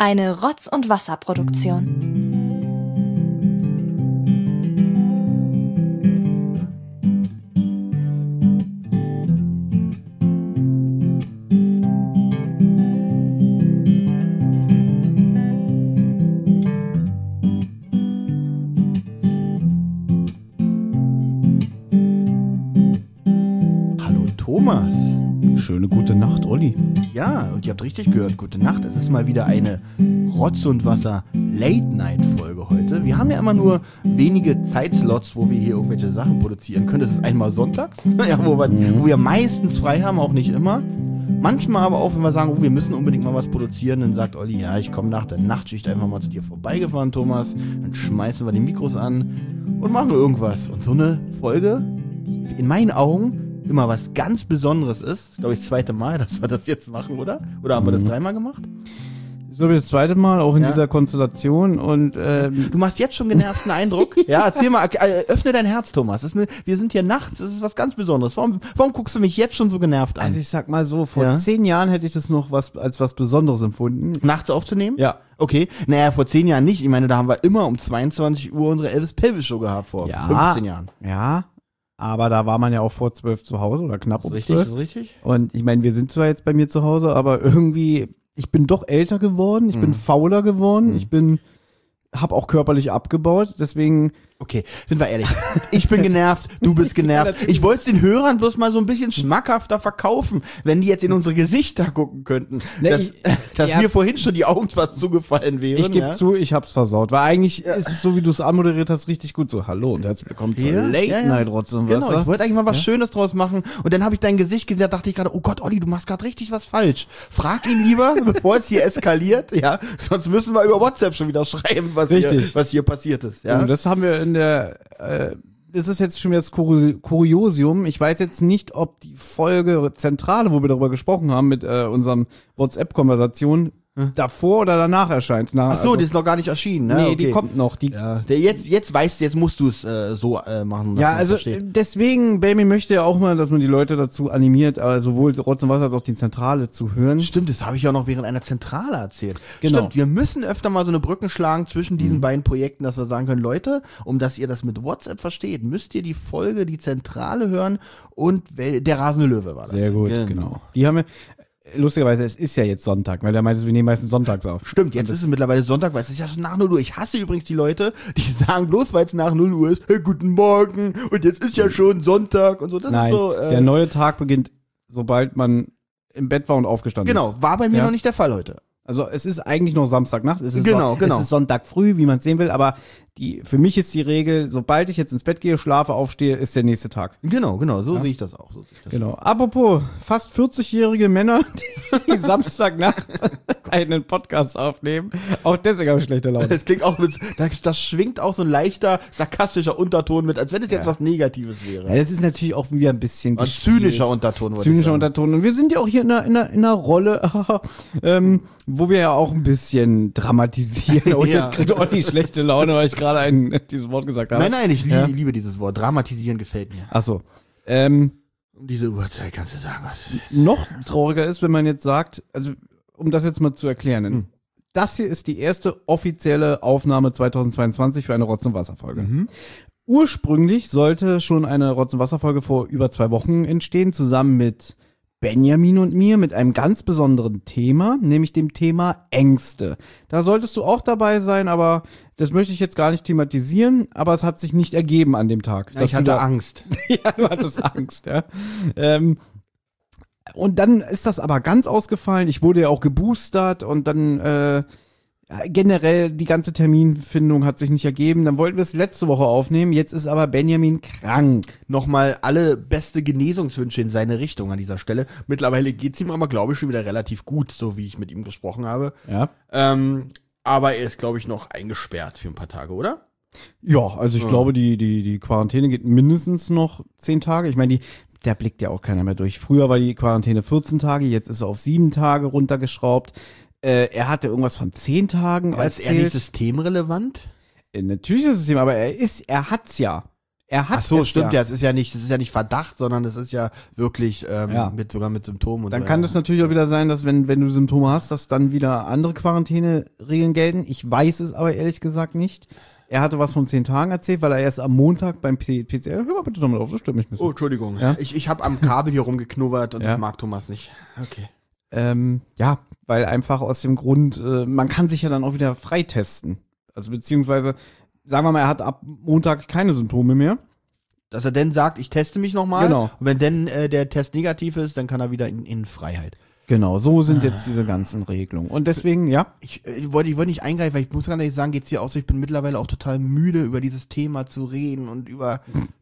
Eine Rotz- und Wasserproduktion. Hallo Thomas. Schöne gute Nacht, Olli. Ja, und ihr habt richtig gehört, gute Nacht. Es ist mal wieder eine Rotz- und Wasser-Late-Night-Folge heute. Wir haben ja immer nur wenige Zeitslots, wo wir hier irgendwelche Sachen produzieren können. Das ist einmal sonntags, ja, wo wir meistens frei haben, auch nicht immer. Manchmal aber auch, wenn wir sagen, oh, wir müssen unbedingt mal was produzieren, dann sagt Olli, ja, ich komme nach der Nachtschicht einfach mal zu dir vorbeigefahren, Thomas. Dann schmeißen wir die Mikros an und machen irgendwas. Und so eine Folge, die in meinen Augen immer was ganz Besonderes ist glaube ich das zweite Mal, dass wir das jetzt machen, oder? Oder haben wir das dreimal gemacht? Das ist, glaube ich, das zweite Mal, auch in dieser Konstellation. Und Du machst jetzt schon genervten Eindruck. Ja, erzähl mal, öffne dein Herz, Thomas. Wir sind hier nachts, das ist was ganz Besonderes. Warum guckst du mich jetzt schon so genervt an? also ich sag mal so, vor 10 Jahren hätte ich das noch als was Besonderes empfunden. Nachts aufzunehmen? Ja. Okay, naja, vor 10 Jahren nicht. Ich meine, da haben wir immer um 22 Uhr unsere Elvis Pelvis Show gehabt, vor 15 Jahren. Ja, aber da war man ja auch vor 12 zu Hause oder knapp um 12. So richtig? Und ich meine, wir sind zwar jetzt bei mir zu Hause, aber irgendwie, ich bin doch älter geworden, ich bin fauler geworden, hab auch körperlich abgebaut, deswegen. Okay, sind wir ehrlich. Ich bin genervt, du bist genervt. Ich wollte es den Hörern bloß mal so ein bisschen schmackhafter verkaufen, wenn die jetzt in unsere Gesichter gucken könnten. Dass mir vorhin schon die Augen fast zugefallen wären. Ich gebe zu, ich hab's versaut. Weil eigentlich ist es so, wie du es anmoderiert hast, richtig gut. So, hallo und herzlich willkommen zur Late Night Rotz und Wasser. Genau, ich wollte eigentlich mal was Schönes draus machen. Und dann habe ich dein Gesicht gesehen, dachte ich gerade, oh Gott, Olli, du machst gerade richtig was falsch. Frag ihn lieber, bevor es hier eskaliert. Ja, sonst müssen wir über WhatsApp schon wieder schreiben, was hier passiert ist. Ja? Und das haben wir das ist jetzt schon wieder das Kuriosium. Ich weiß jetzt nicht, ob die Folge Zentrale, wo wir darüber gesprochen haben, mit unserem WhatsApp-Konversation, davor oder danach erscheint. Ach so, die ist noch gar nicht erschienen, ne? Nee, okay. die kommt noch. Jetzt musst du es so machen. Ja, also deswegen, Baby möchte ja auch mal, dass man die Leute dazu animiert, sowohl Rotz und Wasser als auch die Zentrale zu hören. Stimmt, das habe ich ja noch während einer Zentrale erzählt. Genau. Stimmt, wir müssen öfter mal so eine Brücken schlagen zwischen diesen beiden Projekten, dass wir sagen können, Leute, um dass ihr das mit WhatsApp versteht, müsst ihr die Folge, die Zentrale hören und der rasende Löwe war das. Sehr gut, genau. Die haben wir. Lustigerweise, es ist ja jetzt Sonntag, weil der meint, wir nehmen meistens sonntags auf. Stimmt, jetzt ist es mittlerweile Sonntag, weil es ist ja schon nach 0 Uhr. Ich hasse übrigens die Leute, die sagen bloß, weil es nach 0 Uhr ist, hey, guten Morgen und jetzt ist ja schon Sonntag und so. Das Nein, ist so. Der neue Tag beginnt, sobald man im Bett war und aufgestanden ist. Genau, war bei mir noch nicht der Fall heute. Also es ist eigentlich noch Samstagnacht, es ist Genau. Es ist Sonntag früh, wie man es sehen will, aber für mich ist die Regel, sobald ich jetzt ins Bett gehe, schlafe, aufstehe, ist der nächste Tag. Genau, so sehe ich das auch. Genau. Apropos, fast 40-jährige Männer, die Samstagnacht einen Podcast aufnehmen, auch deswegen habe ich schlechte Laune. Das klingt auch das schwingt auch so ein leichter, sarkastischer Unterton mit, als wenn es jetzt was Negatives wäre. Ja, das ist natürlich auch wieder ein bisschen ein zynischer Unterton. Zynischer Unterton. Und wir sind ja auch hier in einer Rolle, wo wir ja auch ein bisschen dramatisieren. Und jetzt kriegt Olli schlechte Laune, weil ich gerade dieses Wort gesagt habe. Nein, ich liebe dieses Wort. Dramatisieren gefällt mir. Ach so. Um diese Uhrzeit kannst du sagen, was. Noch trauriger ist, wenn man jetzt sagt, also um das jetzt mal zu erklären, das hier ist die erste offizielle Aufnahme 2022 für eine Rotz- und Wasser-Folge. Ursprünglich sollte schon eine Rotz- und Wasser-Folge vor über 2 Wochen entstehen, zusammen mit Benjamin und mir mit einem ganz besonderen Thema, nämlich dem Thema Ängste. Da solltest du auch dabei sein, aber das möchte ich jetzt gar nicht thematisieren, aber es hat sich nicht ergeben an dem Tag. Ja, ich hatte Angst. Ja, du hattest Angst, ja. Und dann ist das aber ganz ausgefallen. Ich wurde ja auch geboostert und dann generell die ganze Terminfindung hat sich nicht ergeben. Dann wollten wir es letzte Woche aufnehmen. Jetzt ist aber Benjamin krank. Nochmal alle beste Genesungswünsche in seine Richtung an dieser Stelle. Mittlerweile geht's ihm aber, glaube ich, schon wieder relativ gut, so wie ich mit ihm gesprochen habe. Ja. Aber er ist, glaube ich, noch eingesperrt für ein paar Tage, oder? Ja, also ich glaube, die Quarantäne geht mindestens noch 10 Tage. Ich meine, da blickt ja auch keiner mehr durch. Früher war die Quarantäne 14 Tage, jetzt ist er auf 7 Tage runtergeschraubt. Er hatte irgendwas von 10 Tagen erzählt. Ist er nicht systemrelevant? Natürlich ist es System, aber er hat's ja. Er hat Ach so, es stimmt ja. Das ist ja nicht Verdacht, sondern das ist ja wirklich sogar mit Symptomen und Dann so. kann das natürlich auch wieder sein, dass wenn du Symptome hast, dass dann wieder andere Quarantäneregeln gelten. Ich weiß es aber ehrlich gesagt nicht. Er hatte was von 10 Tagen erzählt, weil er erst am Montag beim PCR, hör mal bitte damit auf, das stimmt mich ein bisschen. Oh, Entschuldigung. Ja? Ich habe am Kabel hier rumgeknubbert und Ja. das mag Thomas nicht. Okay. Ja, weil einfach aus dem Grund, man kann sich ja dann auch wieder freitesten. Also beziehungsweise, sagen wir mal, er hat ab Montag keine Symptome mehr. Dass er dann sagt, ich teste mich nochmal. Genau. Und wenn dann der Test negativ ist, dann kann er wieder in Freiheit. Genau, so sind jetzt diese ganzen Regelungen. Und deswegen, ja. Ich wollte nicht eingreifen, weil ich muss ganz ehrlich sagen, geht's hier auch so, ich bin mittlerweile auch total müde, über dieses Thema zu reden und über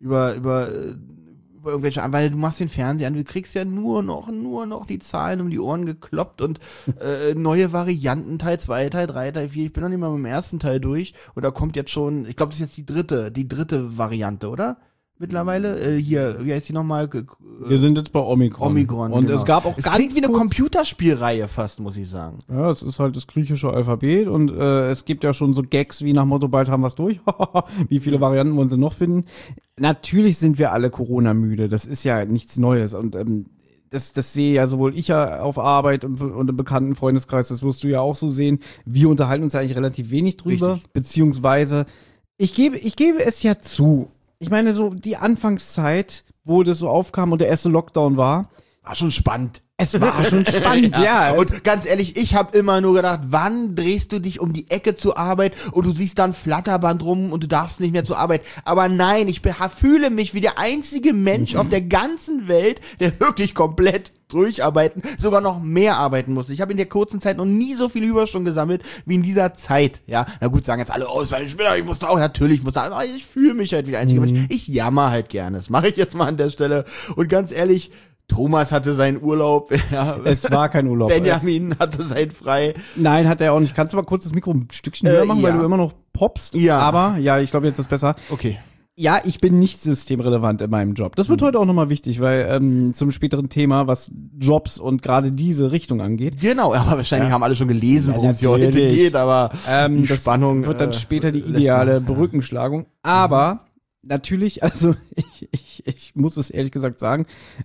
irgendwelche, weil du machst den Fernseher an, du kriegst ja nur noch die Zahlen um die Ohren gekloppt und neue Varianten, Teil 2, Teil 3, Teil 4, ich bin noch nicht mal mit dem ersten Teil durch und da kommt jetzt schon, ich glaube, das ist jetzt die dritte Variante, oder? Mittlerweile, hier, wie heißt die nochmal? Wir sind jetzt bei Omikron. Und genau. es gab auch es ganz klingt wie eine kurz- Computerspielreihe fast, muss ich sagen. Ja, es ist halt das griechische Alphabet und es gibt ja schon so Gags wie nach Motto, bald haben wir es durch. Wie viele Varianten wollen sie noch finden? Natürlich sind wir alle Corona-müde, das ist ja nichts Neues und das sehe ja sowohl ich ja auf Arbeit und im bekannten Freundeskreis, das wirst du ja auch so sehen. Wir unterhalten uns ja eigentlich relativ wenig drüber, Richtig. beziehungsweise ich gebe es ja zu. Ich meine, so die Anfangszeit, wo das so aufkam und der erste Lockdown war, War schon spannend. es war schon spannend, ja. Und ganz ehrlich, ich habe immer nur gedacht, wann drehst du dich um die Ecke zur Arbeit und du siehst dann Flatterband rum und du darfst nicht mehr zur Arbeit. Aber nein, ich fühle mich wie der einzige Mensch auf der ganzen Welt, der wirklich komplett durcharbeiten, sogar noch mehr arbeiten musste. Ich habe in der kurzen Zeit noch nie so viele Überstunden gesammelt wie in dieser Zeit. Ja, na gut, sagen jetzt alle, oh, ist ein Spinner, ich musste auch, natürlich musste, aber ich fühle mich halt wie der einzige Mensch. Ich jammer halt gerne. Das mache ich jetzt mal an der Stelle. Und ganz ehrlich, Thomas hatte seinen Urlaub. Ja. Es war kein Urlaub. Benjamin hatte sein frei. Nein, hat er auch nicht. Kannst du mal kurz das Mikro ein Stückchen höher machen, ja. weil du immer noch popst? Ja. Aber, ja, ich glaube, jetzt ist besser. Okay. Ja, ich bin nicht systemrelevant in meinem Job. Das wird heute auch nochmal wichtig, weil zum späteren Thema, was Jobs und gerade diese Richtung angeht. Genau, aber wahrscheinlich haben alle schon gelesen, Ja, worum es hier heute natürlich. geht, aber die Das Spannung wird dann später die lässt ideale man, ja. Brückenschlagung. Aber natürlich, also ich muss es ehrlich gesagt sagen,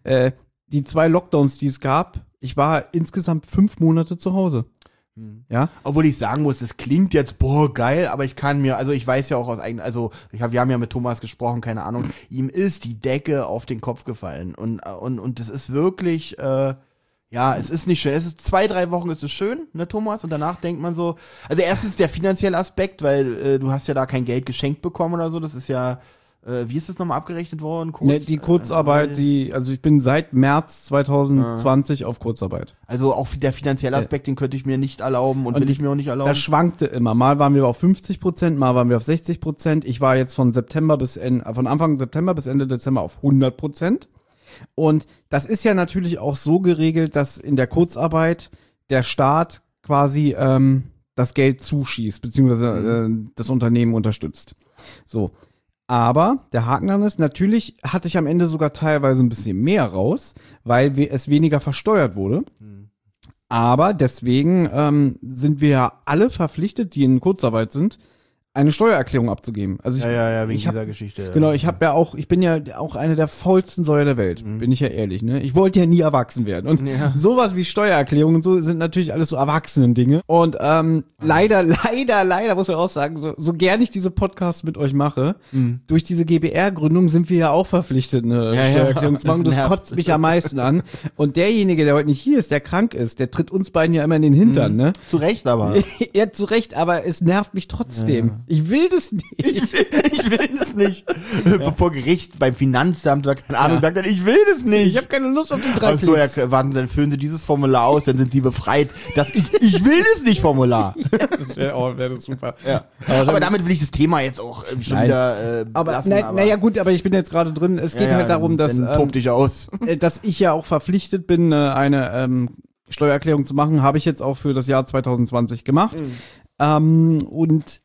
die 2 Lockdowns, die es gab, ich war insgesamt 5 Monate zu Hause. Ja. Obwohl ich sagen muss, es klingt jetzt, boah, geil, aber ich weiß ja auch aus eigenem, wir haben ja mit Thomas gesprochen, keine Ahnung, ihm ist die Decke auf den Kopf gefallen und das ist wirklich, es ist nicht schön. Es ist 2-3 Wochen ist es schön, ne, Thomas? Und danach denkt man so, also erstens der finanzielle Aspekt, weil du hast ja da kein Geld geschenkt bekommen oder so, das ist ja, wie ist das nochmal abgerechnet worden? Die Kurzarbeit, also ich bin seit März 2020 auf Kurzarbeit. Also auch der finanzielle Aspekt, den könnte ich mir nicht erlauben und will ich mir auch nicht erlauben. Das schwankte immer. Mal waren wir auf 50%, mal waren wir auf 60%. Ich war jetzt von Anfang September bis Ende Dezember auf 100%. Und das ist ja natürlich auch so geregelt, dass in der Kurzarbeit der Staat quasi das Geld zuschießt, beziehungsweise das Unternehmen unterstützt. So. Aber der Haken dann ist, natürlich hatte ich am Ende sogar teilweise ein bisschen mehr raus, weil es weniger versteuert wurde. Aber deswegen sind wir ja alle verpflichtet, die in Kurzarbeit sind, eine Steuererklärung abzugeben. Also wegen ich hab, dieser Geschichte. Genau, ich bin ja auch eine der faulsten Säue der Welt, bin ich ja ehrlich, ne? Ich wollte ja nie erwachsen werden. Und sowas wie Steuererklärung und so sind natürlich alles so Erwachsenen-Dinge. Und leider muss man auch sagen, so gern ich diese Podcasts mit euch mache, durch diese GbR-Gründung sind wir ja auch verpflichtet, eine Steuererklärung zu machen. das Das nervt. kotzt mich am meisten an. Und derjenige, der heute nicht hier ist, der krank ist, der tritt uns beiden ja immer in den Hintern, ne? Zu Recht aber. Ja, zu Recht, aber es nervt mich trotzdem. Ich will das nicht. Ich will das nicht. Vor Gericht, beim Finanzamt oder keine Ahnung, sagt er, ich will das nicht. Ich habe keine Lust auf die 3 Ach so, ja, Klicks. warten, dann füllen Sie dieses Formular aus, dann sind Sie befreit. Ich will das nicht, Formular. Das wäre das super. Ja. Aber damit will ich das Thema jetzt auch schon wieder lassen. Naja, gut, aber ich bin jetzt gerade drin. Es geht halt darum, dass, dann tob dich aus. dass ich ja auch verpflichtet bin, eine Steuererklärung zu machen. Habe ich jetzt auch für das Jahr 2020 gemacht. Und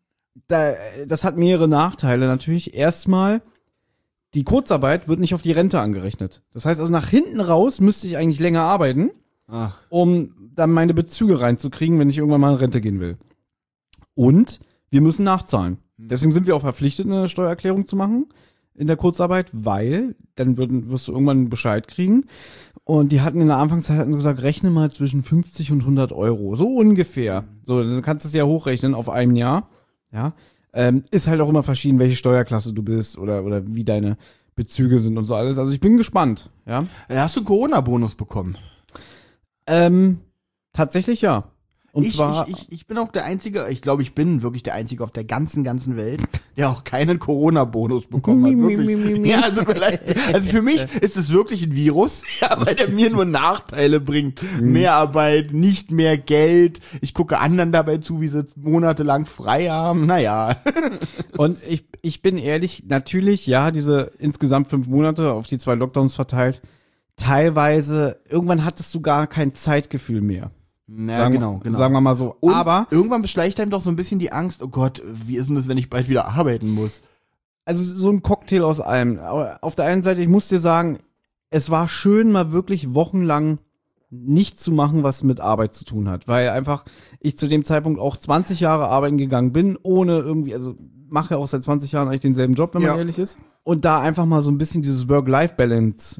das hat mehrere Nachteile natürlich. Erstmal, die Kurzarbeit wird nicht auf die Rente angerechnet. Das heißt also, nach hinten raus müsste ich eigentlich länger arbeiten, um dann meine Bezüge reinzukriegen, wenn ich irgendwann mal in Rente gehen will. Und wir müssen nachzahlen. Deswegen sind wir auch verpflichtet, eine Steuererklärung zu machen. in der Kurzarbeit, weil dann wirst du irgendwann Bescheid kriegen. Und die hatten in der Anfangszeit gesagt, rechne mal zwischen 50 und 100 Euro. So ungefähr. So, dann kannst du es ja hochrechnen auf einem Jahr. Ja. Ist halt auch immer verschieden, welche Steuerklasse du bist oder wie deine Bezüge sind und so alles. Also ich bin gespannt. Ja. Hast du einen Corona-Bonus bekommen? Tatsächlich ja. Und ich bin auch der Einzige, ich glaube, ich bin wirklich der Einzige auf der ganzen Welt, der auch keinen Corona-Bonus bekommen hat. Wirklich. Ja, also für mich ist es wirklich ein Virus, ja, weil der mir nur Nachteile bringt. Mehr Arbeit, nicht mehr Geld. Ich gucke anderen dabei zu, wie sie monatelang frei haben. Naja. Und ich bin ehrlich, natürlich, ja, diese insgesamt 5 Monate auf die 2 Lockdowns verteilt, teilweise, irgendwann hattest du gar kein Zeitgefühl mehr. Ja, genau. Sagen wir mal so. Und aber irgendwann beschleicht einem doch so ein bisschen die Angst, oh Gott, wie ist denn das, wenn ich bald wieder arbeiten muss? Also so ein Cocktail aus allem. Auf der einen Seite, ich muss dir sagen, es war schön, mal wirklich wochenlang nichts zu machen, was mit Arbeit zu tun hat. Weil einfach ich zu dem Zeitpunkt auch 20 Jahre arbeiten gegangen bin, ohne irgendwie, also mache ja auch seit 20 Jahren eigentlich denselben Job, wenn man ehrlich ist. Und da einfach mal so ein bisschen dieses Work-Life-Balance,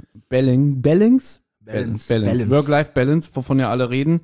Work-Life-Balance, wovon ja alle reden,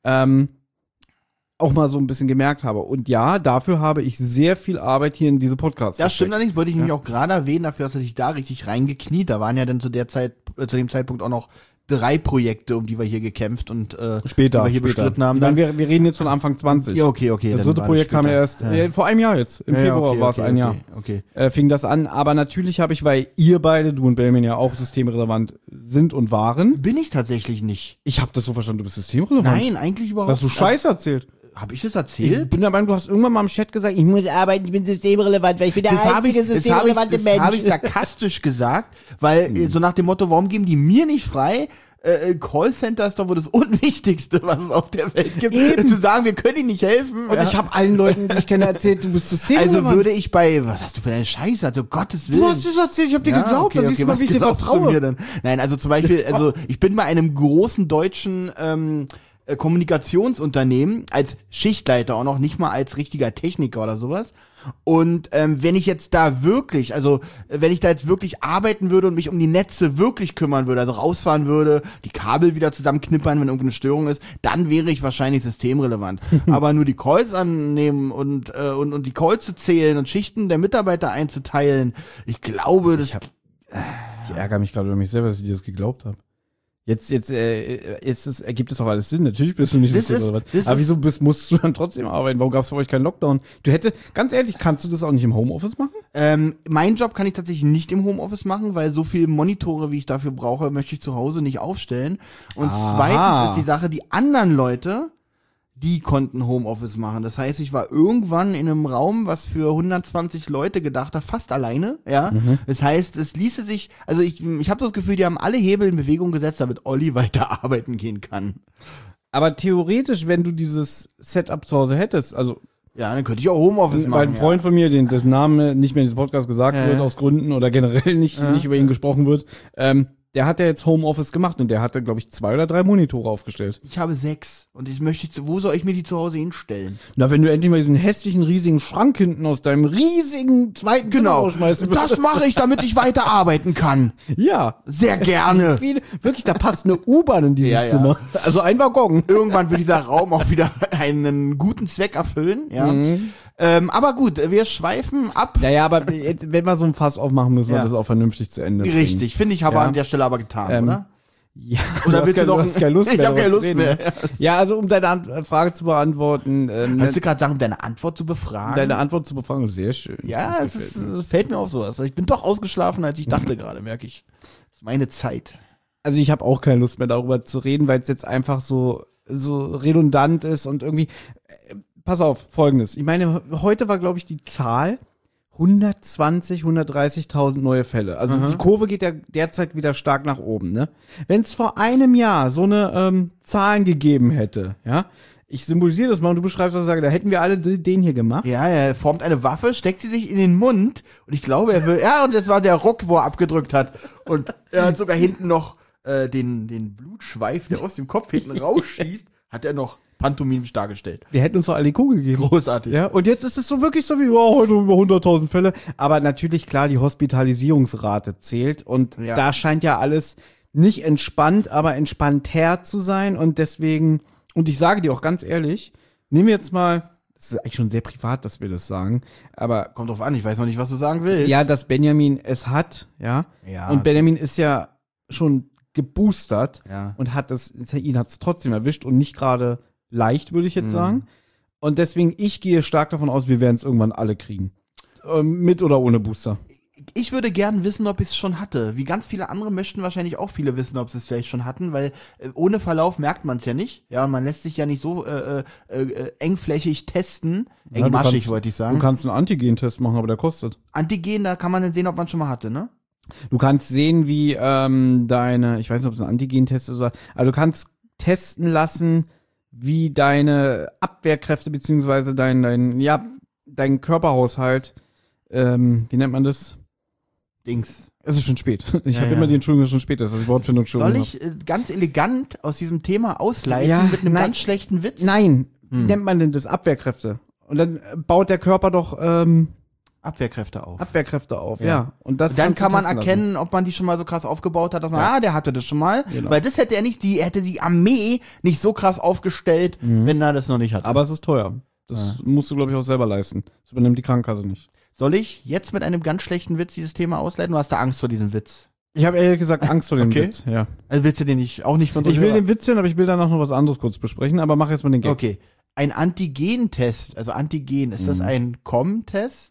auch mal so ein bisschen gemerkt habe. Und ja, dafür habe ich sehr viel Arbeit hier in diese Podcasts. Ja, stimmt allerdings, wollte ich nämlich auch gerade erwähnen, dafür hast du dich da richtig reingekniet. Da waren ja dann zu dem Zeitpunkt auch noch 3 Projekte, um die wir hier gekämpft und später, die wir hier bestritten haben. Dann wir reden jetzt von Anfang 20. Ja, okay. Das 3. Projekt kam ja erst vor einem Jahr jetzt. Im Februar war es ein Jahr. Okay. Fing das an. Aber natürlich habe ich, weil ihr beide, du und Benjamin, ja auch systemrelevant sind und waren. Bin ich tatsächlich nicht. Ich habe das so verstanden, du bist systemrelevant. Nein, eigentlich überhaupt nicht. Hast du Scheiß erzählt? Habe ich das erzählt? Ich bin der Meinung, du hast irgendwann mal im Chat gesagt, ich muss arbeiten, ich bin systemrelevant, weil ich bin der einzige systemrelevante Mensch. Das habe ich sarkastisch gesagt, weil so nach dem Motto, warum geben die mir nicht frei? Callcenter ist doch wohl das Unwichtigste, was es auf der Welt gibt. Eben. Zu sagen, wir können ihnen nicht helfen. Und ich habe allen Leuten, die ich kenne, erzählt, du bist systemrelevant. Also würde ich was hast du für eine Scheiße, also Gottes Willen. Du hast es erzählt, ich habe dir geglaubt, das siehst du mal, wie ich dir vertraue. Nein, also zum Beispiel, ich bin bei einem großen deutschen Kommunikationsunternehmen als Schichtleiter auch noch, nicht mal als richtiger Techniker oder sowas. Und wenn ich jetzt da wirklich, wenn ich da jetzt wirklich arbeiten würde und mich um die Netze wirklich kümmern würde, also rausfahren würde, die Kabel wieder zusammenknippern, wenn irgendeine Störung ist, dann wäre ich wahrscheinlich systemrelevant. Aber nur die Calls annehmen und die Calls zu zählen und Schichten der Mitarbeiter einzuteilen, ich glaube, das... Ich ärgere mich gerade über mich selber, dass ich dir das geglaubt habe. Jetzt ergibt es auch alles Sinn. Natürlich bist du nicht systemrelevant. Aber wieso musst du dann trotzdem arbeiten? Warum gab es für euch keinen Lockdown? Ganz ehrlich, kannst du das auch nicht im Homeoffice machen? Mein Job kann ich tatsächlich nicht im Homeoffice machen, weil so viele Monitore, wie ich dafür brauche, möchte ich zu Hause nicht aufstellen. Und zweitens ist die Sache, die anderen Leute, die konnten Homeoffice machen. Das heißt, ich war irgendwann in einem Raum, was für 120 Leute gedacht hat, fast alleine, ja. Das heißt, es ließe sich, also ich habe das Gefühl, die haben alle Hebel in Bewegung gesetzt, damit Olli weiter arbeiten gehen kann. Aber theoretisch, wenn du dieses Setup zu Hause hättest, also ja, dann könnte ich auch Homeoffice machen. Weil ein Freund von mir, dessen Name nicht mehr in diesem Podcast gesagt wird, aus Gründen oder generell nicht über ihn gesprochen wird, der hat ja jetzt Homeoffice gemacht und der hatte, glaube ich, 2 oder 3 Monitore aufgestellt. Ich habe 6 und wo soll ich mir die zu Hause hinstellen? Na, wenn du endlich mal diesen hässlichen, riesigen Schrank hinten aus deinem riesigen zweiten Zimmer rausschmeißen würdest. Das mache ich, damit ich weiter arbeiten kann. Ja. Sehr gerne. Wirklich, da passt eine U-Bahn in dieses Zimmer. Also ein Waggon. Irgendwann wird dieser Raum auch wieder einen guten Zweck erfüllen, ja. Aber gut, wir schweifen ab. Naja, aber jetzt, wenn wir so ein Fass aufmachen, müssen wir das auch vernünftig zu Ende bringen. Richtig, finde ich, habe an der Stelle aber getan, oder? Ja. Oder willst du noch? Hast keine Lust mehr. Ich habe keine Lust mehr. Ja, also um deine Frage zu beantworten. Willst du gerade sagen, um deine Antwort zu befragen? Deine Antwort zu befragen, sehr schön. Ja, es fällt mir auf sowas. Ich bin doch ausgeschlafen, als ich dachte gerade, merke ich. Das ist meine Zeit. Also ich habe auch keine Lust mehr darüber zu reden, weil es jetzt einfach so redundant ist und irgendwie. Pass auf, Folgendes. Ich meine, heute war, glaube ich, die Zahl 130.000 neue Fälle. Also die Kurve geht ja derzeit wieder stark nach oben, ne? Wenn es vor einem Jahr so eine Zahlen gegeben hätte, ja, ich symbolisiere das mal und du beschreibst das, da hätten wir alle den hier gemacht. Ja, er formt eine Waffe, steckt sie sich in den Mund und ich glaube, und das war der Rock, wo er abgedrückt hat. Und er hat sogar hinten noch den Blutschweif, der aus dem Kopf hinten rausschießt, Hat er noch pantomimisch dargestellt. Wir hätten uns doch alle die Kugel gegeben. Großartig. Ja, und jetzt ist es so wirklich so wie, heute über 100.000 Fälle. Aber natürlich, klar, die Hospitalisierungsrate zählt. Und da scheint ja alles nicht entspannt, aber entspannter zu sein. Und deswegen, und ich sage dir auch ganz ehrlich, nehmen wir jetzt mal, das ist eigentlich schon sehr privat, dass wir das sagen, aber Kommt drauf an, ich weiß noch nicht, was du sagen willst. ja, dass Benjamin es hat, ja. Ja. Und Benjamin ist ja schon geboostert Ja. und ihn hat es trotzdem erwischt und nicht gerade leicht, würde ich jetzt sagen. Und deswegen, ich gehe stark davon aus, wir werden es irgendwann alle kriegen. Mit oder ohne Booster. Ich würde gern wissen, ob ich es schon hatte. Wie ganz viele andere möchten wahrscheinlich auch viele wissen, ob sie es vielleicht schon hatten, weil ohne Verlauf merkt man es ja nicht. Ja, man lässt sich ja nicht so engflächig testen. Engmaschig, wollte ich sagen. Du kannst einen Antigen-Test machen, aber der kostet. Antigen, da kann man dann sehen, ob man schon mal hatte, ne? Du kannst sehen, wie ich weiß nicht, ob es ein Antigen-Test ist, aber du kannst testen lassen, wie deine Abwehrkräfte beziehungsweise dein Körperhaushalt, wie nennt man das? Dings. Es ist schon spät. Ich habe immer die Entschuldigung, es ist schon spät, dass ich Wortfindung schon Soll ich ganz elegant aus diesem Thema ausleiten mit einem ganz schlechten Witz? Nein. Wie nennt man denn das? Abwehrkräfte. Und dann baut der Körper doch Abwehrkräfte auf. Abwehrkräfte auf, ja. Und das Dann kannst du kann man testen erkennen, ob man die schon mal so krass aufgebaut hat, dass man, der hatte das schon mal. Genau. Weil das hätte er nicht, hätte die Armee nicht so krass aufgestellt, wenn er das noch nicht hat. lassen. Aber es ist teuer. Das musst du, glaube ich, auch selber leisten. Das übernimmt die Krankenkasse nicht. Soll ich jetzt mit einem ganz schlechten Witz dieses Thema ausleiten? Du hast da Angst vor diesem Witz. Ich habe ehrlich gesagt Angst vor dem Okay. Witz. Ja. Also willst du den nicht, auch nicht von so Ich will den Witz hören, aber ich will danach noch was anderes kurz besprechen. Aber mach jetzt mal den Gag. Okay. Ein Antigen-Test, also Antigen, ist das ein Com-Test?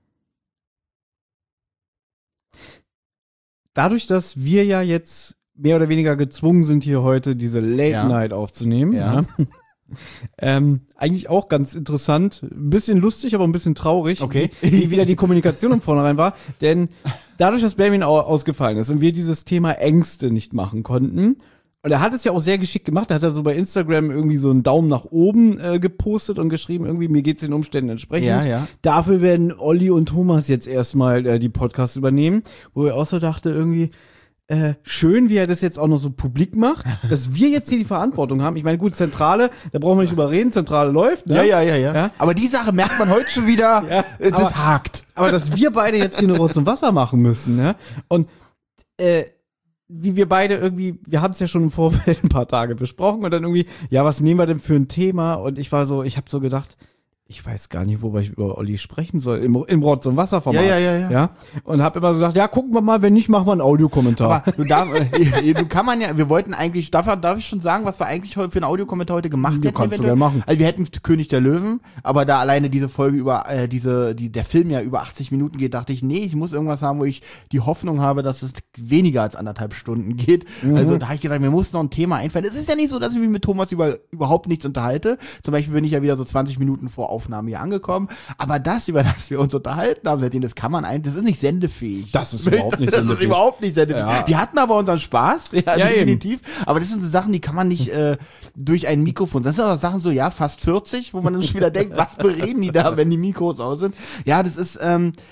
Dadurch, dass wir ja jetzt mehr oder weniger gezwungen sind, hier heute diese Late Night aufzunehmen. Ja. Eigentlich auch ganz interessant. Ein bisschen lustig, aber ein bisschen traurig. Okay. Wie wieder die Kommunikation im Vornherein war. Denn dadurch, dass Benjamin ausgefallen ist und wir dieses Thema Ängste nicht machen konnten, und er hat es ja auch sehr geschickt gemacht, da hat er so bei Instagram irgendwie so einen Daumen nach oben gepostet und geschrieben, irgendwie, mir geht's den Umständen entsprechend. Ja, ja. Dafür werden Olli und Thomas jetzt erstmal die Podcasts übernehmen, wo er auch so dachte, irgendwie, schön, wie er das jetzt auch noch so publik macht, dass wir jetzt hier die Verantwortung haben. Ich meine, gut, Zentrale, da brauchen wir nicht drüber reden, Zentrale läuft, ne? Ja. Aber die Sache merkt man heute schon wieder, das hakt. Aber dass wir beide jetzt hier eine Rotz und Wasser machen müssen, ne? Und wie wir beide irgendwie, wir haben es ja schon im Vorfeld ein paar Tage besprochen und dann irgendwie, ja, was nehmen wir denn für ein Thema? Und ich habe so gedacht, ich weiß gar nicht, worüber ich über Olli sprechen soll, im Rotz- und Wasserformat. Ja. Und habe immer so gedacht, ja, gucken wir mal, wenn nicht, machen wir einen Audiokommentar. Aber du kann man ja, wir wollten eigentlich, darf ich schon sagen, was wir eigentlich heute für einen Audiokommentar heute gemacht hätten? Kannst du gerne machen. Also wir hätten König der Löwen, aber da alleine diese Folge über, der Film ja über 80 Minuten geht, dachte ich, nee, ich muss irgendwas haben, wo ich die Hoffnung habe, dass es weniger als 1,5 Stunden geht. Also da habe ich gedacht, mir muss noch ein Thema einfallen. Es ist ja nicht so, dass ich mich mit Thomas überhaupt nichts unterhalte. Zum Beispiel bin ich ja wieder so 20 Minuten vor Aufnahme hier angekommen. Aber das, über das wir uns unterhalten haben, seitdem, das kann man eigentlich, das ist nicht sendefähig. Das ist überhaupt nicht sendefähig. Das ist überhaupt nicht sendefähig. Ja. Wir hatten aber unseren Spaß, ja definitiv. Eben. Aber das sind so Sachen, die kann man nicht durch ein Mikrofon. Das sind auch Sachen so, ja, fast 40, wo man dann schon wieder denkt, was bereden die da, wenn die Mikros aus sind. Ja, das ist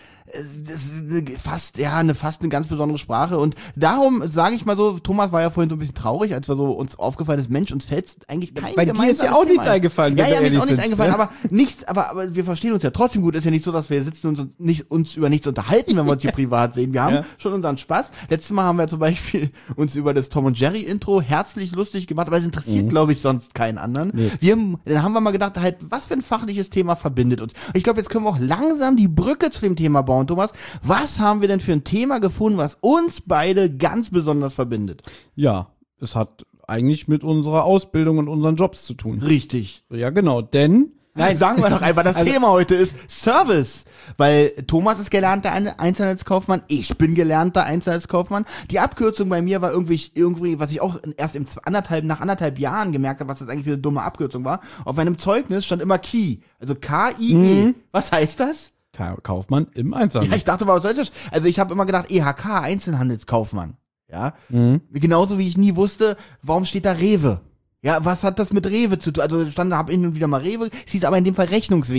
fast eine ganz besondere Sprache und darum sage ich mal so, Thomas war ja vorhin so ein bisschen traurig, als wir so uns aufgefallen ist, Mensch, uns fällt eigentlich kein Weil dir ist ja auch nichts eingefallen. Ja, mir ist auch nichts eingefallen, aber wir verstehen uns ja trotzdem gut. Ist ja nicht so, dass wir sitzen und uns über nichts unterhalten, wenn wir uns hier privat sehen. Wir haben schon unseren Spaß. Letztes Mal haben wir zum Beispiel uns über das Tom und Jerry Intro herzlich lustig gemacht, aber es interessiert, glaube ich, sonst keinen anderen. Nee. Dann haben wir mal gedacht, halt, was für ein fachliches Thema verbindet uns. Ich glaube, jetzt können wir auch langsam die Brücke zu dem Thema bauen. Thomas, was haben wir denn für ein Thema gefunden, was uns beide ganz besonders verbindet? Ja, es hat eigentlich mit unserer Ausbildung und unseren Jobs zu tun. Richtig. Ja, genau, denn... Nein, sagen wir doch einfach, das Thema heute ist Service. Weil Thomas ist gelernter Einzelhandelskaufmann, ich bin gelernter Einzelhandelskaufmann. Die Abkürzung bei mir war irgendwie, was ich auch erst nach 1,5 Jahren gemerkt habe, was das eigentlich für eine dumme Abkürzung war. Auf meinem Zeugnis stand immer KI, also K-I-E. Was heißt das? Kaufmann im Einzelhandel. Ja, ich dachte mal, was soll das? Also ich habe immer gedacht, EHK, Einzelhandelskaufmann. Ja. Genauso wie ich nie wusste, warum steht da Rewe? Ja, was hat das mit Rewe zu tun? Also stand da, hab hin und wieder mal Rewe, es hieß aber in dem Fall Rechnungswesen.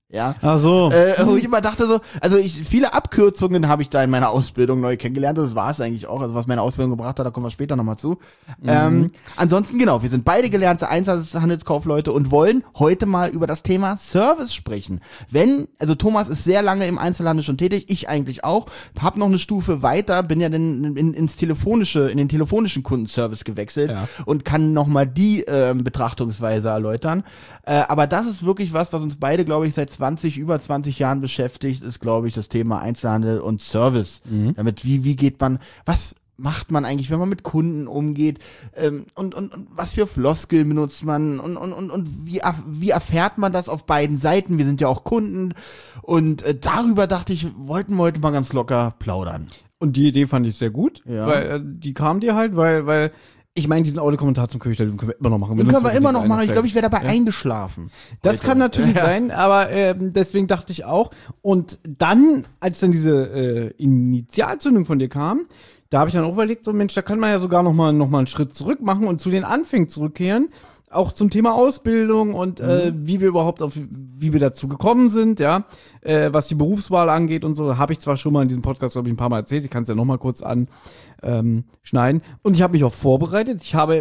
Ja. Ach so. Wo ich immer dachte so, also viele Abkürzungen habe ich da in meiner Ausbildung neu kennengelernt. Das war es eigentlich auch. Also was meine Ausbildung gebracht hat, da kommen wir später nochmal zu. Ansonsten genau, wir sind beide gelernte Einzelhandelskaufleute und wollen heute mal über das Thema Service sprechen. Also Thomas ist sehr lange im Einzelhandel schon tätig, ich eigentlich auch. Hab noch eine Stufe weiter, bin ja dann in den telefonischen Kundenservice gewechselt und kann nochmal die Betrachtungsweise erläutern. Aber das ist wirklich was uns beide, glaube ich, seit über 20 Jahren beschäftigt, ist, glaube ich, das Thema Einzelhandel und Service. Damit, wie geht man, was macht man eigentlich, wenn man mit Kunden umgeht, und was für Floskeln benutzt man und wie erfährt man das auf beiden Seiten? Wir sind ja auch Kunden und darüber dachte ich, wollten wir heute mal ganz locker plaudern. Und die Idee fand ich sehr gut, Ja. weil die kam dir halt, weil ich meine, diesen Audiokommentar zum Köchler, den können wir immer noch machen. Den können wir immer noch machen. Ich glaube, ich wäre dabei eingeschlafen. Das heute. kann natürlich sein, aber deswegen dachte ich auch. Und dann, als dann diese Initialzündung von dir kam, da habe ich dann auch überlegt, so Mensch, da kann man ja sogar noch mal einen Schritt zurück machen und zu den Anfängen zurückkehren. Auch zum Thema Ausbildung und wie wir dazu gekommen sind, ja, was die Berufswahl angeht und so, habe ich zwar schon mal in diesem Podcast, glaube ich, ein paar Mal erzählt, ich kann es ja noch mal kurz schneiden. Und ich habe mich auch vorbereitet. Ich habe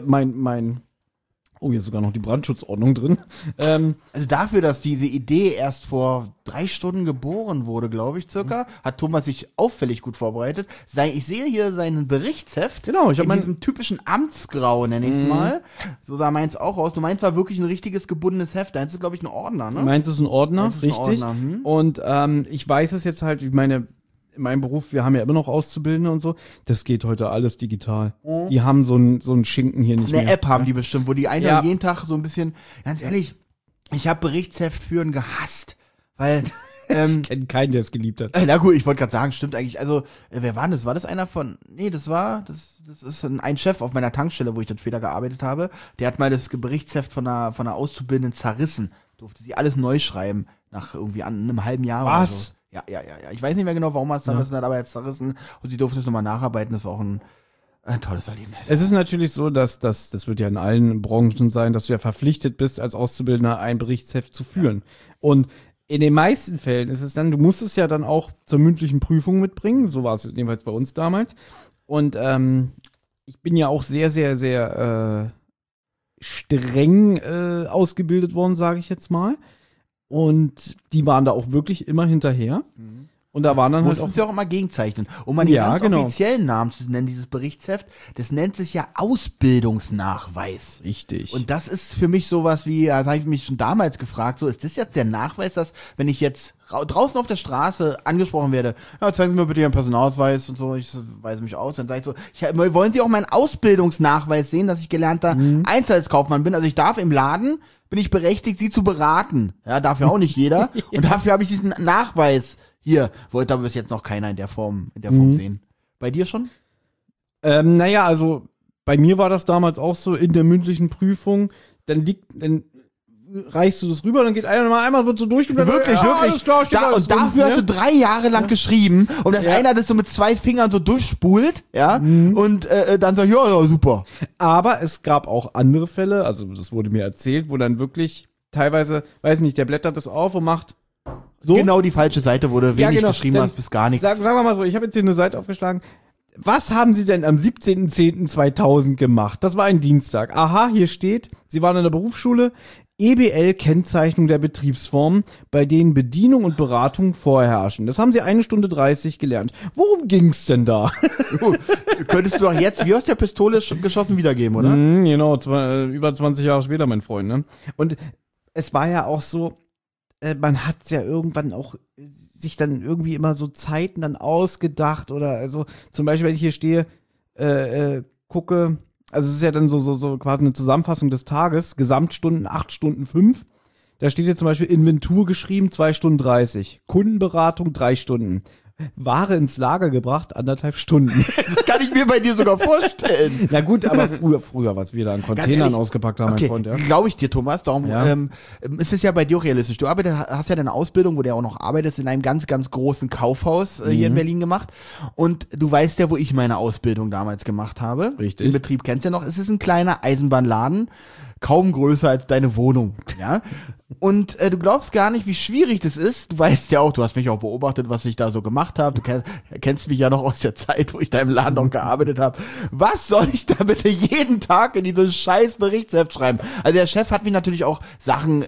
oh, hier ist sogar noch die Brandschutzordnung drin. Also dafür, dass diese Idee erst vor 3 Stunden geboren wurde, glaube ich, circa, hat Thomas sich auffällig gut vorbereitet. Ich sehe hier seinen Berichtsheft. Genau, ich habe in diesem typischen Amtsgrau, nenne ich es mal. So sah meins auch aus. Du meinst war wirklich ein richtiges gebundenes Heft. Deins ist, glaube ich, ein Ordner, ne? Meins ist ein Ordner, Ist ein richtig. Ordner, Und ich weiß es jetzt halt, ich meine, in meinem Beruf, wir haben ja immer noch Auszubildende und so, das geht heute alles digital. Die haben so einen Schinken hier nicht mehr. Eine App haben die bestimmt, wo die einen Ja. jeden Tag so ein bisschen, ganz ehrlich, ich habe Berichtsheft führen gehasst, weil Ich kenne keinen, der es geliebt hat. na gut, ich wollte gerade sagen, stimmt eigentlich. Also, wer war das? War das einer von? Nee, das ist ein Chef auf meiner Tankstelle, wo ich dann später gearbeitet habe. Der hat mal das Berichtsheft von einer Auszubildenden zerrissen. Durfte sie alles neu schreiben, nach irgendwie einem halben Jahr oder Was? so. Ja. Ich weiß nicht mehr genau, warum er es zerrissen hat, aber er hat es zerrissen und sie durfte es nochmal nacharbeiten. Das war auch ein tolles Erlebnis. Es ist natürlich so, dass das wird ja in allen Branchen sein, dass du ja verpflichtet bist, als Auszubildender ein Berichtsheft zu führen. Und in den meisten Fällen ist es dann, du musst es ja dann auch zur mündlichen Prüfung mitbringen. So war es jedenfalls bei uns damals. Und ich bin ja auch sehr, sehr, sehr streng ausgebildet worden, sage ich jetzt mal. Und die waren da auch wirklich immer hinterher. Und da waren dann halt Mussten auch sie auch immer gegenzeichnen. Um mal die Ja, ganz genau. offiziellen Namen zu nennen, dieses Berichtsheft, das nennt sich ja Ausbildungsnachweis. richtig. Und das ist für mich sowas wie, das habe ich mich schon damals gefragt, so ist das jetzt der Nachweis, dass wenn ich jetzt draußen auf der Straße angesprochen werde, ja, zeigen Sie mir bitte Ihren Personalausweis und so, ich weise mich aus, dann sage ich so, wollen Sie auch meinen Ausbildungsnachweis sehen, dass ich gelernter Einzelhandelskaufmann bin, also ich darf im Laden, bin ich berechtigt, Sie zu beraten. Ja, darf ja auch nicht jeder. Und dafür habe ich diesen Nachweis hier, wollte aber bis jetzt noch keiner in der Form sehen. Bei dir schon? Naja, also bei mir war das damals auch so in der mündlichen Prüfung, dann reichst du das rüber, dann geht einmal wird so durchgeblättert. Wirklich. Alles klar, steht alles Und drin, dafür hast du 3 Jahre lang geschrieben und das einer das so mit 2 Fingern so durchspult, ja, und dann sagt, ja, super. Aber es gab auch andere Fälle, also das wurde mir erzählt, wo dann wirklich teilweise, weiß nicht, der blättert das auf und macht so. Genau die falsche Seite, wo du Ja, wenig genau. geschrieben Dann hast, bis gar nichts. Sagen wir mal so, ich habe jetzt hier eine Seite aufgeschlagen. Was haben Sie denn am 17.10.2000 gemacht? Das war ein Dienstag. Aha, hier steht, Sie waren in der Berufsschule. EBL-Kennzeichnung der Betriebsformen, bei denen Bedienung und Beratung vorherrschen. Das haben Sie 1 Stunde 30 gelernt. Worum ging's denn da? Könntest du doch jetzt wie aus der Pistole geschossen wiedergeben, oder? Genau, über 20 Jahre später, mein Freund. Ne? Und es war ja auch so, man hat ja irgendwann auch sich dann irgendwie immer so Zeiten dann ausgedacht oder also zum Beispiel, wenn ich hier stehe, gucke, also es ist ja dann so quasi eine Zusammenfassung des Tages, Gesamtstunden 8 Stunden 5. Da steht hier zum Beispiel Inventur geschrieben, 2 Stunden 30. Kundenberatung 3 Stunden. Ware ins Lager gebracht, 1,5 Stunden. Das kann ich mir bei dir sogar vorstellen. Na gut, aber früher, was wir da an Containern ehrlich, ausgepackt haben, Okay, mein Freund, ja. glaube ich dir, Thomas. Darum ist es ja bei dir auch realistisch. Du hast ja deine Ausbildung, wo du ja auch noch arbeitest, in einem ganz, ganz großen Kaufhaus hier in Berlin gemacht. Und du weißt ja, wo ich meine Ausbildung damals gemacht habe. Richtig. Den Betrieb kennst du ja noch. Es ist ein kleiner Eisenbahnladen. kaum größer als deine Wohnung, ja. Und du glaubst gar nicht, wie schwierig das ist. Du weißt ja auch, du hast mich auch beobachtet, was ich da so gemacht habe. Du kennst mich ja noch aus der Zeit, wo ich da im Laden noch gearbeitet habe. Was soll ich da bitte jeden Tag in dieses scheiß Berichtsheft schreiben? Also der Chef hat mich natürlich auch Sachen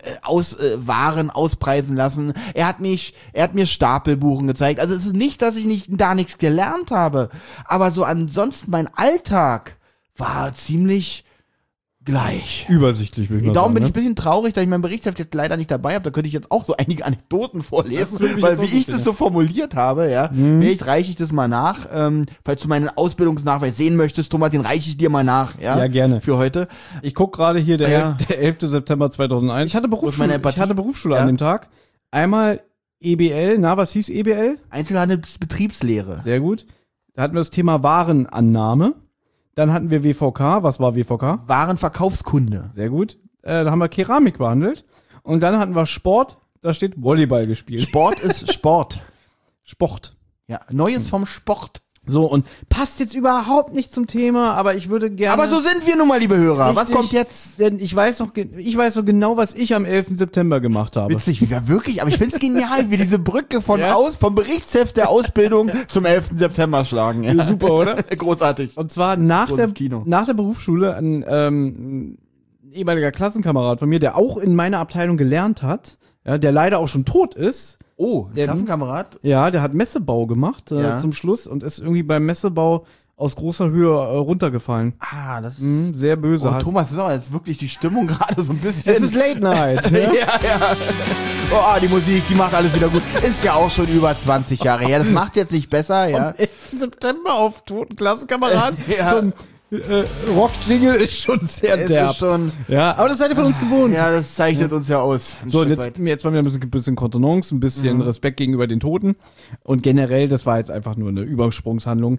Waren auspreisen lassen. Er hat mir Stapelbuchen gezeigt. Also es ist nicht, dass ich da nichts gelernt habe. Aber so ansonsten mein Alltag war ziemlich gleich. Übersichtlich, würde ich mal Darum sagen, bin ich ne? ein bisschen traurig, dass ich mein Berichtsheft jetzt leider nicht dabei habe. Da könnte ich jetzt auch so einige Anekdoten vorlesen, würde mich weil jetzt auch wie ich interessieren. das so formuliert habe, ja. Vielleicht reiche ich das mal nach. Falls du meinen Ausbildungsnachweis sehen möchtest, Thomas, den reiche ich dir mal nach. Ja, Ja, gerne. Für heute. Ich guck gerade hier, Ja. der 11. September 2001. Ich hatte meine Empathie? Berufsschule Ja. an dem Tag. Einmal EBL, was hieß EBL? Einzelhandelsbetriebslehre. Sehr gut. Da hatten wir das Thema Warenannahme. Dann hatten wir WVK. Was war WVK? Warenverkaufskunde. Sehr gut. Da haben wir Keramik behandelt. Und dann hatten wir Sport. Da steht Volleyball gespielt. Sport ist Sport. Sport. Ja, Neues vom Sport. So, und passt jetzt überhaupt nicht zum Thema, aber ich würde gerne... Aber so sind wir nun mal, liebe Hörer. Was Richtig, kommt jetzt? Denn ich weiß noch genau, was ich am 11. September gemacht habe. Witzig, ja, wirklich, aber ich find's genial, wie diese Brücke vom Ja. vom Berichtsheft der Ausbildung zum 11. September schlagen. Ja. Super, oder? Großartig. Und zwar nach Großes Kino. der Berufsschule ein ehemaliger Klassenkamerad von mir, der auch in meiner Abteilung gelernt hat, ja, der leider auch schon tot ist. Oh, Der- Klassenkamerad? Ja, der hat Messebau gemacht Ja. zum Schluss und ist irgendwie beim Messebau aus großer Höhe runtergefallen. Ah, das ist... Sehr böse. Oh, Hat- Thomas, das ist auch jetzt wirklich die Stimmung gerade so ein bisschen... es ist Late Night. ja, ja. Oh, die Musik, die macht alles wieder gut. Ist ja auch schon über 20 Jahre her. Das macht jetzt nicht besser, ja. 11. September auf toten Klassenkameraden. Ja. So ein Rock-Jingle ist schon sehr Es derb. ist schon... Ja, aber das seid ihr von uns gewohnt. Ja, das zeichnet uns ja aus. Ein So, und Stück jetzt war wieder ein bisschen Kontenance, ein bisschen Respekt gegenüber den Toten. Und generell, das war jetzt einfach nur eine Übersprungshandlung.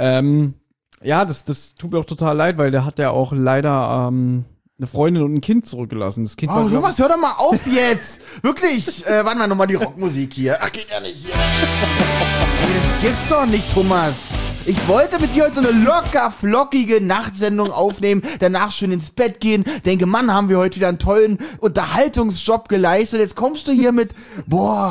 Ja, das tut mir auch total leid, weil der hat ja auch leider eine Freundin und ein Kind zurückgelassen. Das Kind Oh, war, glaub Thomas, hör doch mal auf jetzt! Wirklich! Wann war nochmal die Rockmusik hier? Ach, geht ja nicht hier. Nee, das gibt's doch nicht, Thomas. Ich wollte mit dir heute so eine locker flockige Nachtsendung aufnehmen, danach schön ins Bett gehen, denke, Mann, haben wir heute wieder einen tollen Unterhaltungsjob geleistet. Jetzt kommst du hier mit, ich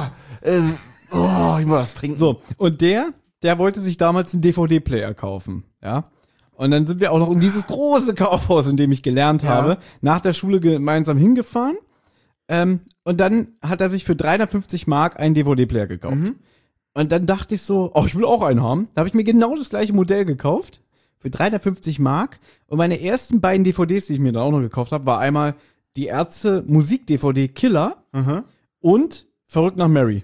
muss was trinken. so, und der wollte sich damals einen DVD-Player kaufen, ja. Und dann sind wir auch noch in dieses große Kaufhaus, in dem ich gelernt habe, nach der Schule gemeinsam hingefahren. Und dann hat er sich für 350 Mark einen DVD-Player gekauft. Und dann dachte ich so, ich will auch einen haben. Da habe ich mir genau das gleiche Modell gekauft. Für 350 Mark. Und meine ersten beiden DVDs, die ich mir dann auch noch gekauft habe, war einmal die Ärzte Musik-DVD Killer und Verrückt nach Mary.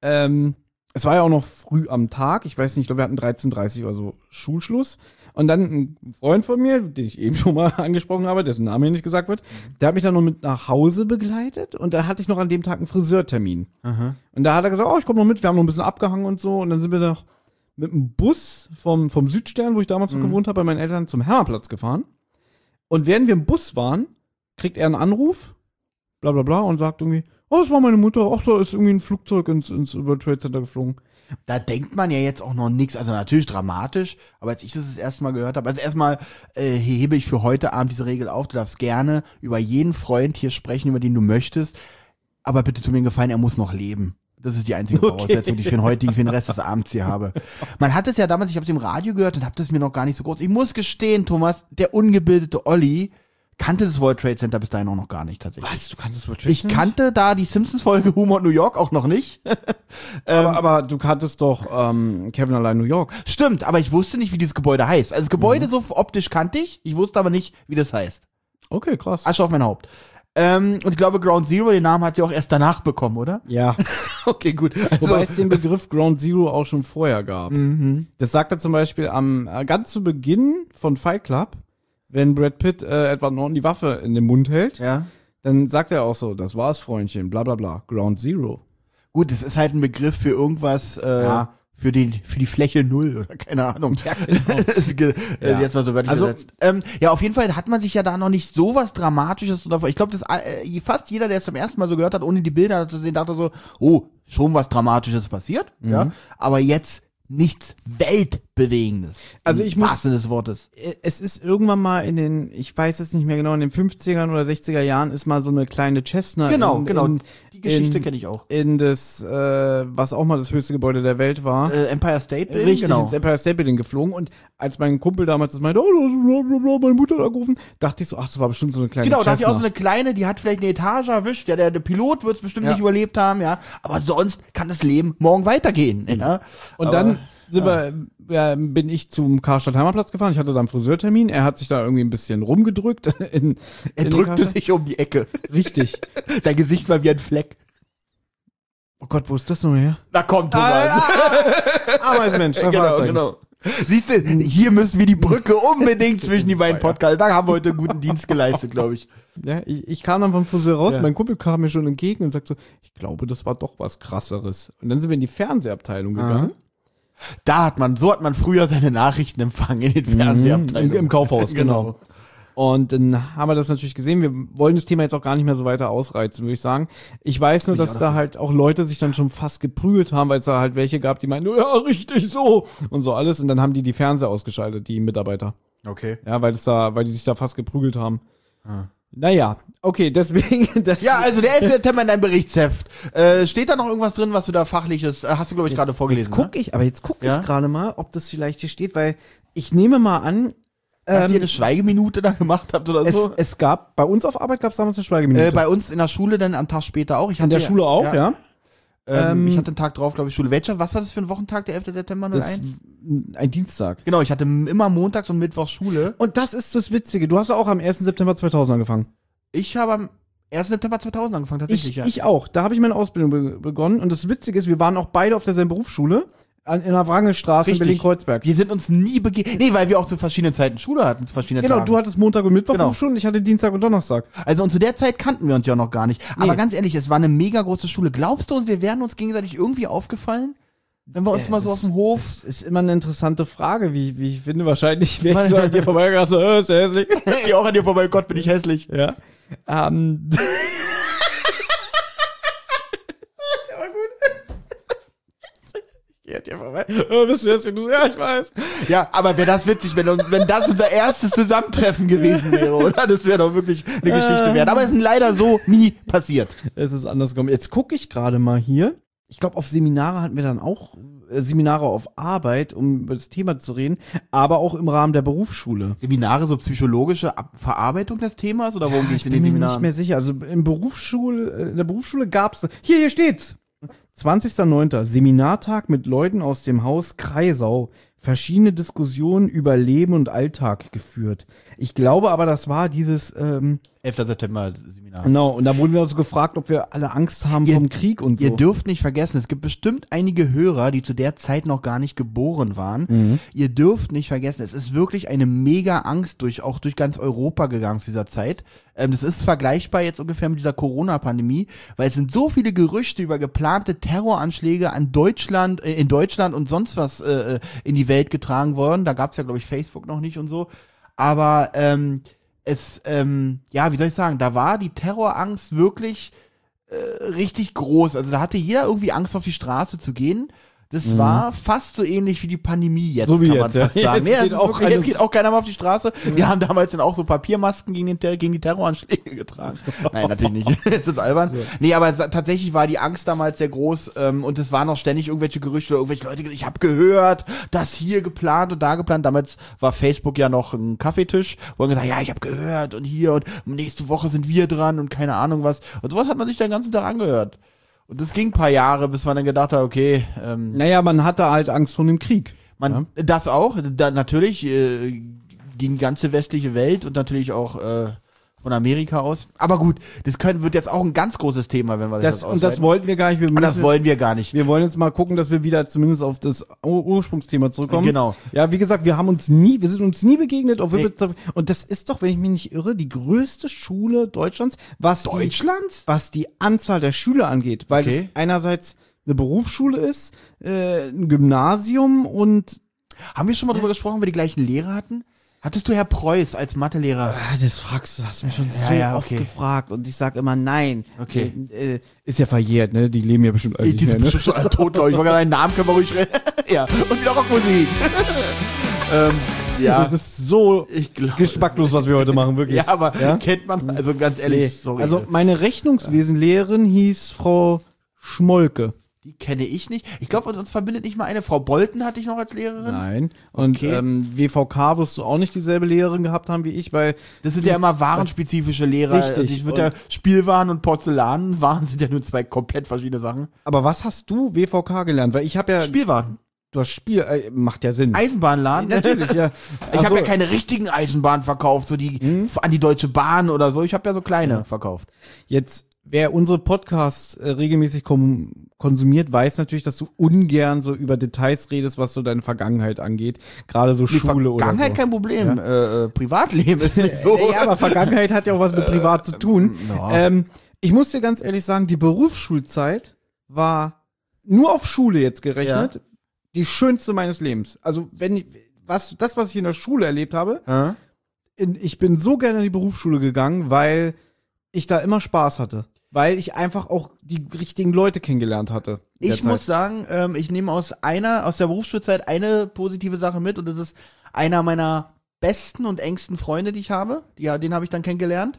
Es war ja auch noch früh am Tag. Ich weiß nicht, ich glaube, wir hatten 13:30 oder so Schulschluss. Und dann ein Freund von mir, den ich eben schon mal angesprochen habe, dessen Name hier nicht gesagt wird, der hat mich dann noch mit nach Hause begleitet und da hatte ich noch an dem Tag einen Friseurtermin. Und da hat er gesagt, ich komme noch mit, wir haben noch ein bisschen abgehangen und so. Und dann sind wir noch mit dem Bus vom Südstern, wo ich damals noch gewohnt habe, bei meinen Eltern zum Hermannplatz gefahren. Und während wir im Bus waren, kriegt er einen Anruf, bla bla bla, und sagt irgendwie, das war meine Mutter, da ist irgendwie ein Flugzeug ins World Trade Center geflogen. Da denkt man ja jetzt auch noch nichts, also natürlich dramatisch, aber als ich das erste Mal gehört habe, also erstmal hebe ich für heute Abend diese Regel auf, du darfst gerne über jeden Freund hier sprechen, über den du möchtest, aber bitte tu mir einen Gefallen, er muss noch leben. Das ist die einzige Voraussetzung, die ich für den Rest des Abends hier habe. Man hat es ja damals, ich habe es im Radio gehört und habe das mir noch gar nicht so groß. Ich muss gestehen, Thomas, der ungebildete Olli kannte das World Trade Center bis dahin auch noch gar nicht tatsächlich. Was? Du kannst das World Trade Ich Center kannte da die Simpsons-Folge Humor New York auch noch nicht. aber du kanntest doch Kevin Allein New York. Stimmt, aber ich wusste nicht, wie dieses Gebäude heißt. Also das Gebäude so optisch kannte ich wusste aber nicht, wie das heißt. Okay, krass. Asche auf mein Haupt. Und ich glaube, Ground Zero, den Namen hat sie auch erst danach bekommen, oder? Ja. Okay, gut. Also, Wobei es den Begriff Ground Zero auch schon vorher gab. Das sagt er zum Beispiel ganz zu Beginn von Fight Club, wenn Brad Pitt Edward Norton die Waffe in den Mund hält, ja. dann sagt er auch so, das war's, Freundchen, bla bla bla, Ground Zero. Gut, das ist halt ein Begriff für irgendwas, Ja. für die Fläche 0 oder keine Ahnung. Ja, genau. Ja. Jetzt mal so wörtlich Also- gesetzt. Ja, auf jeden Fall hat man sich ja da noch nicht so was Dramatisches oder ich glaube, fast jeder, der es zum ersten Mal so gehört hat, ohne die Bilder zu sehen, dachte so, oh, schon was Dramatisches passiert, ja. Aber jetzt nichts Weltbewegendes. Also im wahrsten Sinne des Wortes. Es ist irgendwann mal ich weiß es nicht mehr genau, in den 50ern oder 60er Jahren ist mal so eine kleine Cessna. Genau. Die Geschichte kenne ich auch. In das, was auch mal das höchste Gebäude der Welt war. Empire State Building? Richtig, ins Empire State Building geflogen. Und als mein Kumpel damals das meinte, meine Mutter hat angerufen, dachte ich so, ach, das war bestimmt so eine kleine Genau, da Cessna. hat die auch so eine kleine, die hat vielleicht eine Etage erwischt. Ja, der Pilot wird es bestimmt nicht überlebt haben, ja. Aber sonst kann das Leben morgen weitergehen, ja. Und dann bin ich zum Karstadt-Heimerplatz gefahren. Ich hatte da einen Friseurtermin. Er hat sich da irgendwie ein bisschen rumgedrückt. Er drückte sich um die Ecke. Richtig. Sein Gesicht war wie ein Fleck. Oh Gott, wo ist das noch her? Da kommt Thomas. Ameisenmensch. Genau. Siehst du, hier müssen wir die Brücke unbedingt zwischen die beiden Podcasts. Da haben wir heute einen guten Dienst geleistet, glaube ich. Ja, ich kam dann vom Friseur raus, mein Kumpel kam mir schon entgegen und sagt so, ich glaube, das war doch was Krasseres. Und dann sind wir in die Fernsehabteilung gegangen. So hat man früher seine Nachrichten empfangen in den Fernsehabteilungen. Im Kaufhaus, genau. Und dann haben wir das natürlich gesehen. Wir wollen das Thema jetzt auch gar nicht mehr so weiter ausreizen, würde ich sagen. Ich weiß nur, dass da halt auch Leute sich dann schon fast geprügelt haben, weil es da halt welche gab, die meinten, ja, richtig so und so alles. Und dann haben die Fernseher ausgeschaltet, die Mitarbeiter. Okay. Ja, weil die sich da fast geprügelt haben. Naja, okay, deswegen. Ja, also der 11. September in deinem Berichtsheft. Steht da noch irgendwas drin, was du da fachliches, hast du, glaube ich, gerade vorgelesen. Jetzt guck ich gerade mal, ob das vielleicht hier steht, weil ich nehme mal an, dass ihr eine Schweigeminute da gemacht habt oder so? Es gab, bei uns auf Arbeit gab es damals eine Schweigeminute. Bei uns in der Schule dann am Tag später auch. In der Schule auch, ja. Ich hatte einen Tag drauf, glaube ich, Schule. Was war das für ein Wochentag, der 11. September 01? Ein Dienstag. Genau, ich hatte immer montags und mittwochs Schule. Und das ist das Witzige. Du hast ja auch am 1. September 2000 angefangen. Ich habe am 1. September 2000 angefangen, tatsächlich, Ich auch. Da habe ich meine Ausbildung begonnen. Und das Witzige ist, wir waren auch beide auf derselben Berufsschule. In der Wrangelstraße in Berlin-Kreuzberg. Wir sind uns nie begegnet. Nee, weil wir auch zu verschiedenen Zeiten Schule hatten, zu verschiedenen Tagen. Du hattest Montag und Mittwoch Berufsschule und ich hatte Dienstag und Donnerstag. Also und zu der Zeit kannten wir uns ja noch gar nicht. Nee. Aber ganz ehrlich, es war eine mega große Schule. Glaubst du, wir wären uns gegenseitig irgendwie aufgefallen? Wenn wir uns mal so auf dem Hof... Das ist immer eine interessante Frage, wie ich finde. Wahrscheinlich wäre ich so an dir vorbeigegangen, so, ist ja hässlich. Ich auch an dir vorbei, Gott, bin ich hässlich. Ja. Bist du jetzt? Ja, ich weiß. Ja, aber wäre das witzig, wenn das unser erstes Zusammentreffen gewesen wäre, oder? Das wäre doch wirklich eine Geschichte wert. Aber es ist leider so nie passiert. Es ist anders gekommen. Jetzt gucke ich gerade mal hier. Ich glaube, auf Seminare hatten wir dann auch Seminare auf Arbeit, um über das Thema zu reden, aber auch im Rahmen der Berufsschule. Seminare, so psychologische Verarbeitung des Themas, oder worum geht's in den Seminaren? Ich bin mir nicht mehr sicher. Also in der Berufsschule gab's, hier steht's. 20.09. Seminartag mit Leuten aus dem Haus Kreisau. Verschiedene Diskussionen über Leben und Alltag geführt. Ich glaube aber, das war dieses 11. September Seminar. Genau, und da wurden wir uns gefragt, ob wir alle Angst haben vom Krieg und so. Ihr dürft nicht vergessen, es gibt bestimmt einige Hörer, die zu der Zeit noch gar nicht geboren waren. Ihr dürft nicht vergessen, es ist wirklich eine mega Angst auch durch ganz Europa gegangen zu dieser Zeit. Das ist vergleichbar jetzt ungefähr mit dieser Corona-Pandemie, weil es sind so viele Gerüchte über geplante Terroranschläge in Deutschland und sonst was in die Welt getragen worden. Da gab es ja, glaube ich, Facebook noch nicht und so. Aber wie soll ich sagen, da war die Terrorangst wirklich richtig groß. Also da hatte jeder irgendwie Angst, auf die Straße zu gehen. Das war fast so ähnlich wie die Pandemie jetzt, so wie kann jetzt, man fast sagen. Jetzt Jetzt geht auch keiner mehr auf die Straße. Wir haben damals dann auch so Papiermasken gegen die Terroranschläge getragen. Nein, natürlich nicht. Jetzt ist albern. Ja. Nee, aber tatsächlich war die Angst damals sehr groß und es waren auch ständig irgendwelche Gerüchte oder irgendwelche Leute, ich habe gehört, das hier geplant und da geplant. Damals war Facebook ja noch ein Kaffeetisch, wo man gesagt, ja, ich habe gehört und hier und nächste Woche sind wir dran und keine Ahnung was. Und sowas hat man sich den ganzen Tag angehört. Und das ging ein paar Jahre, bis man dann gedacht hat, okay. Naja, man hatte halt Angst vor dem Krieg. Das auch, natürlich ging die ganze westliche Welt und natürlich auch von Amerika aus. Aber gut, wird jetzt auch ein ganz großes Thema, wenn wir das ausweiten. Und das wollten wir gar nicht. Das wollen wir gar nicht. Wir wollen jetzt mal gucken, dass wir wieder zumindest auf das Ursprungsthema zurückkommen. Genau. Ja, wie gesagt, wir sind uns nie begegnet. Und das ist doch, wenn ich mich nicht irre, die größte Schule Deutschlands. Was die Anzahl der Schüler angeht. Weil es einerseits eine Berufsschule ist, ein Gymnasium und... Haben wir schon mal drüber gesprochen, ob wir die gleichen Lehrer hatten? Hattest du Herr Preuß als Mathelehrer? Hast du mich schon so ja, oft okay. gefragt und ich sag immer nein. Okay. Ist ja verjährt, ne? Die leben ja bestimmt alle nicht Die mehr, sind ne? bestimmt schon alle tot, glaube ich. Ich wollte gerade einen Namen, können wir ruhig reden. Ja, und wieder Rockmusik. Ja. Das ist so Ich glaube. geschmacklos, was wir heute machen, wirklich. Ja, aber Ja? kennt man, also ganz ehrlich, Nee. sorry. Also meine Rechnungswesenlehrerin hieß Frau Schmolke. die kenne ich nicht. Ich glaube, uns verbindet nicht mal eine. Frau Bolten hatte ich noch als Lehrerin. Nein. Und Okay. WVK wirst du auch nicht dieselbe Lehrerin gehabt haben wie ich, weil Das sind ja immer warenspezifische Lehrer. Richtig. Also ich würde ja Spielwaren und Porzellanwaren sind ja nur zwei komplett verschiedene Sachen. aber was hast du WVK gelernt? Weil ich habe ja Spielwaren. du hast macht ja Sinn. Eisenbahnladen. Natürlich, ja. Ich Ach habe so. ja keine richtigen Eisenbahnen verkauft, so die an die Deutsche Bahn oder so. Ich habe ja so kleine verkauft. Jetzt, wer unsere Podcasts regelmäßig konsumiert, weiß natürlich, dass du ungern so über Details redest, was so deine Vergangenheit angeht. Gerade so Schule oder Vergangenheit so. kein Problem. Privatleben ist nicht so. Ja, aber Vergangenheit hat ja auch was mit privat zu tun. Ja. Ich muss dir ganz ehrlich sagen, die Berufsschulzeit war nur auf Schule jetzt gerechnet die schönste meines Lebens. Also was ich in der Schule erlebt habe, ich bin so gerne in die Berufsschule gegangen, weil ich da immer Spaß hatte. Weil ich einfach auch die richtigen Leute kennengelernt hatte. Ich muss sagen, ich nehme aus der Berufsschulzeit eine positive Sache mit und das ist einer meiner besten und engsten Freunde, die ich habe. Den habe ich dann kennengelernt.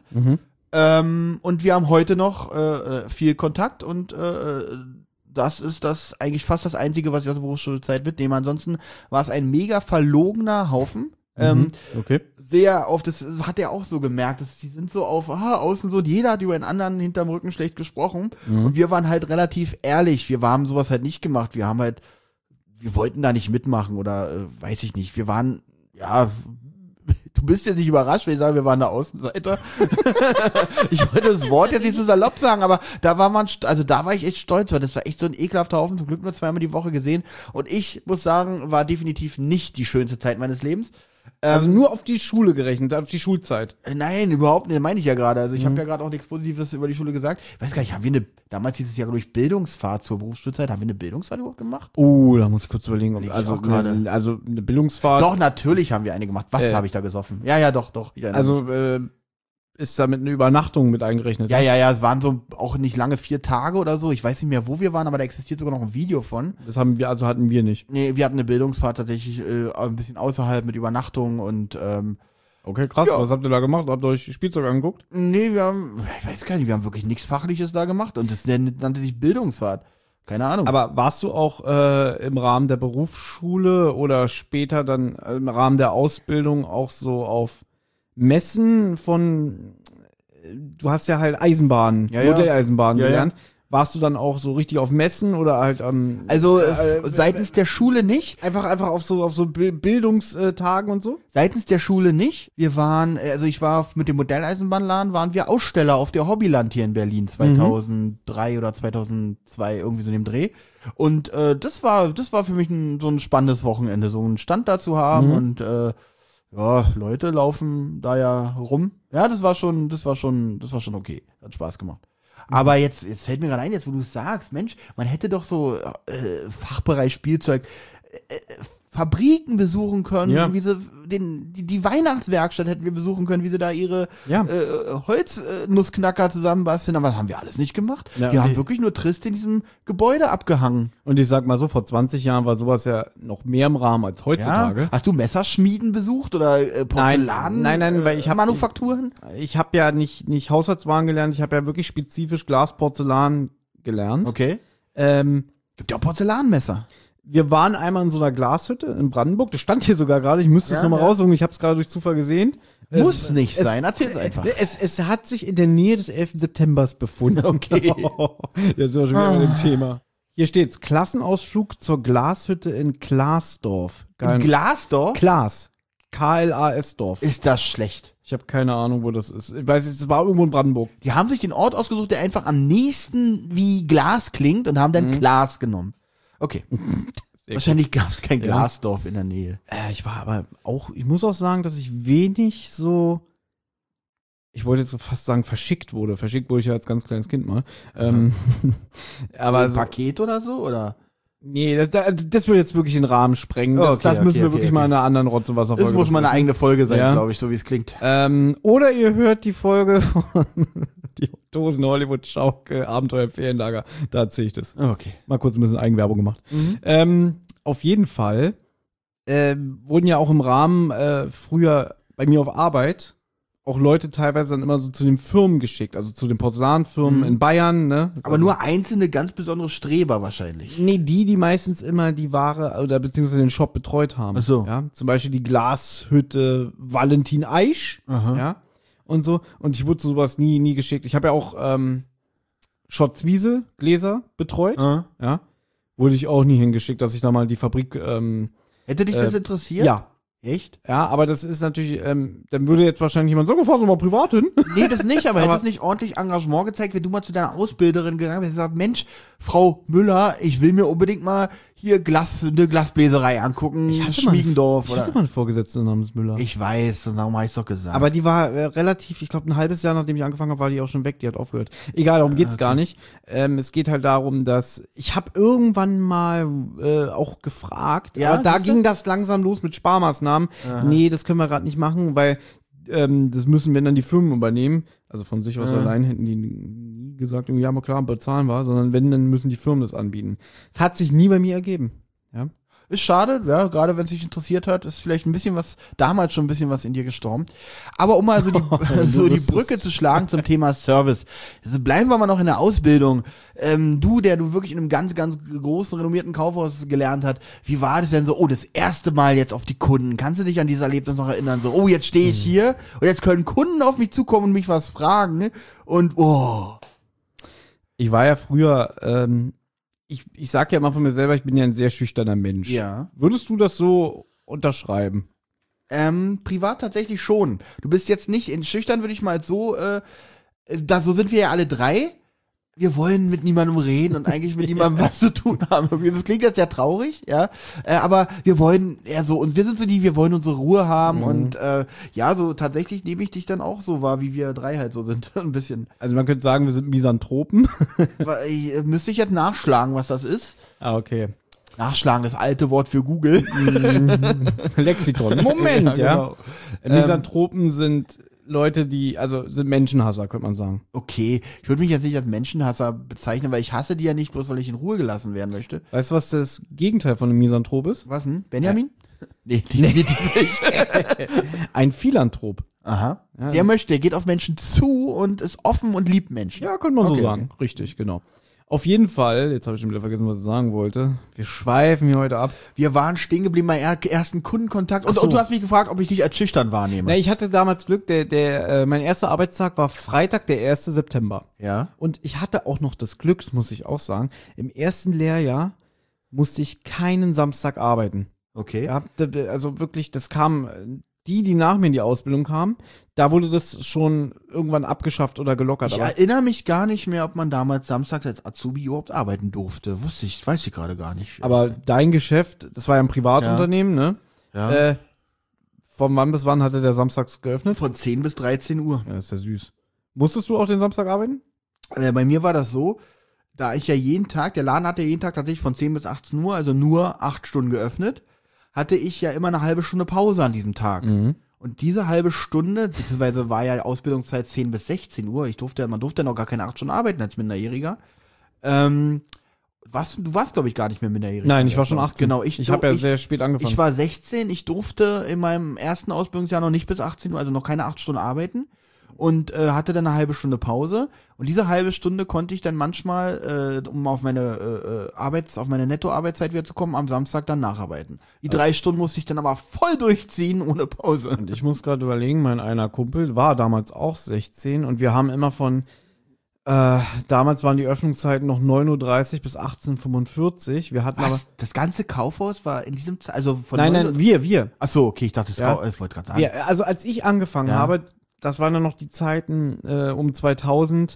Und wir haben heute noch viel Kontakt und das ist das eigentlich fast das Einzige, was ich aus der Berufsschulzeit mitnehme. Ansonsten war es ein mega verlogener Haufen. Okay. Sehr oft, das hat er auch so gemerkt, die sind so auf außen so, jeder hat über den anderen hinterm Rücken schlecht gesprochen und wir waren halt relativ ehrlich, wir haben sowas halt nicht gemacht, wir wollten da nicht mitmachen oder weiß ich nicht, wir waren, ja, du bist jetzt nicht überrascht, wenn ich sage, wir waren der Außenseiter. Ich wollte das Wort jetzt nicht so salopp sagen, aber da war ich echt stolz, weil das war echt so ein ekelhafter Haufen, zum Glück nur zweimal die Woche gesehen und ich muss sagen, war definitiv nicht die schönste Zeit meines Lebens. Also nur auf die Schule gerechnet, auf die Schulzeit. Nein, überhaupt nicht, meine ich ja gerade. Also ich habe ja gerade auch nichts Positives über die Schule gesagt. Ich weiß gar nicht, damals hieß es ja, glaube ich, Bildungsfahrt zur Berufsschulzeit. Haben wir eine Bildungsfahrt überhaupt gemacht? Oh, da muss ich kurz überlegen. Überleg ich Also auch gerade. eine Bildungsfahrt. Doch, natürlich haben wir eine gemacht. Was habe ich da gesoffen? Ja, doch. Ich erinnere mich. Also ist damit eine Übernachtung mit eingerechnet. Ja, es waren so auch nicht lange 4 Tage oder so. Ich weiß nicht mehr, wo wir waren, aber da existiert sogar noch ein Video von. Das hatten wir nicht. Nee, wir hatten eine Bildungsfahrt tatsächlich ein bisschen außerhalb mit Übernachtung und Okay, krass. Ja. Was habt ihr da gemacht? Habt ihr euch Spielzeug angeguckt? nee, ich weiß gar nicht, wir haben wirklich nichts Fachliches da gemacht und das nannte sich Bildungsfahrt. Keine Ahnung. Aber warst du auch im Rahmen der Berufsschule oder später dann im Rahmen der Ausbildung auch so auf Messen du hast ja halt Eisenbahnen, Ja, ja. Modelleisenbahnen Ja, ja. gelernt. Warst du dann auch so richtig auf Messen oder halt Also seitens der Schule nicht. einfach auf so Bildungstagen und so? Seitens der Schule nicht. Wir waren, ich war mit dem Modelleisenbahnladen, waren wir Aussteller auf der Hobbyland hier in Berlin 2003 oder 2002, irgendwie so in dem Dreh. Und das war für mich so ein spannendes Wochenende, so einen Stand da zu haben und Leute laufen da ja rum. Ja, das war schon okay. Hat Spaß gemacht. Aber jetzt fällt mir gerade ein, jetzt wo du es sagst, Mensch, man hätte doch so Fachbereich Spielzeug Fabriken besuchen können, Ja. wie sie die Weihnachtswerkstatt hätten wir besuchen können, wie sie da ihre Holznussknacker zusammenbasteln, aber das haben wir alles nicht gemacht. Ja, Wir haben wirklich nur trist in diesem Gebäude abgehangen. Und ich sag mal so, vor 20 Jahren war sowas ja noch mehr im Rahmen als heutzutage. Ja. Hast du Messerschmieden besucht oder Porzellan? Nein, weil ich hab- Manufakturen? Ich habe ja nicht Haushaltswaren gelernt, ich habe ja wirklich spezifisch Glas, Porzellan gelernt. Okay. Gibt ja auch Porzellanmesser. Wir waren einmal in so einer Glashütte in Brandenburg, das stand hier sogar gerade, ich müsste es Ja, nochmal ja. raussuchen, ich habe es gerade durch Zufall gesehen. Muss nicht sein, erzähl's einfach. Es hat sich in der Nähe des 11. Septembers befunden. Okay. Jetzt sind wir schon wieder mit dem Thema. Hier steht's, Klassenausflug zur Glashütte in Klaasdorf. In Glasdorf? Klaas. K-L-A-S-Dorf. Ist das schlecht? Ich habe keine Ahnung, wo das ist. Ich weiß, es war irgendwo in Brandenburg. Die haben sich den Ort ausgesucht, der einfach am nächsten wie Glas klingt und haben dann Glas genommen. Okay. Wahrscheinlich gab es kein Ja. Glasdorf in der Nähe. Ich war aber auch, ich muss auch sagen, dass ich wenig so, ich wollte jetzt so fast sagen, verschickt wurde. Verschickt wurde ich ja als ganz kleines Kind mal. Aber Ein so, Paket oder so? Oder? Nee, das würde jetzt wirklich den Rahmen sprengen. Das müssen wir wirklich mal in einer anderen Rotz- und Wasserfolge. Das muss mal eine eigene Folge sein, Ja. glaube ich, so wie es klingt. Oder ihr hört die Folge von die Dosen Hollywood Schaukel Abenteuer im Ferienlager. Da erzähle ich das. Okay. Mal kurz ein bisschen Eigenwerbung gemacht. Auf jeden Fall wurden ja auch im Rahmen früher bei mir auf Arbeit auch Leute teilweise dann immer so zu den Firmen geschickt, also zu den Porzellanfirmen in Bayern, ne? Aber nur einzelne ganz besondere Streber wahrscheinlich. Nee, die meistens immer die Ware oder beziehungsweise den Shop betreut haben. Ach so. Ja, zum Beispiel die Glashütte Valentin Eisch. Aha. Ja. Und so. Und ich wurde sowas nie geschickt. Ich habe ja auch Schotzwiesel Gläser betreut. Ja. Wurde ich auch nie hingeschickt, dass ich da mal die Fabrik Hätte dich das interessiert? ja. Echt? Ja, aber das ist natürlich, dann würde jetzt wahrscheinlich jemand sagen, fahren Sie mal privat hin. Nee, das nicht, aber hättest nicht ordentlich Engagement gezeigt, wenn du mal zu deiner Ausbilderin gegangen bist und gesagt, Mensch, Frau Müller, ich will mir unbedingt mal hier eine Glasbläserei angucken, Schmiegendorf Ich hatte mal eine Vorgesetzte namens Müller. Ich weiß, darum habe ich doch gesagt. Aber die war relativ, ich glaube, ein halbes Jahr, nachdem ich angefangen habe, war die auch schon weg, die hat aufgehört. Egal, darum geht's gar nicht. Es geht halt darum, dass ich habe irgendwann mal auch gefragt, Ja, aber da siehste? ging das langsam los mit Sparmaßnahmen. Nee, das können wir gerade nicht machen, weil das müssen wir dann die Firmen übernehmen. Also von sich aus allein hätten die nie gesagt, ja, aber klar, bezahlen wir, sondern wenn, dann müssen die Firmen das anbieten. Das hat sich nie bei mir ergeben. Ja. ist schade, ja, gerade wenn es dich interessiert hat, ist vielleicht ein bisschen was, damals schon ein bisschen was in dir gestorben. Aber um mal so die Brücke zu schlagen zum Thema Service. Also bleiben wir mal noch in der Ausbildung. Der du wirklich in einem ganz, ganz großen, renommierten Kaufhaus gelernt hast, wie war das denn so, das erste Mal jetzt auf die Kunden? Kannst du dich an dieses Erlebnis noch erinnern? So, jetzt stehe ich hier und jetzt können Kunden auf mich zukommen und mich was fragen und Ich war ja früher, ich sag ja immer von mir selber, ich bin ja ein sehr schüchterner Mensch. Ja. Würdest du das so unterschreiben? Privat tatsächlich schon. Du bist jetzt nicht in schüchtern, würde ich mal so, so sind wir ja alle drei. Wir wollen mit niemandem reden und eigentlich mit niemandem was zu tun haben. Das klingt jetzt sehr traurig, ja. Aber wir wollen eher so, und wir sind so wir wollen unsere Ruhe haben und so tatsächlich nehme ich dich dann auch so wahr, wie wir drei halt so sind. Ein bisschen. Also man könnte sagen, wir sind Misanthropen. Müsste ich jetzt nachschlagen, was das ist? Ah, okay. Nachschlagen, das alte Wort für Google. Lexikon. Moment, ja. Genau. Misanthropen sind Leute, sind Menschenhasser, könnte man sagen. Okay, ich würde mich jetzt nicht als Menschenhasser bezeichnen, weil ich hasse die ja nicht, bloß weil ich in Ruhe gelassen werden möchte. Weißt du, was das Gegenteil von einem Misanthrop ist? Was denn? Benjamin? Nee, definitiv nicht. Ein Philanthrop. Aha. Ja. Der geht auf Menschen zu und ist offen und liebt Menschen. Ja, könnte man so Okay, sagen. Richtig, genau. Auf jeden Fall, jetzt habe ich schon wieder vergessen, was ich sagen wollte. Wir schweifen hier heute ab. Wir waren stehen geblieben beim ersten Kundenkontakt. Ach so. Und du hast mich gefragt, ob ich dich als schüchtern wahrnehme. Na, ich hatte damals Glück, mein erster Arbeitstag war Freitag, der 1. September. Ja. Und ich hatte auch noch das Glück, das muss ich auch sagen, im ersten Lehrjahr musste ich keinen Samstag arbeiten. Okay. Ja, also wirklich, das kam, die nach mir in die Ausbildung kamen, da wurde das schon irgendwann abgeschafft oder gelockert. Ich Aber erinnere mich gar nicht mehr, ob man damals samstags als Azubi überhaupt arbeiten durfte. Weiß ich gerade gar nicht. aber dein Geschäft, das war ja ein Privatunternehmen, ne? Ja. Von wann bis wann hatte der samstags geöffnet? Von 10 bis 13 Uhr. Ja, ist ja süß. Musstest du auch den Samstag arbeiten? Bei mir war das so, da ich ja der Laden hatte jeden Tag tatsächlich von 10 bis 18 Uhr, also nur 8 Stunden geöffnet, hatte ich ja immer eine halbe Stunde Pause an diesem Tag. Und diese halbe Stunde, beziehungsweise war ja Ausbildungszeit 10 bis 16 Uhr, man durfte ja noch gar keine 8 Stunden arbeiten als Minderjähriger. Du warst, glaube ich, gar nicht mehr minderjährig. Nein, ich war schon 18. Genau, ich habe ja sehr spät angefangen. Ich war 16, ich durfte in meinem ersten Ausbildungsjahr noch nicht bis 18 Uhr, also noch keine 8 Stunden arbeiten. Und hatte dann eine halbe Stunde Pause. Und diese halbe Stunde konnte ich dann manchmal, um auf meine Nettoarbeitszeit wieder zu kommen, am Samstag dann nacharbeiten. Die 3 Stunden musste ich dann aber voll durchziehen, ohne Pause. Und ich muss gerade überlegen, mein einer Kumpel war damals auch 16 und wir haben immer damals waren die Öffnungszeiten noch 9:30 Uhr bis 18:45 Uhr. Wir hatten aber. Das ganze Kaufhaus war in diesem also von Nein, wir. Ach so, okay, ich dachte, Ja. Ich wollte gerade sagen. Also als ich angefangen habe, das waren dann noch die Zeiten um 2000,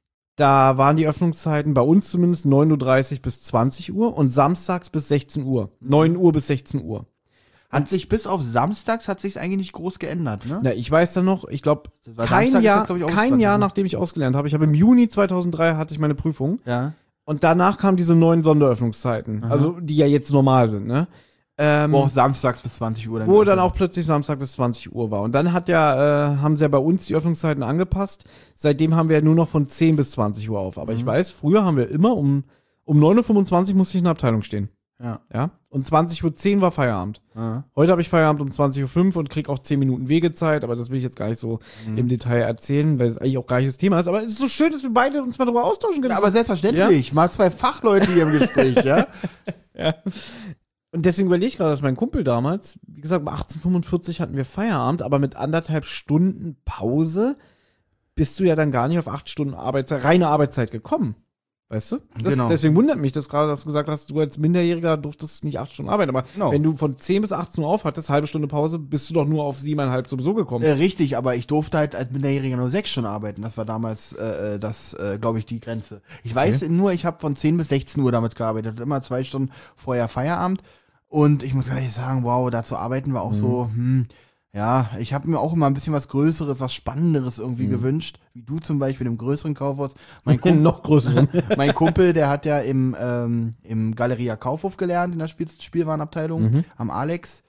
da waren die Öffnungszeiten bei uns zumindest 9:30 Uhr bis 20 Uhr und samstags bis 16 Uhr. 9 Uhr bis 16 Uhr. Hat sich bis auf samstags eigentlich nicht groß geändert, ne? Na, ich weiß dann noch, ich glaube, Weil kein Samstag ist Jahr, das, glaub ich, auch kein 20 Jahr Uhr. nachdem ich ausgelernt habe. Ich habe im Juni 2003 hatte ich meine Prüfung. Ja. Und danach kamen diese neuen Sonderöffnungszeiten, also die ja jetzt normal sind, ne? Wo auch samstags bis 20 Uhr. Wo dann auch plötzlich Samstag bis 20 Uhr war. Und dann haben sie ja bei uns die Öffnungszeiten angepasst. Seitdem haben wir ja nur noch von 10 bis 20 Uhr auf. Aber ich weiß, früher haben wir immer um 9:25 Uhr musste ich in der Abteilung stehen. Ja. Und 20:10 Uhr war Feierabend. Heute habe ich Feierabend um 20:05 Uhr und krieg auch 10 Minuten Wegezeit, aber das will ich jetzt gar nicht so im Detail erzählen, weil es eigentlich auch gar nicht das Thema ist. Aber es ist so schön, dass wir beide uns mal darüber austauschen können. Ja, aber selbstverständlich. Mal zwei Fachleute hier im Gespräch, ja? Ja. Und deswegen überlege ich gerade, dass mein Kumpel damals, wie gesagt, um 18:45 Uhr hatten wir Feierabend, aber mit 1,5 Stunden Pause bist du ja dann gar nicht auf 8 Stunden reine Arbeitszeit gekommen. Weißt du? Genau. Deswegen wundert mich das gerade, dass du gesagt hast, du als Minderjähriger durftest nicht 8 Stunden arbeiten. Aber wenn du von 10 bis 18 Uhr aufhattest, halbe Stunde Pause, bist du doch nur auf 7,5 sowieso gekommen. Richtig, aber ich durfte halt als Minderjähriger nur 6 Stunden arbeiten. Das war damals, glaube ich, die Grenze. Ich weiß nur, ich habe von 10 bis 16 Uhr damals gearbeitet. Immer 2 Stunden vorher Feierabend. Und ich muss ehrlich sagen, wow, da zu arbeiten war auch so, ja, ich habe mir auch immer ein bisschen was Größeres, was Spannenderes irgendwie gewünscht. Wie du zum Beispiel im größeren Kaufhaus. Noch größeren. Mein Kumpel, der hat ja im Galeria Kaufhof gelernt, in der Spielwarenabteilung, am Alex.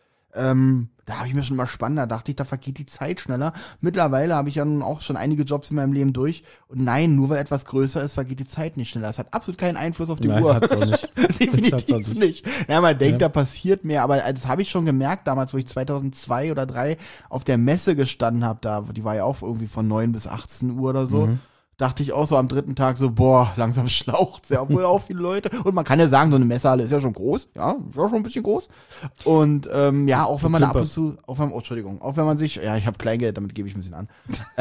Da habe ich mir schon mal spannend, da dachte ich, da vergeht die Zeit schneller. Mittlerweile habe ich ja nun auch schon einige Jobs in meinem Leben durch. Und nein, nur weil etwas größer ist, vergeht die Zeit nicht schneller. Das hat absolut keinen Einfluss auf die Uhr. Hat's auch nicht. Definitiv nicht. Ja, man denkt, da passiert mehr, aber das habe ich schon gemerkt damals, wo ich 2002 oder 2003 auf der Messe gestanden habe, die war ja auch irgendwie von 9 bis 18 Uhr oder so. Dachte ich auch so am dritten Tag so, boah, langsam schlaucht's ja wohl auch viele Leute. Und man kann ja sagen, so eine Messehalle ist ja schon groß, ja, ist ja schon ein bisschen groß. Und ja, auch wenn man da ab und zu, auch wenn man sich, ja, ich habe Kleingeld, damit gebe ich ein bisschen an.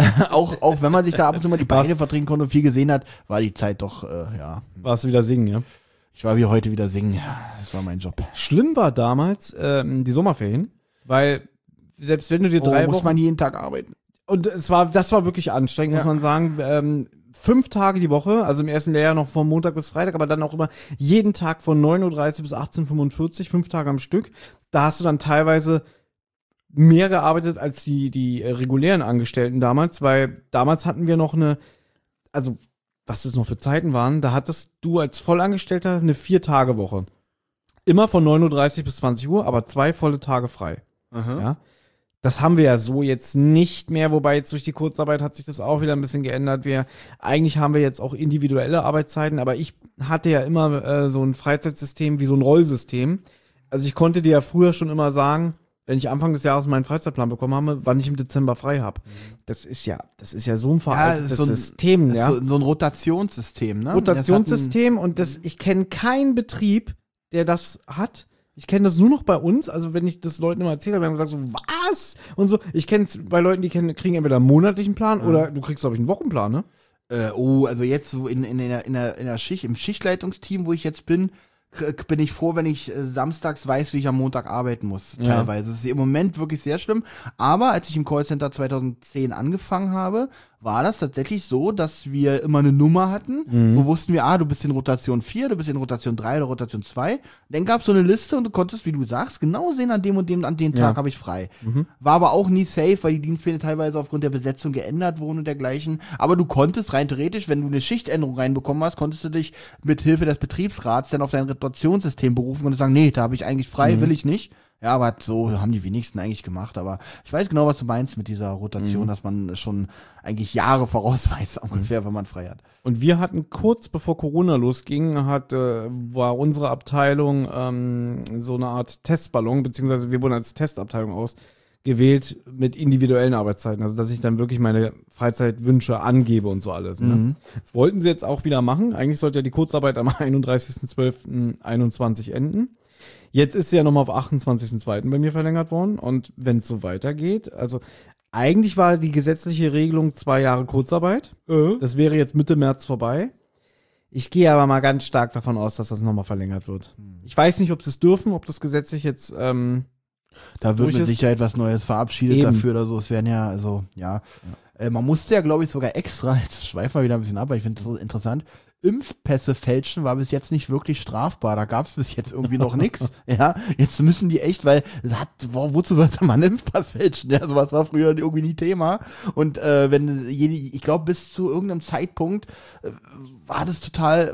auch wenn man sich da ab und zu mal die Beine vertrinken konnte und viel gesehen hat, war die Zeit doch, ja. Warst du wieder singen, ja? Ich war wie heute wieder singen, ja, das war mein Job. Schlimm war damals die Sommerferien, weil selbst wenn du dir 3 Wochen... muss man jeden Tag arbeiten. Und das war wirklich anstrengend, muss man sagen. 5 Tage die Woche, also im ersten Lehrjahr noch von Montag bis Freitag, aber dann auch immer jeden Tag von 9:30 Uhr bis 18:45 Uhr, 5 Tage am Stück. Da hast du dann teilweise mehr gearbeitet als die regulären Angestellten damals, weil damals hatten wir noch also was das noch für Zeiten waren, da hattest du als Vollangestellter eine 4-Tage-Woche. Immer von 9:30 Uhr bis 20 Uhr, aber 2 volle Tage frei. Ja. Das haben wir ja so jetzt nicht mehr, wobei jetzt durch die Kurzarbeit hat sich das auch wieder ein bisschen geändert. Eigentlich haben wir jetzt auch individuelle Arbeitszeiten, aber ich hatte ja immer so ein Freizeitsystem wie so ein Rollsystem. Also ich konnte dir ja früher schon immer sagen, wenn ich Anfang des Jahres meinen Freizeitplan bekommen habe, wann ich im Dezember frei habe. Das ist ja so ein veraltetes System, ja. So ein Rotationssystem, ne? Rotationssystem und ich kenne keinen Betrieb, der das hat. Ich kenne das nur noch bei uns, also wenn ich das Leuten immer erzähle, haben wir gesagt so, was? Und so, ich kenne es bei Leuten, die kriegen entweder einen monatlichen Plan oder du kriegst, glaube ich, einen Wochenplan, ne? Also jetzt so in der Schicht, im Schichtleitungsteam, wo ich jetzt bin ich froh, wenn ich samstags weiß, wie ich am Montag arbeiten muss, teilweise. Das ist im Moment wirklich sehr schlimm, aber als ich im Callcenter 2010 angefangen habe, war das tatsächlich so, dass wir immer eine Nummer hatten. So wussten wir, du bist in Rotation 4, du bist in Rotation 3 oder Rotation 2. Dann gab es so eine Liste und du konntest, wie du sagst, genau sehen, an dem und dem, an dem Tag habe ich frei. War aber auch nie safe, weil die Dienstpläne teilweise aufgrund der Besetzung geändert wurden und dergleichen. Aber du konntest rein theoretisch, wenn du eine Schichtänderung reinbekommen hast, konntest du dich mit Hilfe des Betriebsrats dann auf dein Rotationssystem berufen und sagen, nee, da habe ich eigentlich frei, will ich nicht. Ja, aber so haben die wenigsten eigentlich gemacht. Aber ich weiß genau, was du meinst mit dieser Rotation, dass man schon eigentlich Jahre voraus weiß, ungefähr, wenn man frei hat. Und wir hatten kurz bevor Corona losging, war unsere Abteilung so eine Art Testballon, beziehungsweise wir wurden als Testabteilung ausgewählt mit individuellen Arbeitszeiten. Also, dass ich dann wirklich meine Freizeitwünsche angebe und so alles. Ne? Das wollten sie jetzt auch wieder machen. Eigentlich sollte ja die Kurzarbeit am 31.12.21 enden. Jetzt ist sie ja nochmal auf 28.02. bei mir verlängert worden. Und wenn es so weitergeht, also eigentlich war die gesetzliche Regelung 2 Jahre Kurzarbeit. Das wäre jetzt Mitte März vorbei. Ich gehe aber mal ganz stark davon aus, dass das nochmal verlängert wird. Ich weiß nicht, ob sie es dürfen, ob das Gesetz sich jetzt da wird mit Sicherheit was Neues verabschiedet dafür oder so. Es werden ja, also, ja. Man musste ja, glaube ich, sogar extra, jetzt schweifen wir wieder ein bisschen ab, aber ich finde das so interessant, Impfpässe fälschen war bis jetzt nicht wirklich strafbar. Da gab es bis jetzt irgendwie noch nichts. Ja, jetzt müssen die echt, weil wozu sollte man einen Impfpass fälschen? Ja, sowas war früher irgendwie nie Thema. Und ich glaube, bis zu irgendeinem Zeitpunkt war das total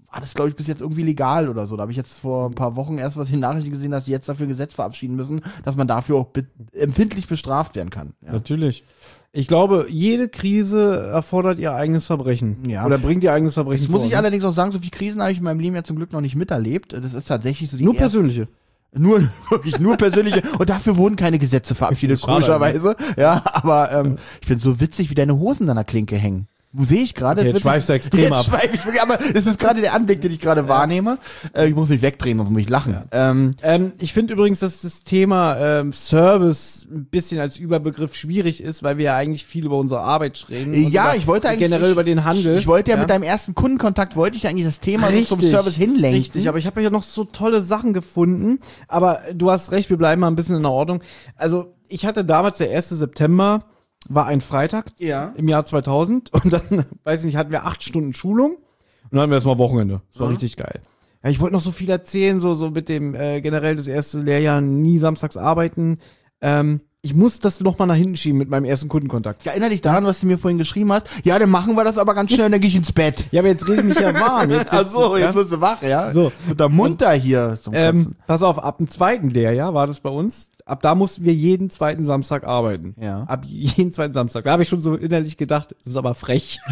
war das, glaube ich, bis jetzt irgendwie legal oder so. Da habe ich jetzt vor ein paar Wochen erst was in den Nachrichten gesehen, dass sie jetzt dafür ein Gesetz verabschieden müssen, dass man dafür auch empfindlich bestraft werden kann. Ja. Natürlich. Ich glaube, jede Krise erfordert ihr eigenes Verbrechen. Ja. Oder bringt ihr eigenes Verbrechen Jetzt muss vor, ich allerdings auch sagen, so viele Krisen habe ich in meinem Leben ja zum Glück noch nicht miterlebt. Das ist tatsächlich so die Nur erste- persönliche. Wirklich nur persönliche. Und dafür wurden keine Gesetze verabschiedet, Schade komischerweise. Ja, aber ich finde so witzig, wie deine Hosen an der Klinke hängen. Wo sehe ich gerade? Okay, jetzt schweifst du extrem ab. Schweif ich wirklich, aber es ist gerade der Anblick, den ich gerade wahrnehme. Ich muss mich wegdrehen, sonst muss ich lachen. Ich finde übrigens, dass das Thema Service ein bisschen als Überbegriff schwierig ist, weil wir ja eigentlich viel über unsere Arbeit reden. und Ja, über, ich wollte eigentlich generell über den Handel. Ich wollte ja mit deinem ersten Kundenkontakt wollte ich eigentlich das Thema so zum Service hinlenken. Richtig, aber ich habe ja noch so tolle Sachen gefunden. Aber du hast recht, wir bleiben mal ein bisschen in der Ordnung. Also ich hatte damals, der 1. September war ein Freitag Ja. im Jahr 2000 und dann, weiß ich nicht, hatten wir 8 Stunden Schulung und dann hatten wir erstmal Wochenende. Das war richtig geil. Ja, ich wollte noch so viel erzählen, so mit dem generell das erste Lehrjahr nie samstags arbeiten. Ich muss das noch mal nach hinten schieben mit meinem ersten Kundenkontakt. Ich erinnere dich daran, was du mir vorhin geschrieben hast. Ja, dann machen wir das aber ganz schnell und dann gehe ich ins Bett. Ja, aber jetzt rede ich mich ja warm. Jetzt Wirst du wach, ja? So. Und der Mund da hier zum Kotzen. Pass auf, ab dem zweiten Lehrjahr war das bei uns. Ab da mussten wir jeden zweiten Samstag arbeiten. Ja. Ab jeden zweiten Samstag. Da habe ich schon so innerlich gedacht, das ist aber frech.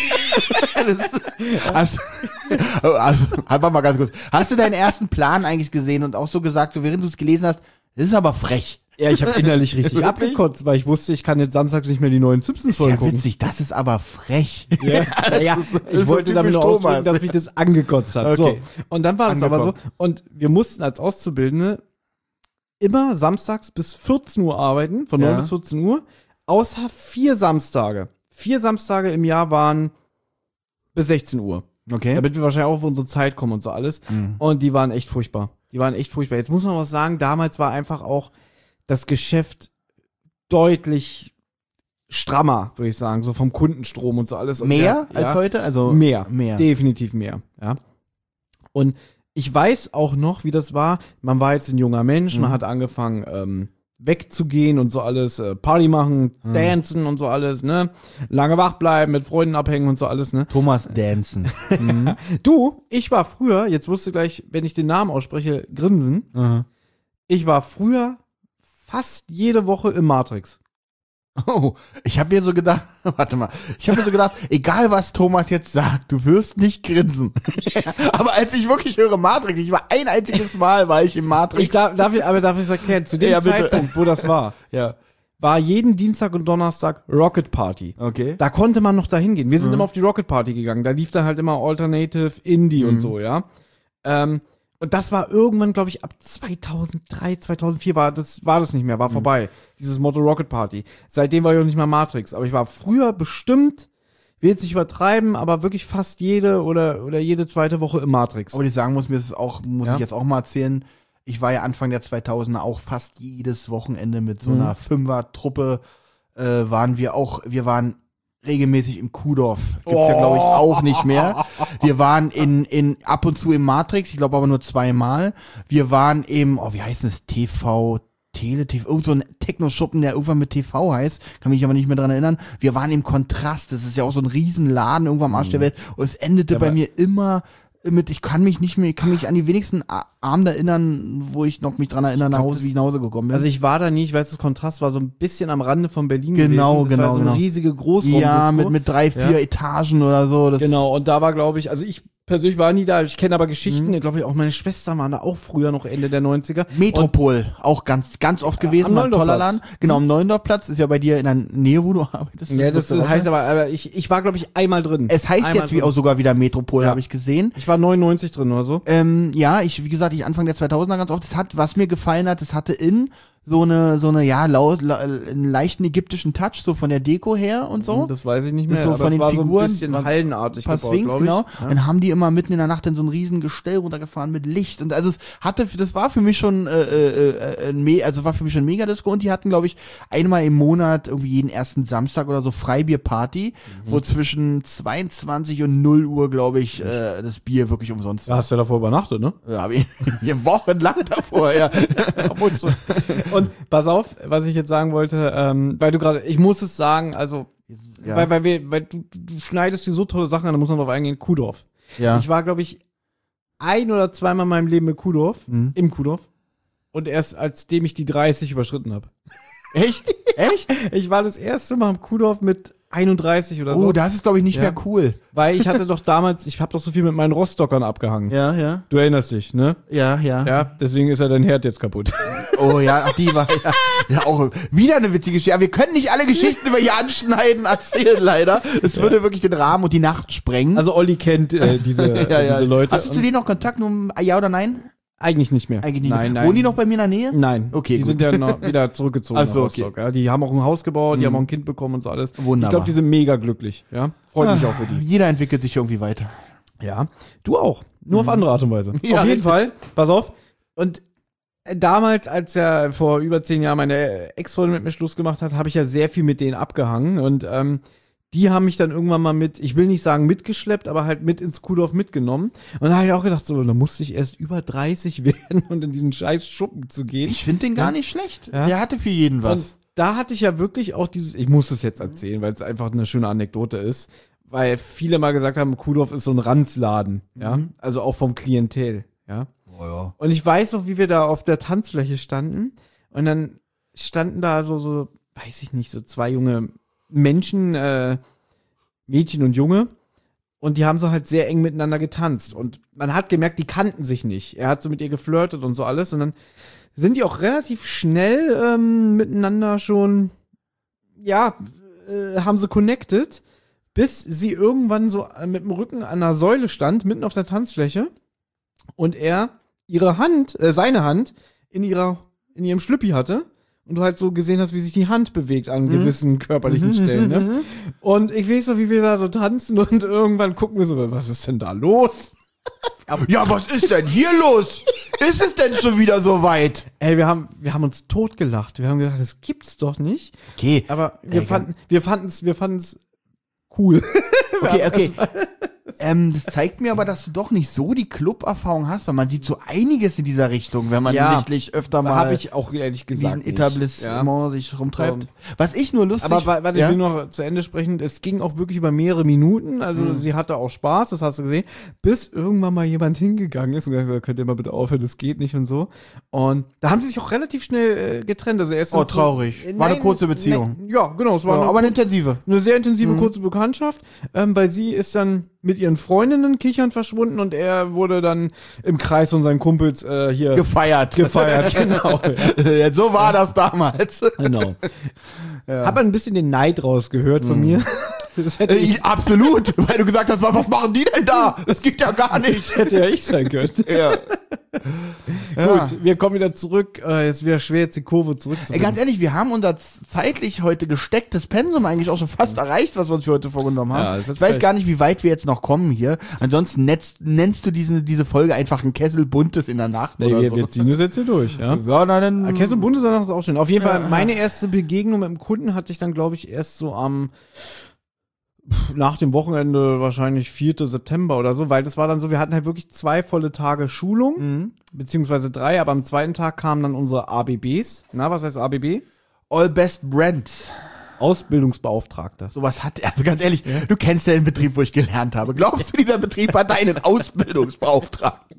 Also, einfach mal ganz kurz. Hast du deinen ersten Plan eigentlich gesehen und auch so gesagt, so während du es gelesen hast, das ist aber frech. Ja, ich habe innerlich richtig Wirklich? abgekotzt, weil ich wusste, ich kann jetzt samstags nicht mehr die neuen Das ist Simpsons-Folgen ja gucken. witzig, das ist aber frech. Ja, ich so wollte damit typisch nur ausdrücken, Thomas. dass mich das angekotzt hat. Okay. So. Und dann war das aber so. Und wir mussten als Auszubildende immer samstags bis 14 Uhr arbeiten, von 9 Ja. bis 14 Uhr, außer 4 Samstage. 4 Samstage im Jahr waren bis 16 Uhr. Okay. Damit wir wahrscheinlich auch auf unsere Zeit kommen und so alles. Und die waren echt furchtbar. Jetzt muss man was sagen, damals war einfach auch das Geschäft deutlich strammer, würde ich sagen, so vom Kundenstrom und so alles. Und Mehr als heute? Also Mehr. Mehr. Definitiv mehr, ja. Und ich weiß auch noch, wie das war. Man war jetzt ein junger Mensch, man hat angefangen, wegzugehen und so alles, Party machen, dancen und so alles, ne? Lange wach bleiben, mit Freunden abhängen und so alles, ne? Thomas Dancen. Du, ich war früher, jetzt wirst du gleich, wenn ich den Namen ausspreche, grinsen. Ich war früher fast jede Woche im Matrix. Oh, ich habe mir so gedacht, egal was Thomas jetzt sagt, du wirst nicht grinsen. Aber als ich wirklich höre Matrix, ich war ein einziges Mal, war ich im Matrix. Darf ich es erklären? Zu dem Ja, bitte. Zeitpunkt, wo das war, war jeden Dienstag und Donnerstag Rocket Party. Okay. Da konnte man noch dahin gehen. Wir sind immer auf die Rocket Party gegangen. Da lief dann halt immer Alternative, Indie und so, ja. Und das war irgendwann, glaube ich, ab 2003, 2004 war das nicht mehr, war vorbei. Dieses Motto Rocket Party. Seitdem war ich auch nicht mehr Matrix. Aber ich war früher bestimmt, will jetzt nicht übertreiben, aber wirklich fast jede oder jede zweite Woche im Matrix. Aber ich sagen muss, ich jetzt auch mal erzählen, ich war ja Anfang der 2000er auch fast jedes Wochenende mit so einer Fünfer-Truppe, wir waren regelmäßig im Kuhdorf. Gibt's ja, glaube ich, auch nicht mehr. Wir waren ab und zu im Matrix, ich glaube aber nur 2-mal. Wir waren im, wie heißt das, TV, irgend so ein Techno-Schuppen, der irgendwann mit TV heißt, kann mich aber nicht mehr dran erinnern. Wir waren im Kontrast, das ist ja auch so ein Riesenladen irgendwann am Arsch der Welt. Und es endete bei mir immer mit, ich kann mich an die wenigsten Abende erinnern, wo ich noch mich dran erinnere, wie ich nach Hause gekommen bin. Also ich war da nie, ich weiß, das Kontrast war so ein bisschen am Rande von Berlin Genau, gewesen. Das war so eine riesige Großraumdisco. Ja, mit 3-4 Etagen oder so. Genau, und da war, glaube ich, also ich persönlich war nie da, ich kenne aber Geschichten, glaube ich, auch meine Schwestern waren da auch früher noch Ende der 90er. Metropol, auch ganz oft gewesen, am war ein toller Neuendorfplatz. Laden. Genau, am Neuendorfplatz, ist ja bei dir in der Nähe, wo du arbeitest. Ja, das heißt aber ich war, glaube ich, einmal drin. Es heißt einmal jetzt auch sogar wieder Metropol, habe ich gesehen. Ich war 99 drin oder so. Ja, wie gesagt, ich Anfang der 2000er ganz oft, was mir gefallen hat, das hatte so eine einen leichten ägyptischen Touch, so von der Deko her und so. Das weiß ich nicht mehr, so aber von es den war Figuren, so ein bisschen hallenartig paar gebaut, Sphinx, glaube ich. genau. Ja. Dann haben die immer mitten in der Nacht in so ein riesen Gestell runtergefahren mit Licht und also das war für mich schon war für mich schon Megadisco und die hatten, glaube ich, einmal im Monat irgendwie jeden ersten Samstag oder so Freibierparty, wo zwischen 22 und 0 Uhr, glaube ich, das Bier wirklich umsonst Da hast du ja davor übernachtet, ne? Ja, habe ich hier wochenlang davor, ja. Und pass auf, was ich jetzt sagen wollte, weil du gerade, ich muss es sagen, also, Ja. weil du schneidest dir so tolle Sachen an, da muss man drauf eingehen, Kuhdorf. Ja. Ich war, glaube ich, ein- oder zweimal in meinem Leben mit Kuhdorf, im Kuhdorf. Und erst als ich die 30 überschritten habe. Echt? Echt? Ich war das erste Mal im Kuhdorf mit 31 oder so. Oh, das ist, glaube ich, nicht Ja. mehr cool. Weil ich hatte doch damals, ich habe doch so viel mit meinen Rostockern abgehangen. Ja. Du erinnerst dich, ne? Ja. Ja, deswegen ist ja dein Herd jetzt kaputt. Oh ja, ach, die war ja auch wieder eine witzige Geschichte. Aber wir können nicht alle Geschichten über hier anschneiden, erzählen leider. Es würde wirklich den Rahmen und die Nacht sprengen. Also Olli kennt diese Leute. Hast du zu denen noch Kontakt? Nur ja oder nein? Eigentlich nicht mehr. Eigentlich nicht. Nein, mehr. nein. Wohnen die noch bei mir in der Nähe? Nein. Okay, die gut. sind ja noch wieder zurückgezogen Ach so, nach Rostock. Ja, die haben auch ein Haus gebaut, die haben auch ein Kind bekommen und so alles. Wunderbar. Ich glaube, die sind mega glücklich. Ja, freut mich auch für die. Jeder entwickelt sich irgendwie weiter. Ja, du auch. Nur auf andere Art und Weise. Ja, auf jeden richtig. Fall. Pass auf. Und damals, als ja vor über 10 Jahren meine Ex-Freundin mit mir Schluss gemacht hat, habe ich ja sehr viel mit denen abgehangen. Und die haben mich dann irgendwann mal ich will nicht sagen mitgeschleppt, aber halt mit ins Kuhdorf mitgenommen. Und da habe ich auch gedacht, so, da musste ich erst über 30 werden und in diesen scheiß Schuppen zu gehen. Ich finde den gar nicht schlecht. Ja. Der hatte für jeden was. Und da hatte ich ja wirklich auch ich muss es jetzt erzählen, weil es einfach eine schöne Anekdote ist, weil viele mal gesagt haben, Kuhdorf ist so ein Ranzladen, ja, also auch vom Klientel, ja. Oh ja. Und ich weiß noch, wie wir da auf der Tanzfläche standen und dann standen da so, weiß ich nicht, so 2 junge Menschen, Mädchen und Junge, und die haben so halt sehr eng miteinander getanzt und man hat gemerkt, die kannten sich nicht. Er hat so mit ihr geflirtet und so alles und dann sind die auch relativ schnell miteinander schon, haben sie connected, bis sie irgendwann so mit dem Rücken an einer Säule stand, mitten auf der Tanzfläche und er seine Hand in ihrem Schlüppi hatte und du halt so gesehen hast, wie sich die Hand bewegt an gewissen körperlichen Stellen, ne? Und ich weiß noch, wie wir da so tanzen und irgendwann gucken wir so, was ist denn da los? Ja, was ist denn hier los? Ist es denn schon wieder so weit? Ey, wir haben uns totgelacht. Wir haben gedacht, das gibt's doch nicht. Okay. Aber wir fanden's cool. Okay. Das zeigt mir aber, dass du doch nicht so die Club-Erfahrung hast, weil man sieht so einiges in dieser Richtung, wenn man Ja, wirklich öfter mal Habe ich auch ehrlich in gesagt diesen Etablissement sich rumtreibt. Was ich nur lustig... Aber warte, ja? ich will noch zu Ende sprechen. Es ging auch wirklich über mehrere Minuten. Also sie hatte auch Spaß, das hast du gesehen. Bis irgendwann mal jemand hingegangen ist und gesagt, könnt ihr mal bitte aufhören, das geht nicht und so. Und da haben sie sich auch relativ schnell getrennt. Also erst traurig. War eine kurze Beziehung. Ja, genau. Es war aber eine intensive. eine sehr intensive, kurze Bekanntschaft. Weil sie ist dann mit ihren Freundinnen kichern verschwunden und er wurde dann im Kreis von seinen Kumpels hier Gefeiert. genau. Ja. Ja, so war das damals. Genau. Hat man ein bisschen den Neid rausgehört von mir. Das hätte Absolut, weil du gesagt hast, was machen die denn da? Das geht ja gar nicht. hätte ja ich sein können. Ja. Gut, wir kommen wieder zurück. Es wäre schwer, jetzt die Kurve Ey, zurückzufinden. ganz ehrlich, wir haben unser zeitlich heute gestecktes Pensum eigentlich auch schon fast erreicht, was wir uns für heute vorgenommen haben. Ja, das ist Ich weiß vielleicht- gar nicht, wie weit wir jetzt noch kommen hier. Ansonsten nennst du diese Folge einfach ein Kessel Buntes in der Nacht Nee, oder so. wir ziehen das jetzt hier durch, ja. Ja, na dann. Kessel und Bunte ist auch schön. Auf jeden Fall, meine erste Begegnung mit dem Kunden hatte ich dann, glaube ich, erst so nach dem Wochenende, wahrscheinlich 4. September oder so, weil das war dann so, wir hatten halt wirklich 2 volle Tage Schulung, beziehungsweise 3, aber am zweiten Tag kamen dann unsere ABBs. Na, was heißt ABB? All Best Brands. Ausbildungsbeauftragter. Sowas hat, also ganz ehrlich, du kennst ja den Betrieb, wo ich gelernt habe. Glaubst du, dieser Betrieb hat einen Ausbildungsbeauftragten?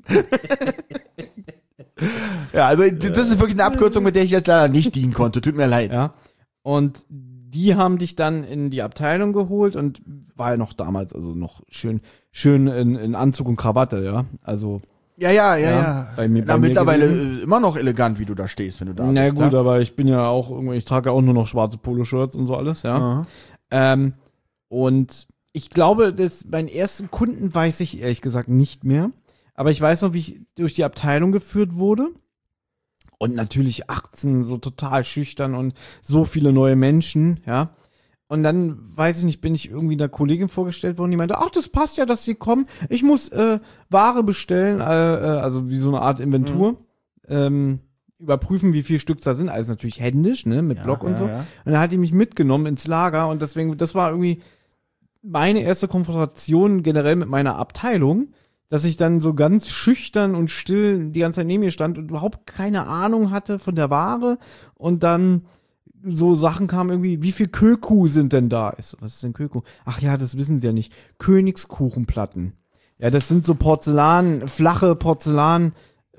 Ja, also das ist wirklich eine Abkürzung, mit der ich jetzt leider nicht dienen konnte. Tut mir leid. Ja. Und die haben dich dann in die Abteilung geholt und war ja noch damals, also noch schön in Anzug und Krawatte, ja. Also, Ja. bei mir mittlerweile gewesen. Immer noch elegant, wie du da stehst, wenn du da Na bist. gut, ja? aber ich bin ja auch irgendwie, ich trage ja auch nur noch schwarze Poloshirts und so alles, ja. Aha. Und ich glaube, meinen ersten Kunden weiß ich ehrlich gesagt nicht mehr. Aber ich weiß noch, wie ich durch die Abteilung geführt wurde. Und natürlich 18, so total schüchtern und so viele neue Menschen, ja. Und dann, weiß ich nicht, bin ich irgendwie einer Kollegin vorgestellt worden, die meinte, ach, das passt ja, dass sie kommen. Ich muss Ware bestellen, also wie so eine Art Inventur. Überprüfen, wie viele Stück da sind. Alles natürlich händisch, ne, mit Block und so. Ja. Und dann hat die mich mitgenommen ins Lager und deswegen, das war irgendwie meine erste Konfrontation generell mit meiner Abteilung, dass ich dann so ganz schüchtern und still die ganze Zeit neben mir stand und überhaupt keine Ahnung hatte von der Ware und dann so Sachen kamen irgendwie, wie viel Köku sind denn da? Ich so, was ist denn Köku? Ach ja, das wissen sie ja nicht. Königskuchenplatten. Ja, das sind so flache Porzellan,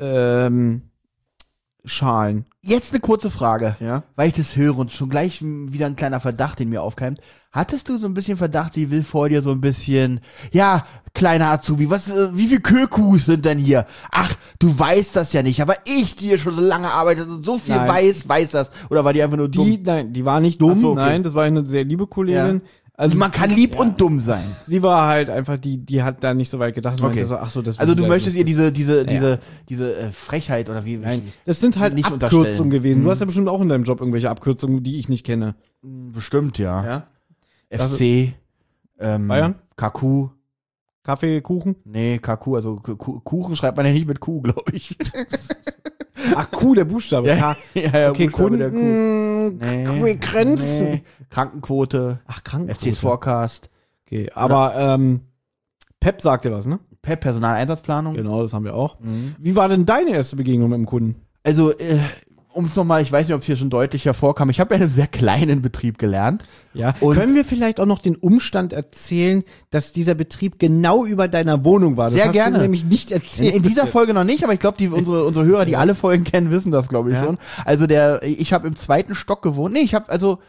Schalen. Jetzt eine kurze Frage, Ja. weil ich das höre und schon gleich wieder ein kleiner Verdacht in mir aufkeimt. Hattest du so ein bisschen Verdacht, sie will vor dir so ein bisschen, ja, kleiner Azubi, wie viel Kökus sind denn hier? Ach, du weißt das ja nicht, aber ich, die hier schon so lange arbeitet und so viel Nein. weiß das. Oder war die einfach nur dumm? Nein, die war nicht dumm. Ach so, okay. Nein, das war eine sehr liebe Kollegin. Ja. Also Man kann lieb und dumm sein. Sie war halt einfach die hat da nicht so weit gedacht. Und Okay. meinte so, ach so, das Also will du ich möchtest also- ihr diese Frechheit oder wie? Nein, das sind halt nicht Abkürzungen unterstellen. gewesen. Du hast ja bestimmt auch in deinem Job irgendwelche Abkürzungen, die ich nicht kenne. Bestimmt, ja. Ja? FC, Bayern? KQ, Kaffee, Kuchen? nee, KQ, also Kuchen schreibt man ja nicht mit Q, glaube ich. Ach, Q, der Buchstabe. K. ja, Okay, Buchstabe der Q. Kunden, Grenzen. Nee. Krankenquote, Ach, Krankenquote. FC's Forecast, Okay, aber Pep sagt dir was, ne? PEP, Personaleinsatzplanung. Genau, das haben wir auch. Mhm. Wie war denn deine erste Begegnung mit dem Kunden? Also, um es nochmal, ich weiß nicht, ob es hier schon deutlich hervorkam, ich habe ja in einem sehr kleinen Betrieb gelernt. Ja. Und- Können wir vielleicht auch noch den Umstand erzählen, dass dieser Betrieb genau über deiner Wohnung war? Das Sehr hast gerne. du nämlich nicht erzählt. In dieser bisher. Folge noch nicht, aber ich glaube, unsere Hörer, die alle Folgen kennen, wissen das, glaube ich, Ja. schon. Also ich habe im 2. Stock gewohnt. Nee, ich habe also,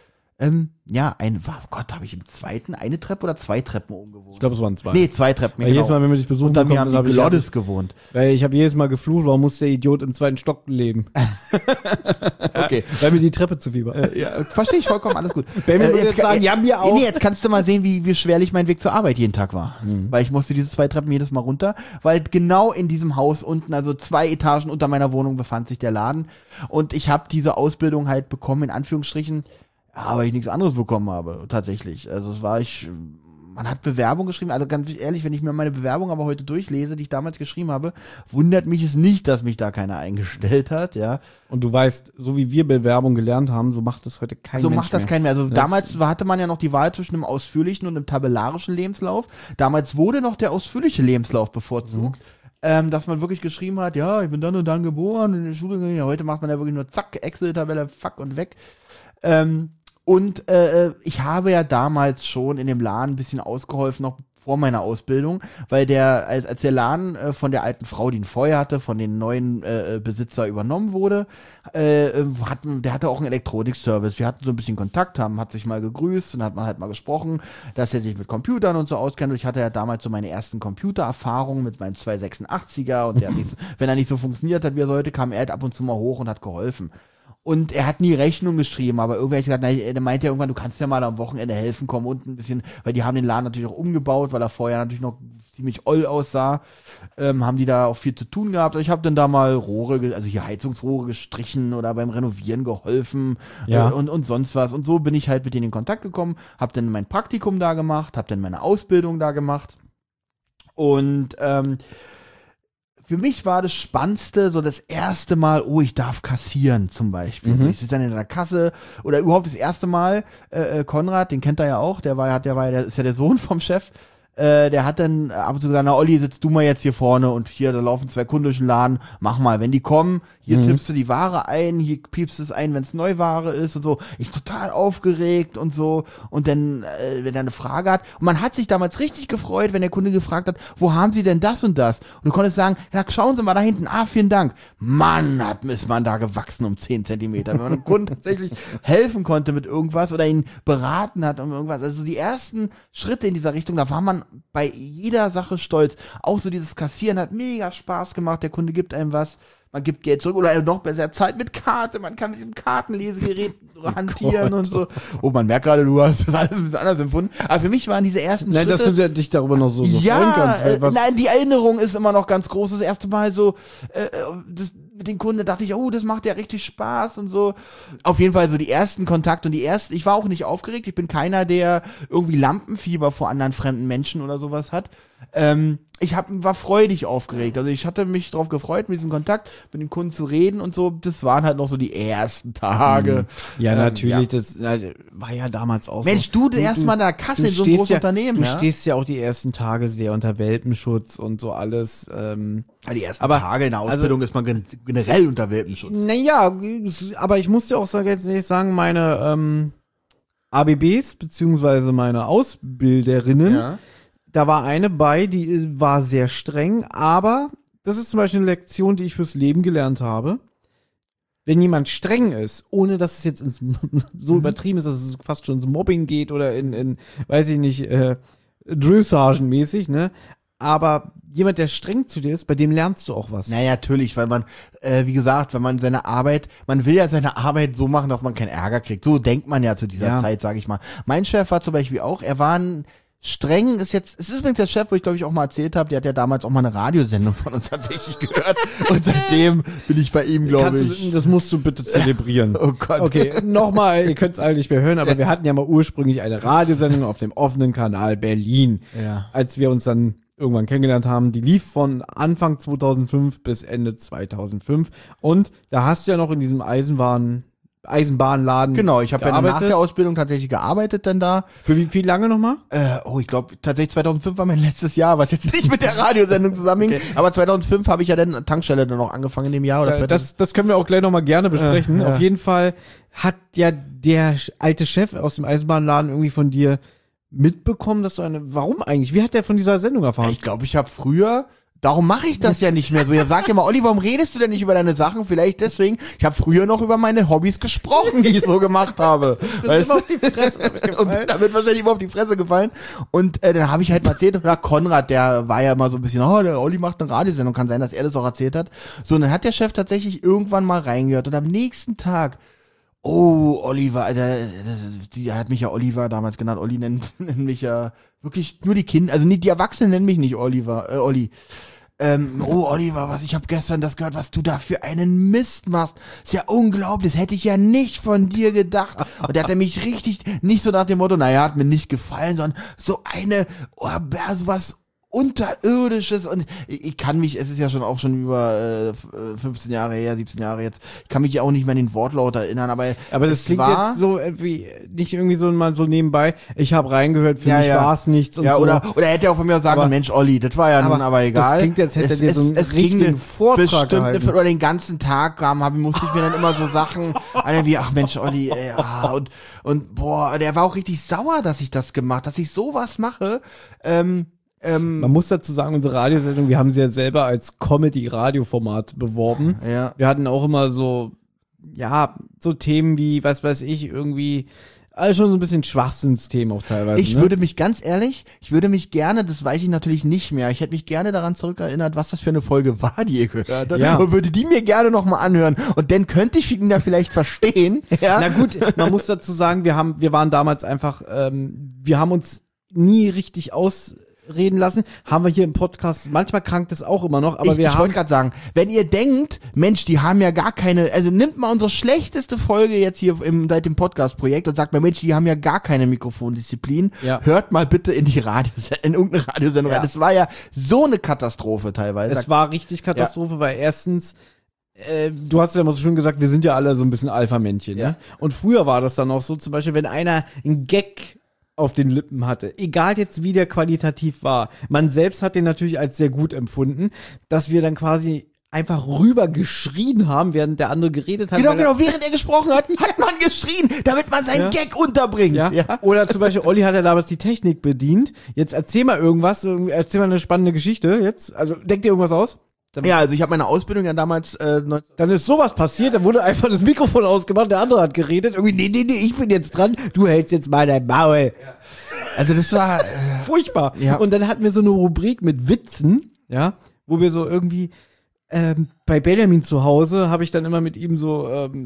habe ich im 2. eine Treppe oder 2 Treppen oben gewohnt? Ich glaube, es waren 2. Nee, 2 Treppen, Weil jedes Mal, wenn wir dich besuchen, Unter mir haben hab die ich- Gloddes gewohnt. Weil ich habe jedes Mal geflucht, warum muss der Idiot im 2. Stock leben? Okay. Weil mir die Treppe zu viel war. Ja, verstehe ich vollkommen, alles gut. Benny würde jetzt sagen, ja, mir auch. Nee, jetzt kannst du mal sehen, wie schwerlich mein Weg zur Arbeit jeden Tag war. Weil ich musste diese 2 Treppen jedes Mal runter, weil genau in diesem Haus unten, also 2 Etagen unter meiner Wohnung, befand sich der Laden. Und ich habe diese Ausbildung halt bekommen, in Anführungsstrichen, ja, weil ich nichts anderes bekommen habe, tatsächlich. Also man hat Bewerbung geschrieben, also ganz ehrlich, wenn ich mir meine Bewerbung aber heute durchlese, die ich damals geschrieben habe, wundert mich es nicht, dass mich da keiner eingestellt hat, ja. Und du weißt, so wie wir Bewerbung gelernt haben, so macht das heute kein So Mensch macht das mehr. kein mehr. Also Das- damals hatte man ja noch die Wahl zwischen einem ausführlichen und einem tabellarischen Lebenslauf. Damals wurde noch der ausführliche Lebenslauf bevorzugt. Dass man wirklich geschrieben hat, ja, ich bin dann und dann geboren, in die Schule gegangen. Ja, heute macht man ja wirklich nur zack, Excel-Tabelle, fuck und weg. Ich habe ja damals schon in dem Laden ein bisschen ausgeholfen, noch vor meiner Ausbildung, weil als der Laden von der alten Frau, die ihn vorher hatte, von den neuen Besitzer übernommen wurde, der hatte auch einen Elektronikservice. Wir hatten so ein bisschen Kontakt, hat sich mal gegrüßt und hat man halt mal gesprochen, dass er sich mit Computern und so auskennt. Und ich hatte ja damals so meine ersten Computererfahrungen mit meinem 286er und der hat nicht, wenn er nicht so funktioniert hat, wie er sollte, kam er halt ab und zu mal hoch und hat geholfen. Und er hat nie Rechnung geschrieben, aber irgendwer hat gesagt, er meinte ja irgendwann, du kannst ja mal am Wochenende helfen, komm unten ein bisschen, weil die haben den Laden natürlich auch umgebaut, weil er vorher natürlich noch ziemlich oll aussah, haben die da auch viel zu tun gehabt. Und ich habe dann da mal also hier Heizungsrohre gestrichen oder beim Renovieren geholfen Ja. und sonst was. Und so bin ich halt mit denen in Kontakt gekommen, habe dann mein Praktikum da gemacht, habe dann meine Ausbildung da gemacht und für mich war das Spannendste so das erste Mal, ich darf kassieren zum Beispiel. So, ich sitze dann in der Kasse oder überhaupt das erste Mal, Konrad, den kennt er ja auch, der ist ja der Sohn vom Chef, der hat dann ab und zu gesagt, na Olli, sitzt du mal jetzt hier vorne und hier, da laufen 2 Kunden durch den Laden, mach mal, wenn die kommen, hier tippst du die Ware ein, hier piepst es ein, wenn es Neuware ist und so. Ich total aufgeregt und so und dann, wenn er eine Frage hat und man hat sich damals richtig gefreut, wenn der Kunde gefragt hat, wo haben Sie denn das und das? Und du konntest sagen, ja, schauen Sie mal da hinten, vielen Dank. Mann, ist man da gewachsen um 10 Zentimeter, wenn man einem Kunden tatsächlich helfen konnte mit irgendwas oder ihn beraten hat um irgendwas. Also die ersten Schritte in dieser Richtung, da war man bei jeder Sache stolz. Auch so dieses Kassieren hat mega Spaß gemacht. Der Kunde gibt einem was, man gibt Geld zurück oder noch besser Zeit mit Karte. Man kann mit diesem Kartenlesegerät hantieren und so. Oh, man merkt gerade, du hast das alles ein bisschen anders empfunden. Aber für mich waren diese ersten Nein, Schritte... dass du dich darüber noch so freuen Ja, kannst. weil was- nein, die Erinnerung ist immer noch ganz groß. Das erste Mal so, mit den Kunden dachte ich, das macht ja richtig Spaß und so. Auf jeden Fall so die ersten Kontakte und ich war auch nicht aufgeregt. Ich bin keiner, der irgendwie Lampenfieber vor anderen fremden Menschen oder sowas hat. War freudig aufgeregt. Also ich hatte mich darauf gefreut, mit diesem Kontakt, mit den Kunden zu reden und so. Das waren halt noch so die ersten Tage. Ja, natürlich, ja. das war ja damals auch Mensch, so. du erst mal in der Kasse du in so einem stehst großen ja, Unternehmen. Du ja? stehst ja auch die ersten Tage sehr unter Welpenschutz und so alles. Ja, die ersten aber- Tage in der Ausbildung ist man generell unter Welpenschutz. Naja, aber ich muss dir auch jetzt nicht sagen, meine ABBs, beziehungsweise meine Ausbilderinnen, Ja. da war eine bei, die war sehr streng, aber das ist zum Beispiel eine Lektion, die ich fürs Leben gelernt habe. Wenn jemand streng ist, ohne dass es jetzt so übertrieben ist, dass es fast schon ins Mobbing geht oder in weiß ich nicht, Drill-Sergeant-mäßig, ne? Aber jemand, der streng zu dir ist, bei dem lernst du auch was. Naja, natürlich, weil man, wie gesagt, wenn man man will ja seine Arbeit so machen, dass man keinen Ärger kriegt. So denkt man ja zu dieser Zeit, sage ich mal. Mein Chef war zum Beispiel auch, er war streng, es ist übrigens der Chef, wo ich glaube ich auch mal erzählt habe, der hat ja damals auch mal eine Radiosendung von uns tatsächlich gehört und seitdem bin ich bei ihm, glaube ich. Das musst du bitte zelebrieren. Oh Gott. Okay, nochmal, ihr könnt es alle nicht mehr hören, aber wir hatten ja mal ursprünglich eine Radiosendung auf dem offenen Kanal Berlin. Ja. Als wir uns dann irgendwann kennengelernt haben, die lief von Anfang 2005 bis Ende 2005 und da hast du ja noch in diesem Eisenbahnladen Genau, ich habe ja nach der Ausbildung tatsächlich gearbeitet dann da. Für wie lange nochmal? Ich glaube tatsächlich 2005 war mein letztes Jahr, was jetzt nicht mit der Radiosendung zusammenhing. Okay. Aber 2005 habe ich ja dann Tankstelle dann noch angefangen in dem Jahr. Oder das können wir auch gleich nochmal gerne besprechen. Auf jeden Fall hat ja der alte Chef aus dem Eisenbahnladen irgendwie von dir mitbekommen, dass warum eigentlich? Wie hat der von dieser Sendung erfahren? Ich glaube, ich habe früher... Darum mache ich das ja nicht mehr so. Ihr sagt ja mal, Olli, warum redest du denn nicht über deine Sachen? Vielleicht deswegen. Ich habe früher noch über meine Hobbys gesprochen, die ich so gemacht habe. Bist immer auf die Fresse gefallen. Und damit wahrscheinlich immer auf die Fresse gefallen. Und dann habe ich halt mal erzählt, oder Konrad, der war ja immer so ein bisschen, der Olli macht eine Radiosendung, kann sein, dass er das auch erzählt hat. So, und dann hat der Chef tatsächlich irgendwann mal reingehört und am nächsten Tag, Oliver, Alter, die hat mich ja Oliver damals genannt. Olli nennt mich ja wirklich nur die Kinder, also nicht die Erwachsenen nennen mich nicht Olli. Oliver, ich habe gestern das gehört, was du da für einen Mist machst. Ist ja unglaublich, das hätte ich ja nicht von dir gedacht. Und der hat mich richtig, nicht so nach dem Motto, hat mir nicht gefallen, sondern so sowas Unterirdisches und ich kann mich, es ist ja schon über 15 Jahre her, 17 Jahre jetzt, ich kann mich ja auch nicht mehr an den Wortlaut erinnern, aber das klingt jetzt so wie nicht irgendwie so mal so nebenbei, ich habe reingehört, für mich war es nichts und so. Oder er hätte auch von mir sagen, Mensch Olli, das war ja nun aber egal. Das klingt jetzt, hätte er dir so einen richtigen Vortrag gehalten. Oder den ganzen Tag musste ich mir dann immer so Sachen, wie, ach Mensch Olli, und der war auch richtig sauer, dass ich das gemacht, dass ich sowas mache, man muss dazu sagen, unsere Radiosendung, wir haben sie ja selber als Comedy-Radioformat beworben. Ja. Wir hatten auch immer so Themen wie, was weiß ich, irgendwie, also schon so ein bisschen Schwachsinnsthemen auch teilweise. Ich würde mich gerne, das weiß ich natürlich nicht mehr, ich hätte mich gerne daran zurückerinnert, was das für eine Folge war, die ihr gehört habt. Ja. Und würde die mir gerne nochmal anhören. Und dann könnte ich ihn da vielleicht verstehen. Ja? Na gut, man muss dazu sagen, wir waren damals einfach, wir haben uns nie richtig ausreden lassen, haben wir hier im Podcast, manchmal krankt es auch immer noch, aber ich wollte gerade sagen, wenn ihr denkt, Mensch, die haben ja gar keine, also nimmt mal unsere schlechteste Folge jetzt hier seit dem Podcast-Projekt und sagt mal, Mensch, die haben ja gar keine Mikrofondisziplin, hört mal bitte in irgendeine Radiosendung rein. Das war ja so eine Katastrophe teilweise. Es war richtig Katastrophe, weil erstens, du hast ja immer so schön gesagt, wir sind ja alle so ein bisschen Alpha-Männchen, ne? Und früher war das dann auch so, zum Beispiel, wenn einer einen Gag auf den Lippen hatte, egal jetzt wie der qualitativ war, man selbst hat den natürlich als sehr gut empfunden, dass wir dann quasi einfach rüber geschrien haben, während der andere geredet hat. Genau, während er gesprochen hat, hat man geschrien, damit man seinen Gag unterbringt. Ja? Oder zum Beispiel, Olli hat ja damals die Technik bedient, jetzt erzähl mal irgendwas, erzähl mal eine spannende Geschichte, jetzt, also denk dir irgendwas aus. Also ich habe meine Ausbildung ja damals... Dann ist sowas passiert, da wurde einfach das Mikrofon ausgemacht, der andere hat geredet, irgendwie, nee, ich bin jetzt dran, du hältst jetzt mal dein Maul. Ja. Also das war... furchtbar. Ja. Und dann hatten wir so eine Rubrik mit Witzen, wo wir so irgendwie, bei Benjamin zu Hause habe ich dann immer mit ihm so...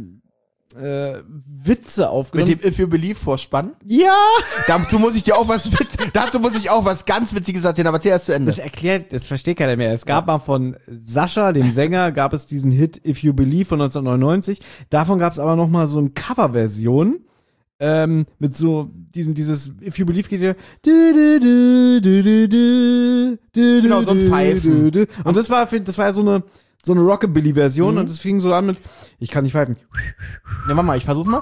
Witze aufgenommen. Mit dem If You Believe Vorspann? Ja! Dazu muss ich auch was ganz Witziges erzählen, aber erzähl erst zu Ende. Das versteht keiner mehr. Es gab mal von Sascha, dem Sänger, gab es diesen Hit If You Believe von 1999. Davon gab es aber noch mal so eine Coverversion, mit so dieses If You Believe geht ja genau, so ein Pfeifen. Und das war ja so eine Rockabilly-Version und es fing so an mit, ich kann nicht pfeifen. Ja, Mama, ich versuch mal.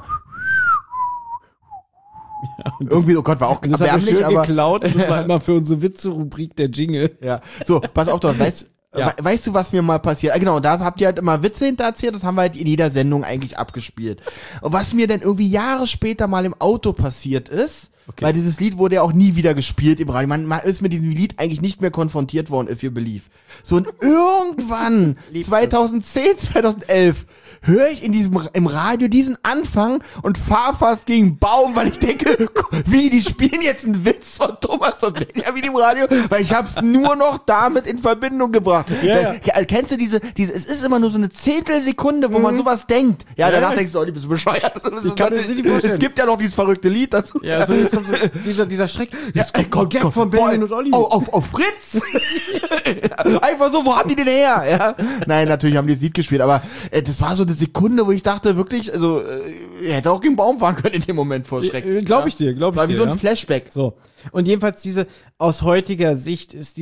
Ja, irgendwie, oh Gott, war auch das haben wir schön geklaut und das war immer für unsere Witze-Rubrik der Jingle. Ja, so, pass auf, weißt du, was mir mal passiert? Genau, da habt ihr halt immer Witze hintererzählt, das haben wir halt in jeder Sendung eigentlich abgespielt. Und was mir dann irgendwie Jahre später mal im Auto passiert ist, Okay. Weil dieses Lied wurde ja auch nie wieder gespielt im Radio. Man ist mit diesem Lied eigentlich nicht mehr konfrontiert worden, If You Believe. So, und irgendwann, 2010, 2011, höre ich im Radio diesen Anfang und fahr fast gegen einen Baum, weil ich denke, wie, die spielen jetzt einen Witz von Thomas und Benjamin im Radio, weil ich hab's nur noch damit in Verbindung gebracht. Ja. Kennst du diese, es ist immer nur so eine Zehntelsekunde, wo man sowas denkt. Ja, danach Ja. denkst du, oh, die bist du bescheuert. Ich kann mir das nicht vorstellen. Es gibt ja noch dieses verrückte Lied dazu. Ja, so jetzt kommt so dieser Schreck. Jetzt kommt Gag von Benjamin und Olli. Auf Fritz. Einfach so, wo haben die den her? Ja? Nein, natürlich haben die das Lied gespielt, aber das war so eine Sekunde, wo ich dachte, wirklich, also, er hätte auch gegen Baum fahren können in dem Moment vor Schreck. Glaube ich dir, glaube ich War dir. wie so ein Flashback. So. Und jedenfalls aus heutiger Sicht ist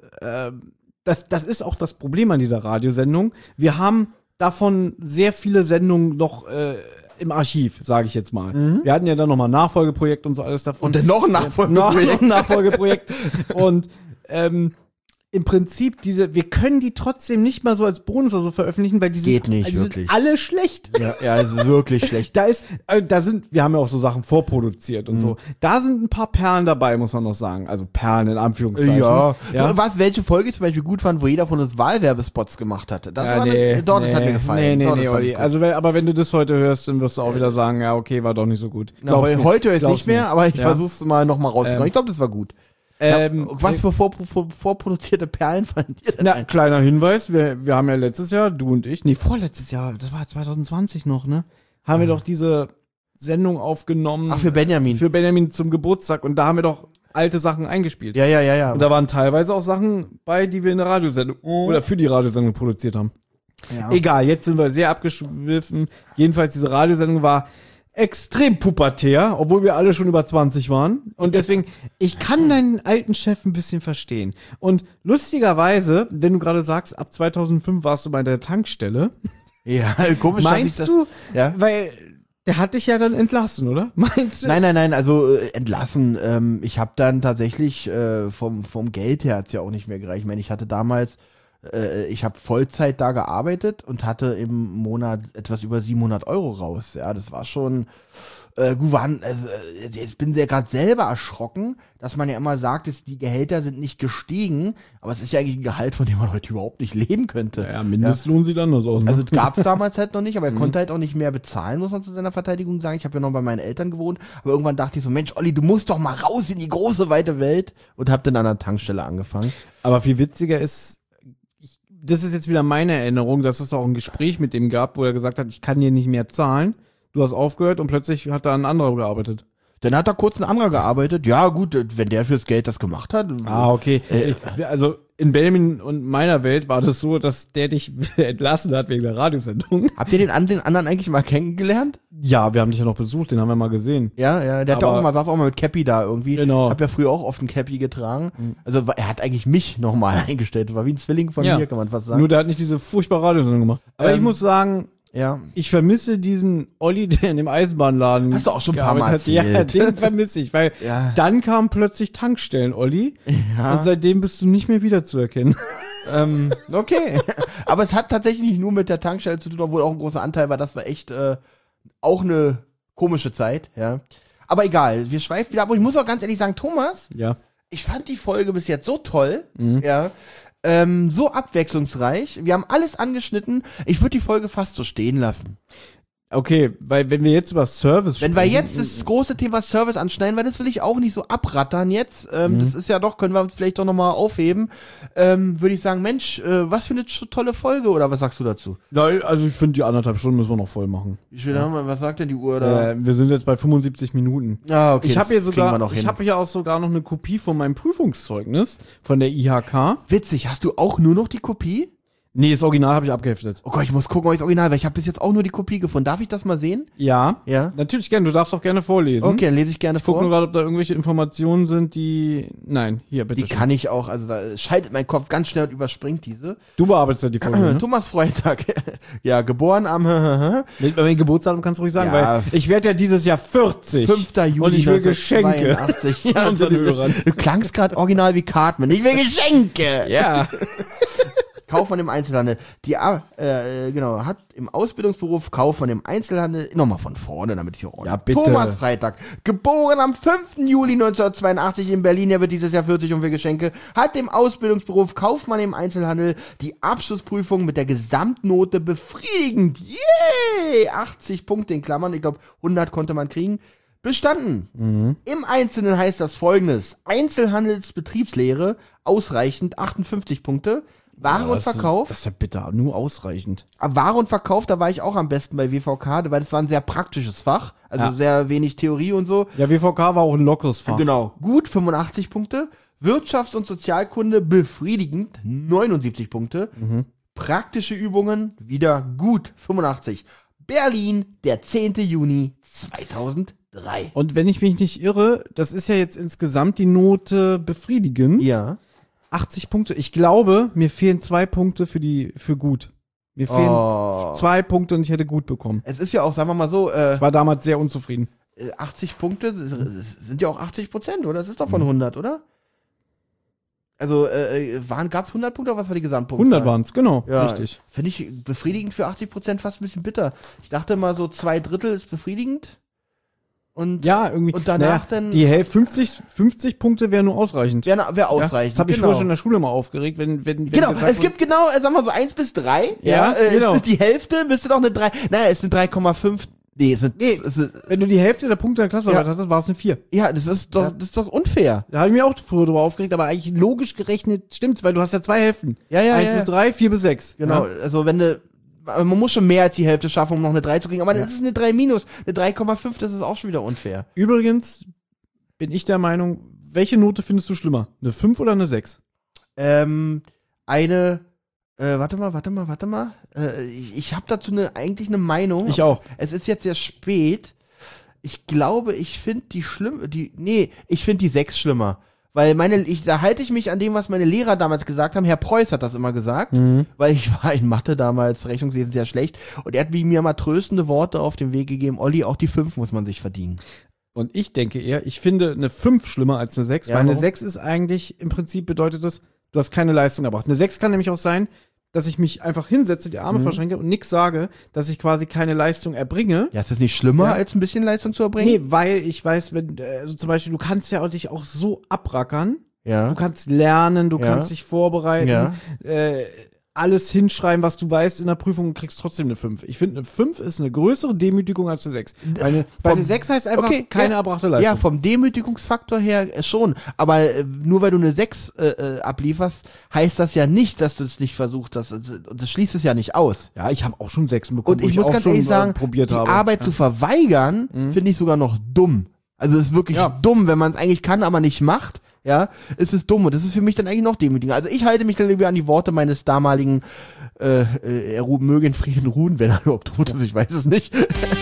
das ist auch das Problem an dieser Radiosendung. Wir haben davon sehr viele Sendungen noch im Archiv, sage ich jetzt mal. Wir hatten ja dann nochmal ein Nachfolgeprojekt und so alles davon. Und dann noch ein Nachfolgeprojekt. Noch ein Nachfolgeprojekt. Und im Prinzip wir können die trotzdem nicht mal so als Bonus oder so veröffentlichen, weil die Geht nicht, die wirklich. sind alle schlecht. Ja, es ist wirklich schlecht. Wir haben ja auch so Sachen vorproduziert und so. Da sind ein paar Perlen dabei, muss man noch sagen. Also Perlen in Anführungszeichen. Ja. Ja. So, welche Folge ich zum Beispiel gut fand, wo jeder von uns Wahlwerbespots gemacht hatte. Das Ja, war das hat mir gefallen. Nee, Doch, das fand Olli. ich gut. Also, aber wenn du das heute hörst, dann wirst du auch wieder sagen, ja, okay, war doch nicht so gut. Na, heute höre ich es Glaub's nicht mehr, aber ich Ja. versuch's mal nochmal rauszukommen. Ich glaube, das war gut. Was für vorproduzierte Perlen fanden ihr denn? Na, kleiner Hinweis, wir haben ja letztes Jahr, du und ich, vorletztes Jahr, das war 2020 noch, ne? Haben wir doch diese Sendung aufgenommen. Ach, für Benjamin. Für Benjamin zum Geburtstag und da haben wir doch alte Sachen eingespielt. Ja. Und da waren teilweise auch Sachen bei, die wir in der Radiosendung oder für die Radiosendung produziert haben. Ja. Egal, jetzt sind wir sehr abgeschwiffen. Jedenfalls, diese Radiosendung war extrem pubertär, obwohl wir alle schon über 20 waren. Und deswegen, ich kann deinen alten Chef ein bisschen verstehen. Und lustigerweise, wenn du gerade sagst, ab 2005 warst du bei der Tankstelle. Ja, komisch, Meinst dass ich du? Ja? Weil der hat dich ja dann entlassen, oder? Meinst du? Nein, also entlassen. Ich habe dann tatsächlich vom Geld her hat's ja auch nicht mehr gereicht. Ich meine, ich hatte damals, ich habe Vollzeit da gearbeitet und hatte im Monat etwas über 700 € raus. Ja, das war schon ich bin sehr gerade selber erschrocken, dass man ja immer sagt, dass die Gehälter sind nicht gestiegen, aber es ist ja eigentlich ein Gehalt, von dem man heute überhaupt nicht leben könnte. Ja, Mindestlohn sieht anders aus. Ne? Also gab es damals halt noch nicht, aber er konnte halt auch nicht mehr bezahlen, muss man zu seiner Verteidigung sagen. Ich habe ja noch bei meinen Eltern gewohnt, aber irgendwann dachte ich so, Mensch, Olli, du musst doch mal raus in die große, weite Welt und habe dann an der Tankstelle angefangen. Aber viel witziger ist, das ist jetzt wieder meine Erinnerung, dass es auch ein Gespräch mit dem gab, wo er gesagt hat, ich kann dir nicht mehr zahlen. Du hast aufgehört und plötzlich hat da ein anderer gearbeitet. Dann hat da kurz ein anderer gearbeitet. Ja gut, wenn der fürs Geld das gemacht hat. Ah, okay. Also in Benjamin und meiner Welt war das so, dass der dich entlassen hat wegen der Radiosendung. Habt ihr den anderen eigentlich mal kennengelernt? Ja, wir haben dich ja noch besucht, den haben wir mal gesehen. Ja, der hat Aber- auch mal, saß auch mal mit Cappy da irgendwie. Genau. Hab ja früher auch oft ein Cappy getragen. Also er hat eigentlich mich nochmal eingestellt. Das war wie ein Zwilling von Ja. mir, kann man fast sagen. Nur der hat nicht diese furchtbare Radiosendung gemacht. Aber ich muss sagen, Ja. ich vermisse diesen Olli, der in dem Eisenbahnladen Hast du auch schon ein paar Mal gearbeitet hat. Ja, erzählt. den vermisse ich, weil Ja. dann kam plötzlich Tankstellen-Olli Ja. und seitdem bist du nicht mehr wiederzuerkennen. Okay. Aber es hat tatsächlich nicht nur mit der Tankstelle zu tun, obwohl auch ein großer Anteil war. Das war echt auch eine komische Zeit, ja. Aber egal, wir schweifen wieder ab. Und ich muss auch ganz ehrlich sagen, Thomas, Ja. ich fand die Folge bis jetzt so toll, ja. So abwechslungsreich. Wir haben alles angeschnitten. Ich würde die Folge fast so stehen lassen. Okay, weil wenn wir jetzt über Service Wenn wir jetzt das große Thema Service anschneiden, weil das will ich auch nicht so abrattern jetzt. Das ist ja doch, können wir vielleicht doch nochmal aufheben. Würde ich sagen, Mensch, was für eine tolle Folge, oder was sagst du dazu? Ja, also ich finde, die 1,5 Stunden müssen wir noch voll machen. Wie viel haben wir, was sagt denn die Uhr da? Wir sind jetzt bei 75 Minuten. Ah, okay, Ich habe hier das kriegen wir sogar, noch ich hin. habe hier auch sogar noch eine Kopie von meinem Prüfungszeugnis von der IHK. Witzig, hast du auch nur noch die Kopie? Nee, das Original habe ich abgeheftet. Oh Gott, ich muss gucken, ob ich das Original, weil ich habe bis jetzt auch nur die Kopie gefunden. Darf ich das mal sehen? Ja. Ja. Natürlich gerne, du darfst doch gerne vorlesen. Okay, dann lese ich gerne Ich gucke nur vor. gerade, ob da irgendwelche Informationen sind, die. Nein, hier, bitte. Die kann ich auch, also da schaltet mein Kopf ganz schnell und überspringt diese. Du bearbeitest ja die Folge. Ne? Thomas Freitag, ja, geboren am Mein Geburtsdatum kannst du ruhig sagen, Ja. weil ich werde ja dieses Jahr 40. 5. Juli Und ich will Geschenke 1982. von unseren Hörern. Du klangst gerade original wie Cartman. Ich will Geschenke! Ja. Kaufmann im Einzelhandel. Genau, hat im Ausbildungsberuf Kaufmann im Einzelhandel, nochmal von vorne, damit ich hier ordentlich. Ja, bitte. Thomas Freitag, geboren am 5. Juli 1982 in Berlin, er wird dieses Jahr 40 und will Geschenke, hat im Ausbildungsberuf Kaufmann im Einzelhandel die Abschlussprüfung mit der Gesamtnote befriedigend, yay, 80 Punkte in Klammern, ich glaube 100 konnte man kriegen, bestanden. Im Einzelnen heißt das Folgendes: Einzelhandelsbetriebslehre, ausreichend 58 Punkte. Ware und Verkauf. Das ist ja bitter, nur ausreichend. Ware und Verkauf, da war ich auch am besten bei WVK, weil das war ein sehr praktisches Fach, also sehr wenig Theorie und so. Ja, WVK war auch ein lockeres Fach. Genau, gut 85 Punkte. Wirtschafts- und Sozialkunde befriedigend 79 Punkte. Praktische Übungen wieder gut 85. Berlin, der 10. Juni 2003. Und wenn ich mich nicht irre, das ist ja jetzt insgesamt die Note befriedigend. Ja. 80 Punkte. Ich glaube, mir fehlen 2 Punkte für gut. Mir fehlen 2 Punkte und ich hätte gut bekommen. Es ist ja auch, sagen wir mal so, Ich war damals sehr unzufrieden. 80 Punkte sind ja auch 80%, oder? Das ist doch von 100, oder? Also, gab es 100 Punkte oder was war die Gesamtpunktzahl? 100 waren es, genau. Ja, Richtig. Finde ich befriedigend für 80% fast ein bisschen bitter. Ich dachte mal so 2/3 ist befriedigend. Und, Ja, irgendwie. und danach dann. Die 50 Punkte wäre nur ausreichend. Wäre ausreichend. Das habe ich genau. früher schon in der Schule mal aufgeregt, wenn Genau, gesagt es gibt genau, sagen wir mal so 1 bis 3. Ja, genau. Es ist die Hälfte, müsste doch eine 3. Naja, es ist eine 3,5. Nee, wenn du die Hälfte der Punkte der Klassearbeit Ja. hattest, war es eine 4. ja, das ist doch unfair. Da habe ich mir auch früher drüber aufgeregt, aber eigentlich logisch gerechnet stimmt's, weil du hast ja 2 Hälften. Ja, 1 bis 3, 4 bis 6. Genau, Ja? also man muss schon mehr als die Hälfte schaffen, um noch eine 3 zu kriegen, aber das ist eine 3 minus, eine 3,5, das ist auch schon wieder unfair. Übrigens bin ich der Meinung, welche Note findest du schlimmer? Eine 5 oder eine 6? Warte mal. Ich habe dazu eigentlich eine Meinung. Ich auch. Es ist jetzt sehr spät. Ich glaube, ich finde ich finde die 6 schlimmer. Weil da halte ich mich an dem, was meine Lehrer damals gesagt haben. Herr Preuß hat das immer gesagt, weil ich war in Mathe damals, Rechnungswesen sehr schlecht. Und er hat mir mal tröstende Worte auf den Weg gegeben. Olli, auch die 5 muss man sich verdienen. Und ich denke eher, ich finde eine 5 schlimmer als eine 6, Ja, weil eine warum? 6 ist eigentlich, im Prinzip bedeutet das, du hast keine Leistung erbracht. Eine 6 kann nämlich auch sein, dass ich mich einfach hinsetze, die Arme verschränke und nix sage, dass ich quasi keine Leistung erbringe. Ja, ist das nicht schlimmer, Ja. als ein bisschen Leistung zu erbringen? Nee, weil ich weiß, wenn, also zum Beispiel, du kannst ja dich auch so abrackern. Ja. Du kannst lernen, du Ja. kannst dich vorbereiten, Ja. alles hinschreiben, was du weißt in der Prüfung und kriegst trotzdem eine 5. Ich finde, eine 5 ist eine größere Demütigung als eine 6. Weil eine 6 heißt einfach keine erbrachte Leistung. Ja, vom Demütigungsfaktor her schon. Aber nur weil du eine 6 ablieferst, heißt das ja nicht, dass du es nicht versucht hast. Das schließt es ja nicht aus. Ja, ich habe auch schon 6 bekommen, Und ich muss auch ganz schon, ehrlich sagen, probiert die habe. Arbeit zu verweigern, finde ich sogar noch dumm. Also es ist wirklich dumm, wenn man es eigentlich kann, aber nicht macht. Ja, es ist dumm und das ist für mich dann eigentlich noch demütiger. Also ich halte mich dann lieber an die Worte meines damaligen er möge in Frieden ruhen, wenn er überhaupt tot ist, ich weiß es nicht.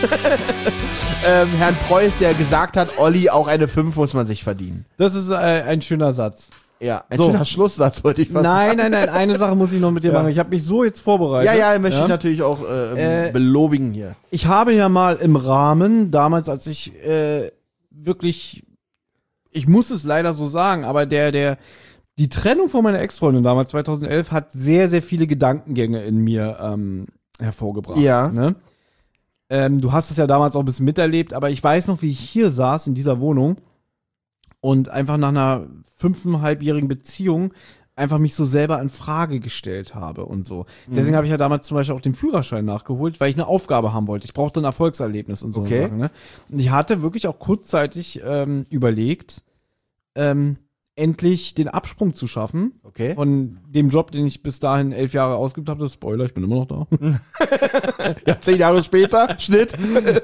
Herrn Preuß, der gesagt hat, Olli, auch eine 5 muss man sich verdienen. Das ist ein schöner Satz. Ja, ein So. schöner Schlusssatz, wollte ich fast sagen. Nein, eine Sache muss ich noch mit dir machen. Ich habe mich so jetzt vorbereitet. Ja, möchte ich natürlich auch belobigen hier. Ich habe ja mal im Rahmen, damals als ich wirklich, ich muss es leider so sagen, aber die Trennung von meiner Ex-Freundin damals, 2011, hat sehr, sehr viele Gedankengänge in mir hervorgebracht. Ja. Ne? Du hast es ja damals auch ein bisschen miterlebt, aber ich weiß noch, wie ich hier saß in dieser Wohnung und einfach nach einer 5,5-jährigen Beziehung einfach mich so selber in Frage gestellt habe und so. Deswegen habe ich ja damals zum Beispiel auch den Führerschein nachgeholt, weil ich eine Aufgabe haben wollte. Ich brauchte ein Erfolgserlebnis und so Okay. Sachen. Ne? Und ich hatte wirklich auch kurzzeitig überlegt, endlich den Absprung zu schaffen Okay. von dem Job, den ich bis dahin 11 Jahre ausgeübt habe. Das Spoiler, ich bin immer noch da. Ja, 10 Jahre später, Schnitt.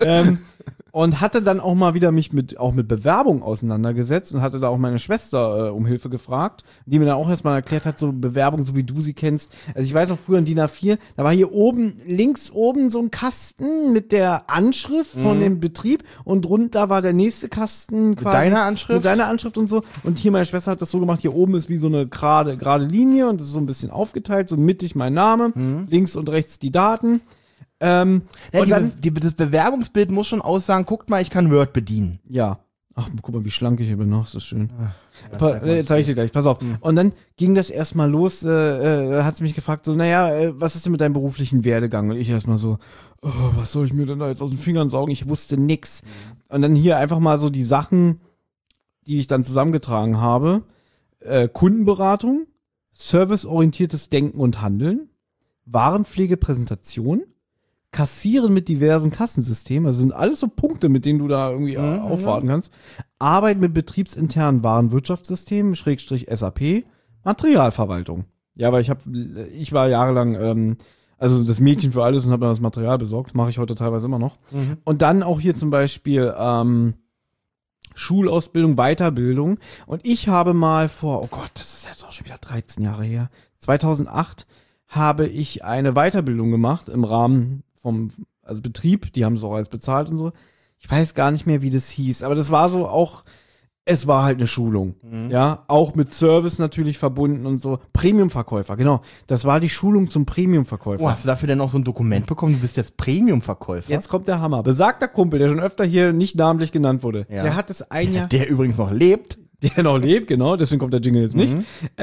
Und hatte dann auch mal wieder mich mit Bewerbung auseinandergesetzt und hatte da auch meine Schwester um Hilfe gefragt, die mir dann auch erstmal erklärt hat, so Bewerbung, so wie du sie kennst. Also ich weiß auch früher in DIN A4, da war hier oben, links oben so ein Kasten mit der Anschrift von dem Betrieb und drunter war der nächste Kasten quasi. deiner Anschrift? Mit deiner Anschrift und so. Und hier meine Schwester hat das so gemacht, hier oben ist wie so eine gerade Linie und das ist so ein bisschen aufgeteilt, so mittig mein Name, links und rechts die Daten. Ja, und dann, das Bewerbungsbild muss schon aussagen, guckt mal, ich kann Word bedienen. ja, Ach, guck mal, wie schlank ich hier bin noch, ist das schön. Jetzt Zeig ich dir gleich, pass auf. Und dann ging das erstmal los, hat sie mich gefragt, so, naja, was ist denn mit deinem beruflichen Werdegang? Und ich erstmal so, oh, was soll ich mir denn da jetzt aus den Fingern saugen? Ich wusste nix. Und dann hier einfach mal so die Sachen, die ich dann zusammengetragen habe. Kundenberatung, serviceorientiertes Denken und Handeln, Warenpflegepräsentation, Kassieren mit diversen Kassensystemen, also sind alles so Punkte, mit denen du da irgendwie aufwarten kannst. Arbeit mit betriebsinternen Warenwirtschaftssystemen, Schrägstrich SAP, Materialverwaltung. Ja, aber ich war jahrelang, also das Mädchen für alles und habe mir das Material besorgt, mache ich heute teilweise immer noch. Und dann auch hier zum Beispiel Schulausbildung, Weiterbildung. Und ich habe mal oh Gott, das ist jetzt auch schon wieder 13 Jahre her, 2008 habe ich eine Weiterbildung gemacht im Rahmen vom Betrieb, die haben es auch alles bezahlt und so. Ich weiß gar nicht mehr, wie das hieß, aber das war so auch, es war halt eine Schulung, ja, auch mit Service natürlich verbunden und so. Premium-Verkäufer, genau, das war die Schulung zum Premium-Verkäufer. Oh, hast du dafür denn auch so ein Dokument bekommen? Du bist jetzt Premium-Verkäufer? Jetzt kommt der Hammer. Besagter Kumpel, der schon öfter hier nicht namentlich genannt wurde, Ja. der hat es ein Jahr... Der übrigens noch lebt. Der noch lebt, genau, deswegen kommt der Jingle jetzt nicht.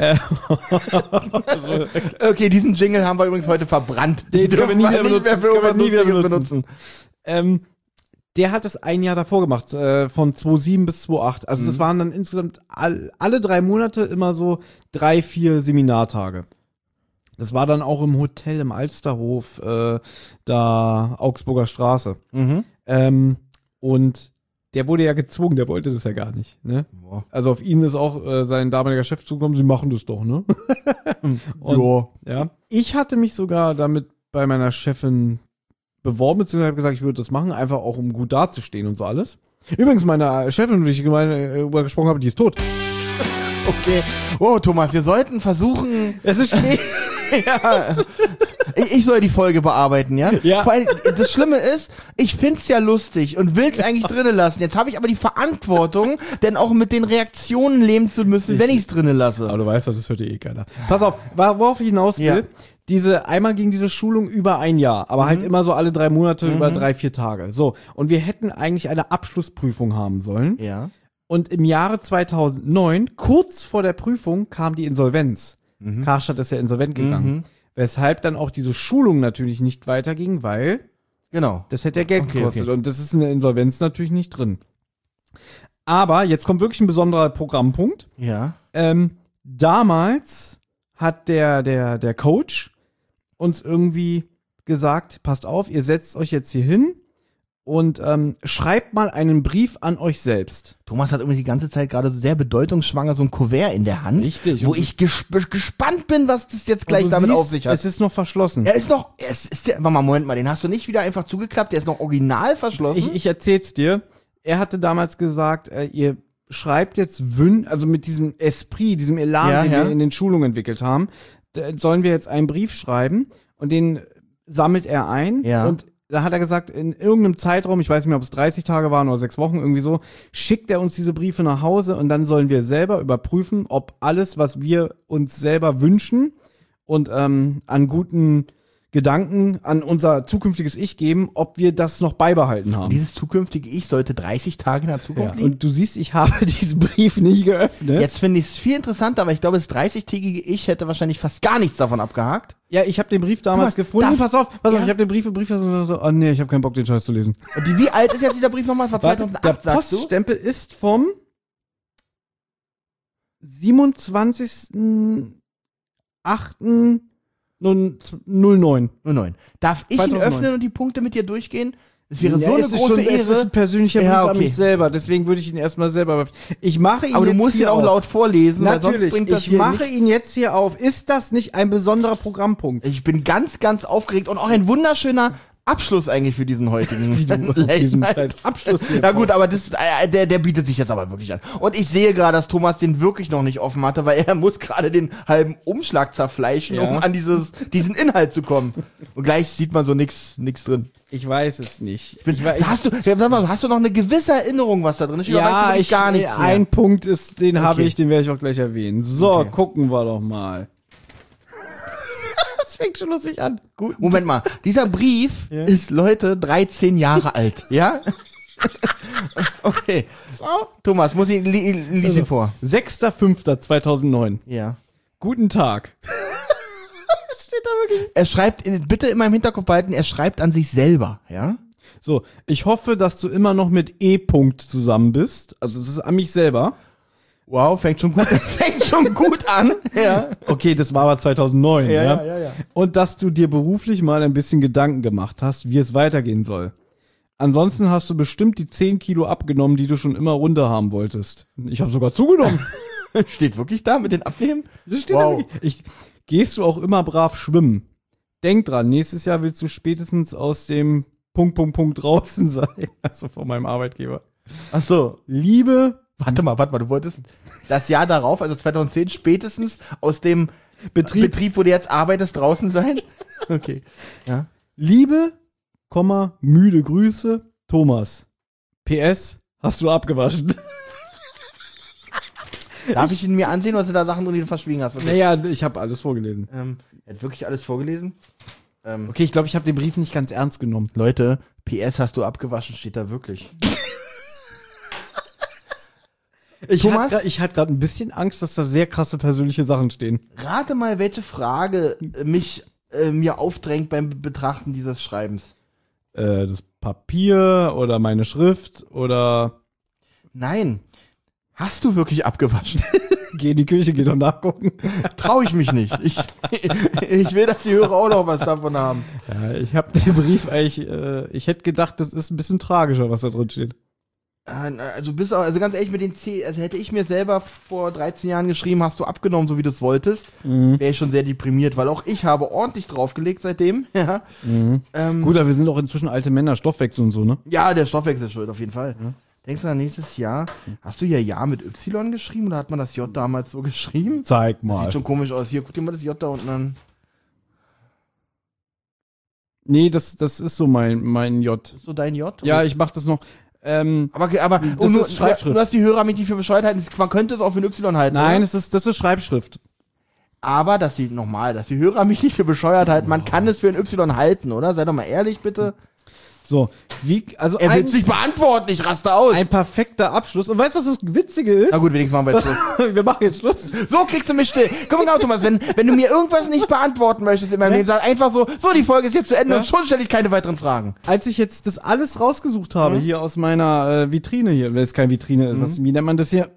Okay, diesen Jingle haben wir übrigens heute verbrannt. Den können wir nie wieder nicht mehr für können wir nie wieder Übernutzung benutzen. Der hat es ein Jahr davor gemacht, von 2007 bis 2008. Also das waren dann insgesamt alle 3 Monate immer so 3, 4 Seminartage. Das war dann auch im Hotel im Alsterhof, da Augsburger Straße. Und der wurde ja gezwungen, der wollte das ja gar nicht. Ne? Boah. Also auf ihn ist auch sein damaliger Chef zugekommen, sie machen das doch, ne? Und, ja. Ich hatte mich sogar damit bei meiner Chefin beworben, beziehungsweise habe gesagt, ich würde das machen, einfach auch um gut dazustehen und so alles. Übrigens, meine Chefin, die ich darüber gesprochen habe, die ist tot. Okay. Oh, Thomas, wir sollten versuchen... Es ist spät. Ja. Ich soll die Folge bearbeiten, ja? Ja. Vor allem, das Schlimme ist, ich find's ja lustig und will's eigentlich drinnen lassen. Jetzt habe ich aber die Verantwortung, denn auch mit den Reaktionen leben zu müssen, wenn ich's drinnen lasse. Aber du weißt doch, das hört dir eh keiner. Pass auf, worauf ich hinaus will. Ja. Einmal ging diese Schulung über ein Jahr, aber halt immer so alle 3 Monate über 3, 4 Tage. So. Und wir hätten eigentlich eine Abschlussprüfung haben sollen. Ja. Und im Jahre 2009, kurz vor der Prüfung, kam die Insolvenz. Karstadt ist ja insolvent gegangen. Weshalb dann auch diese Schulung natürlich nicht weiterging, weil Genau. das hätte ja Geld gekostet. Und das ist in der Insolvenz natürlich nicht drin. Aber jetzt kommt wirklich ein besonderer Programmpunkt. Ja. Damals hat der Coach uns irgendwie gesagt, passt auf, ihr setzt euch jetzt hier hin und schreibt mal einen Brief an euch selbst. Thomas hat irgendwie die ganze Zeit gerade sehr bedeutungsschwanger so ein Kuvert in der Hand. Richtig. Wo Und ich gespannt bin, was das jetzt gleich du damit siehst, auf sich hat. Es ist noch verschlossen. Er ist noch, Moment mal, den hast du nicht wieder einfach zugeklappt, der ist noch original verschlossen. Ich erzähl's dir. Er hatte damals gesagt, ihr schreibt jetzt also mit diesem Esprit, diesem Elan, den wir in den Schulungen entwickelt haben, sollen wir jetzt einen Brief schreiben und den sammelt er ein und da hat er gesagt, in irgendeinem Zeitraum, ich weiß nicht mehr, ob es 30 Tage waren oder 6 Wochen, irgendwie so, schickt er uns diese Briefe nach Hause und dann sollen wir selber überprüfen, ob alles, was wir uns selber wünschen und an guten Gedanken an unser zukünftiges Ich geben, ob wir das noch beibehalten haben. Dieses zukünftige Ich sollte 30 Tage in der Zukunft liegen. Und du siehst, ich habe diesen Brief nie geöffnet. Jetzt finde ich es viel interessanter, aber ich glaube, das 30-tägige Ich hätte wahrscheinlich fast gar nichts davon abgehakt. Ja, ich habe den Brief damals gefunden. Pass auf, ich habe den Brief so, oh nee, ich habe keinen Bock, den Scheiß zu lesen. Und wie alt ist jetzt dieser Brief nochmal? Von 2008, der sagst du? Poststempel ist vom 27.08.09. 09. Darf ich ihn 2009. öffnen und die Punkte mit dir durchgehen? Es wäre Ja, so eine es ist große schon, Es ist Ehre. ein persönlicher Brief Ja, an okay. mich selber, deswegen würde ich ihn erstmal selber öffnen. Ich mache ihn Aber du jetzt musst ihn hier auch auf. laut vorlesen, weil sonst Natürlich, bringt das ich hier mache nichts. ihn jetzt hier auf. Ist das nicht ein besonderer Programmpunkt? Ich bin ganz, ganz aufgeregt und auch ein wunderschöner Abschluss eigentlich für diesen heutigen Diesen Late-Night. scheiß Abschluss hier. Ja gut, aber das, der bietet sich jetzt aber wirklich an. Und ich sehe gerade, dass Thomas den wirklich noch nicht offen hatte, weil er muss gerade den halben Umschlag zerfleischen, Ja. um an diesen Inhalt zu kommen. Und gleich sieht man so nix drin. Ich weiß es nicht. Hast du noch eine gewisse Erinnerung, was da drin ist? Oder weißt du wirklich gar nichts mehr? Ein Punkt ist, den habe Okay. ich, den werde ich auch gleich erwähnen. So, Okay. gucken wir doch mal. Das fängt schon lustig an. Gut. Moment mal, dieser Brief ist, Leute, 13 Jahre alt, ja? Okay. So. Thomas, lies ihn vor. 6.5.2009. Ja. Guten Tag. Steht da wirklich? Er schreibt, bitte in meinem Hinterkopf behalten, er schreibt an sich selber, ja? So, ich hoffe, dass du immer noch mit E-Punkt zusammen bist. Also es ist an mich selber. Wow, fängt schon gut an. Ja. Okay, das war aber 2009. Ja. Und dass du dir beruflich mal ein bisschen Gedanken gemacht hast, wie es weitergehen soll. Ansonsten hast du bestimmt die 10 Kilo abgenommen, die du schon immer runter haben wolltest. Ich habe sogar zugenommen. Steht wirklich da mit den Abnehmen? Das steht da wirklich. Gehst du auch immer brav schwimmen? Denk dran, nächstes Jahr willst du spätestens aus dem ... draußen sein. Also von meinem Arbeitgeber. Ach so. Liebe... Warte mal, du wolltest das Jahr darauf, also 2010, spätestens aus dem Betrieb, wo du jetzt arbeitest, draußen sein? Okay. Ja. Liebe, müde Grüße, Thomas. PS, hast du abgewaschen? Darf ich ihn mir ansehen, oder sind da Sachen drin, die du verschwiegen hast? Okay. Naja, ich habe alles vorgelesen. Er hat wirklich alles vorgelesen? Okay, ich glaube, ich habe den Brief nicht ganz ernst genommen. Leute, PS, hast du abgewaschen, steht da wirklich. Ich hatte gerade ein bisschen Angst, dass da sehr krasse persönliche Sachen stehen. Rate mal, welche Frage mir aufdrängt beim Betrachten dieses Schreibens. Das Papier oder meine Schrift oder... Nein. Hast du wirklich abgewaschen? Geh in die Küche, geh doch nachgucken. Trau ich mich nicht. Ich will, dass die Hörer auch noch was davon haben. Ja, ich habe den Brief eigentlich... ich hätte gedacht, das ist ein bisschen tragischer, was da drin steht. Also ganz ehrlich, mit den C, also hätte ich mir selber vor 13 Jahren geschrieben, hast du abgenommen, so wie du es wolltest, wäre ich schon sehr deprimiert, weil auch ich habe ordentlich draufgelegt seitdem. Ja. Gut, aber wir sind auch inzwischen alte Männer, Stoffwechsel und so, ne? Ja, der Stoffwechsel ist schuld, auf jeden Fall. Denkst du an nächstes Jahr, hast du ja mit Y geschrieben oder hat man das J damals so geschrieben? Zeig Das mal. sieht schon komisch aus. Hier, guck dir mal das J da unten an. Nee, das ist so mein J. Das ist so dein J? Ja, ich mach das noch. Aber das ist Schreibschrift. Du hast die Hörer mich nicht für bescheuert halten. Man könnte es auch für ein Y halten. Nein, oder? das ist Schreibschrift. Aber, dass die Hörer mich nicht für bescheuert halten, man kann es für ein Y halten, oder? Sei doch mal ehrlich, bitte. So, er will es nicht beantworten, ich raste aus. Ein perfekter Abschluss. Und weißt du, was das Witzige ist? Na gut, wenigstens machen wir jetzt Schluss. Wir machen jetzt Schluss. So kriegst du mich still. Komm genau, Thomas, wenn du mir irgendwas nicht beantworten möchtest in meinem Leben, sag einfach so, die Folge ist jetzt zu Ende und schon stelle ich keine weiteren Fragen. Als ich jetzt das alles rausgesucht habe, hier aus meiner Vitrine hier, wenn es keine Vitrine ist, wie nennt man das hier?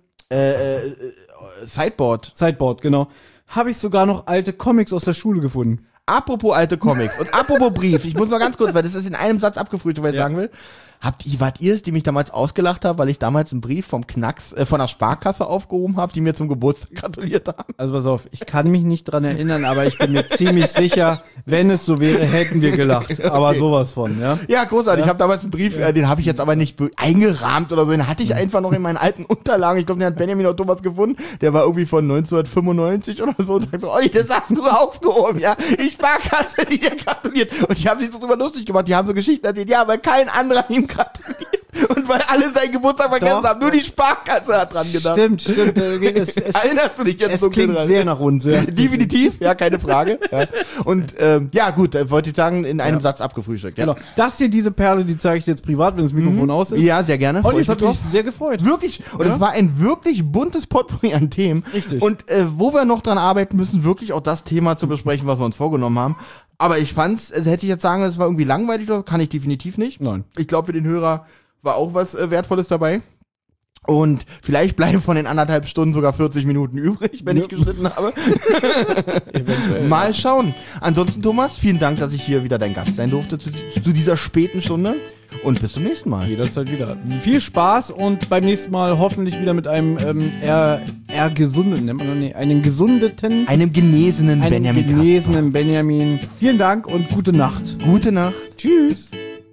Sideboard. Sideboard, genau. Habe ich sogar noch alte Comics aus der Schule gefunden. Apropos alte Comics und apropos Brief, ich muss mal ganz kurz, weil das ist in einem Satz abgefrühstückt, was ich sagen will. Wart ihr es, die mich damals ausgelacht haben, weil ich damals einen Brief von der Sparkasse aufgehoben habe, die mir zum Geburtstag gratuliert haben? Also pass auf, ich kann mich nicht dran erinnern, aber ich bin mir ziemlich sicher, wenn es so wäre, hätten wir gelacht. Okay. Aber sowas von, ja? Ja, großartig. Ja? Ich habe damals einen Brief, den habe ich jetzt aber nicht eingerahmt oder so, den hatte ich einfach noch in meinen alten Unterlagen. Ich glaube, den hat Benjamin auch Thomas gefunden. Der war irgendwie von 1995 oder so. Und so, Olli, das hast du aufgehoben, ja? Die Sparkasse, die dir gratuliert. Und die haben sich so drüber lustig gemacht. Die haben so Geschichten erzählt, ja, weil kein anderer ihm gratuliert. Und weil alle seinen Geburtstag vergessen haben, nur die Sparkasse hat dran gedacht. Stimmt. Erinnerst du dich jetzt so klingt sehr nach uns, ja. Definitiv, ja, keine Frage. Ja. Und ja, gut, wollte ich sagen, in einem Satz abgefrühstückt. Ja. Genau. Das hier, diese Perle, die zeige ich dir jetzt privat, wenn das Mikrofon aus ist. Ja, sehr gerne. Und es hat mich sehr gefreut. Wirklich. Und es war ein wirklich buntes Potpourri an Themen. Richtig. Und wo wir noch dran arbeiten müssen, wirklich auch das Thema zu besprechen, was wir uns vorgenommen haben. Aber ich fand's, hätte ich jetzt sagen, es war irgendwie langweilig, oder kann ich definitiv nicht. Nein. Ich glaube, für den Hörer war auch was Wertvolles dabei. Und vielleicht bleiben von den 1,5 Stunden sogar 40 Minuten übrig, wenn ich geschnitten habe. Eventuell. Mal schauen. Ansonsten, Thomas, vielen Dank, dass ich hier wieder dein Gast sein durfte zu dieser späten Stunde. Und bis zum nächsten Mal. Jederzeit wieder. Viel Spaß und beim nächsten Mal hoffentlich wieder mit einem eher gesunden, nennt man einen gesundeten, einem genesenen Benjamin. Einem genesenen Benjamin. Vielen Dank und gute Nacht. Gute Nacht. Tschüss.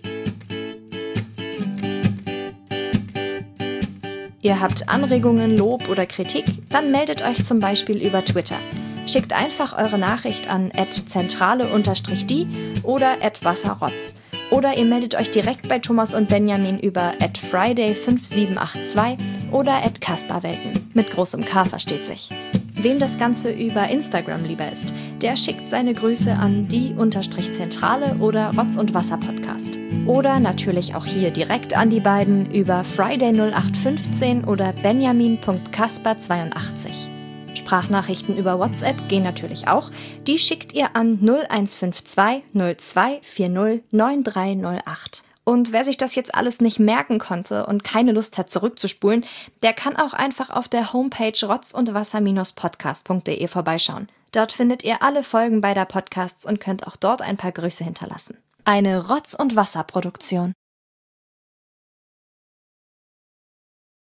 Ihr habt Anregungen, Lob oder Kritik? Dann meldet euch zum Beispiel über Twitter. Schickt einfach eure Nachricht an @zentrale_die oder @wasserrotz. Oder ihr meldet euch direkt bei Thomas und Benjamin über @friday5782 oder @kasperwelten. Mit großem K versteht sich. Wem das Ganze über Instagram lieber ist, der schickt seine Grüße an die_Zentrale oder Rotz und Wasser Podcast. Oder natürlich auch hier direkt an die beiden über Friday0815 oder benjamin.kasper82. Sprachnachrichten über WhatsApp gehen natürlich auch. Die schickt ihr an 0152 02 40 9308. Und wer sich das jetzt alles nicht merken konnte und keine Lust hat zurückzuspulen, der kann auch einfach auf der Homepage rotzundwasser-podcast.de vorbeischauen. Dort findet ihr alle Folgen beider Podcasts und könnt auch dort ein paar Grüße hinterlassen. Eine Rotz- und Wasser-Produktion.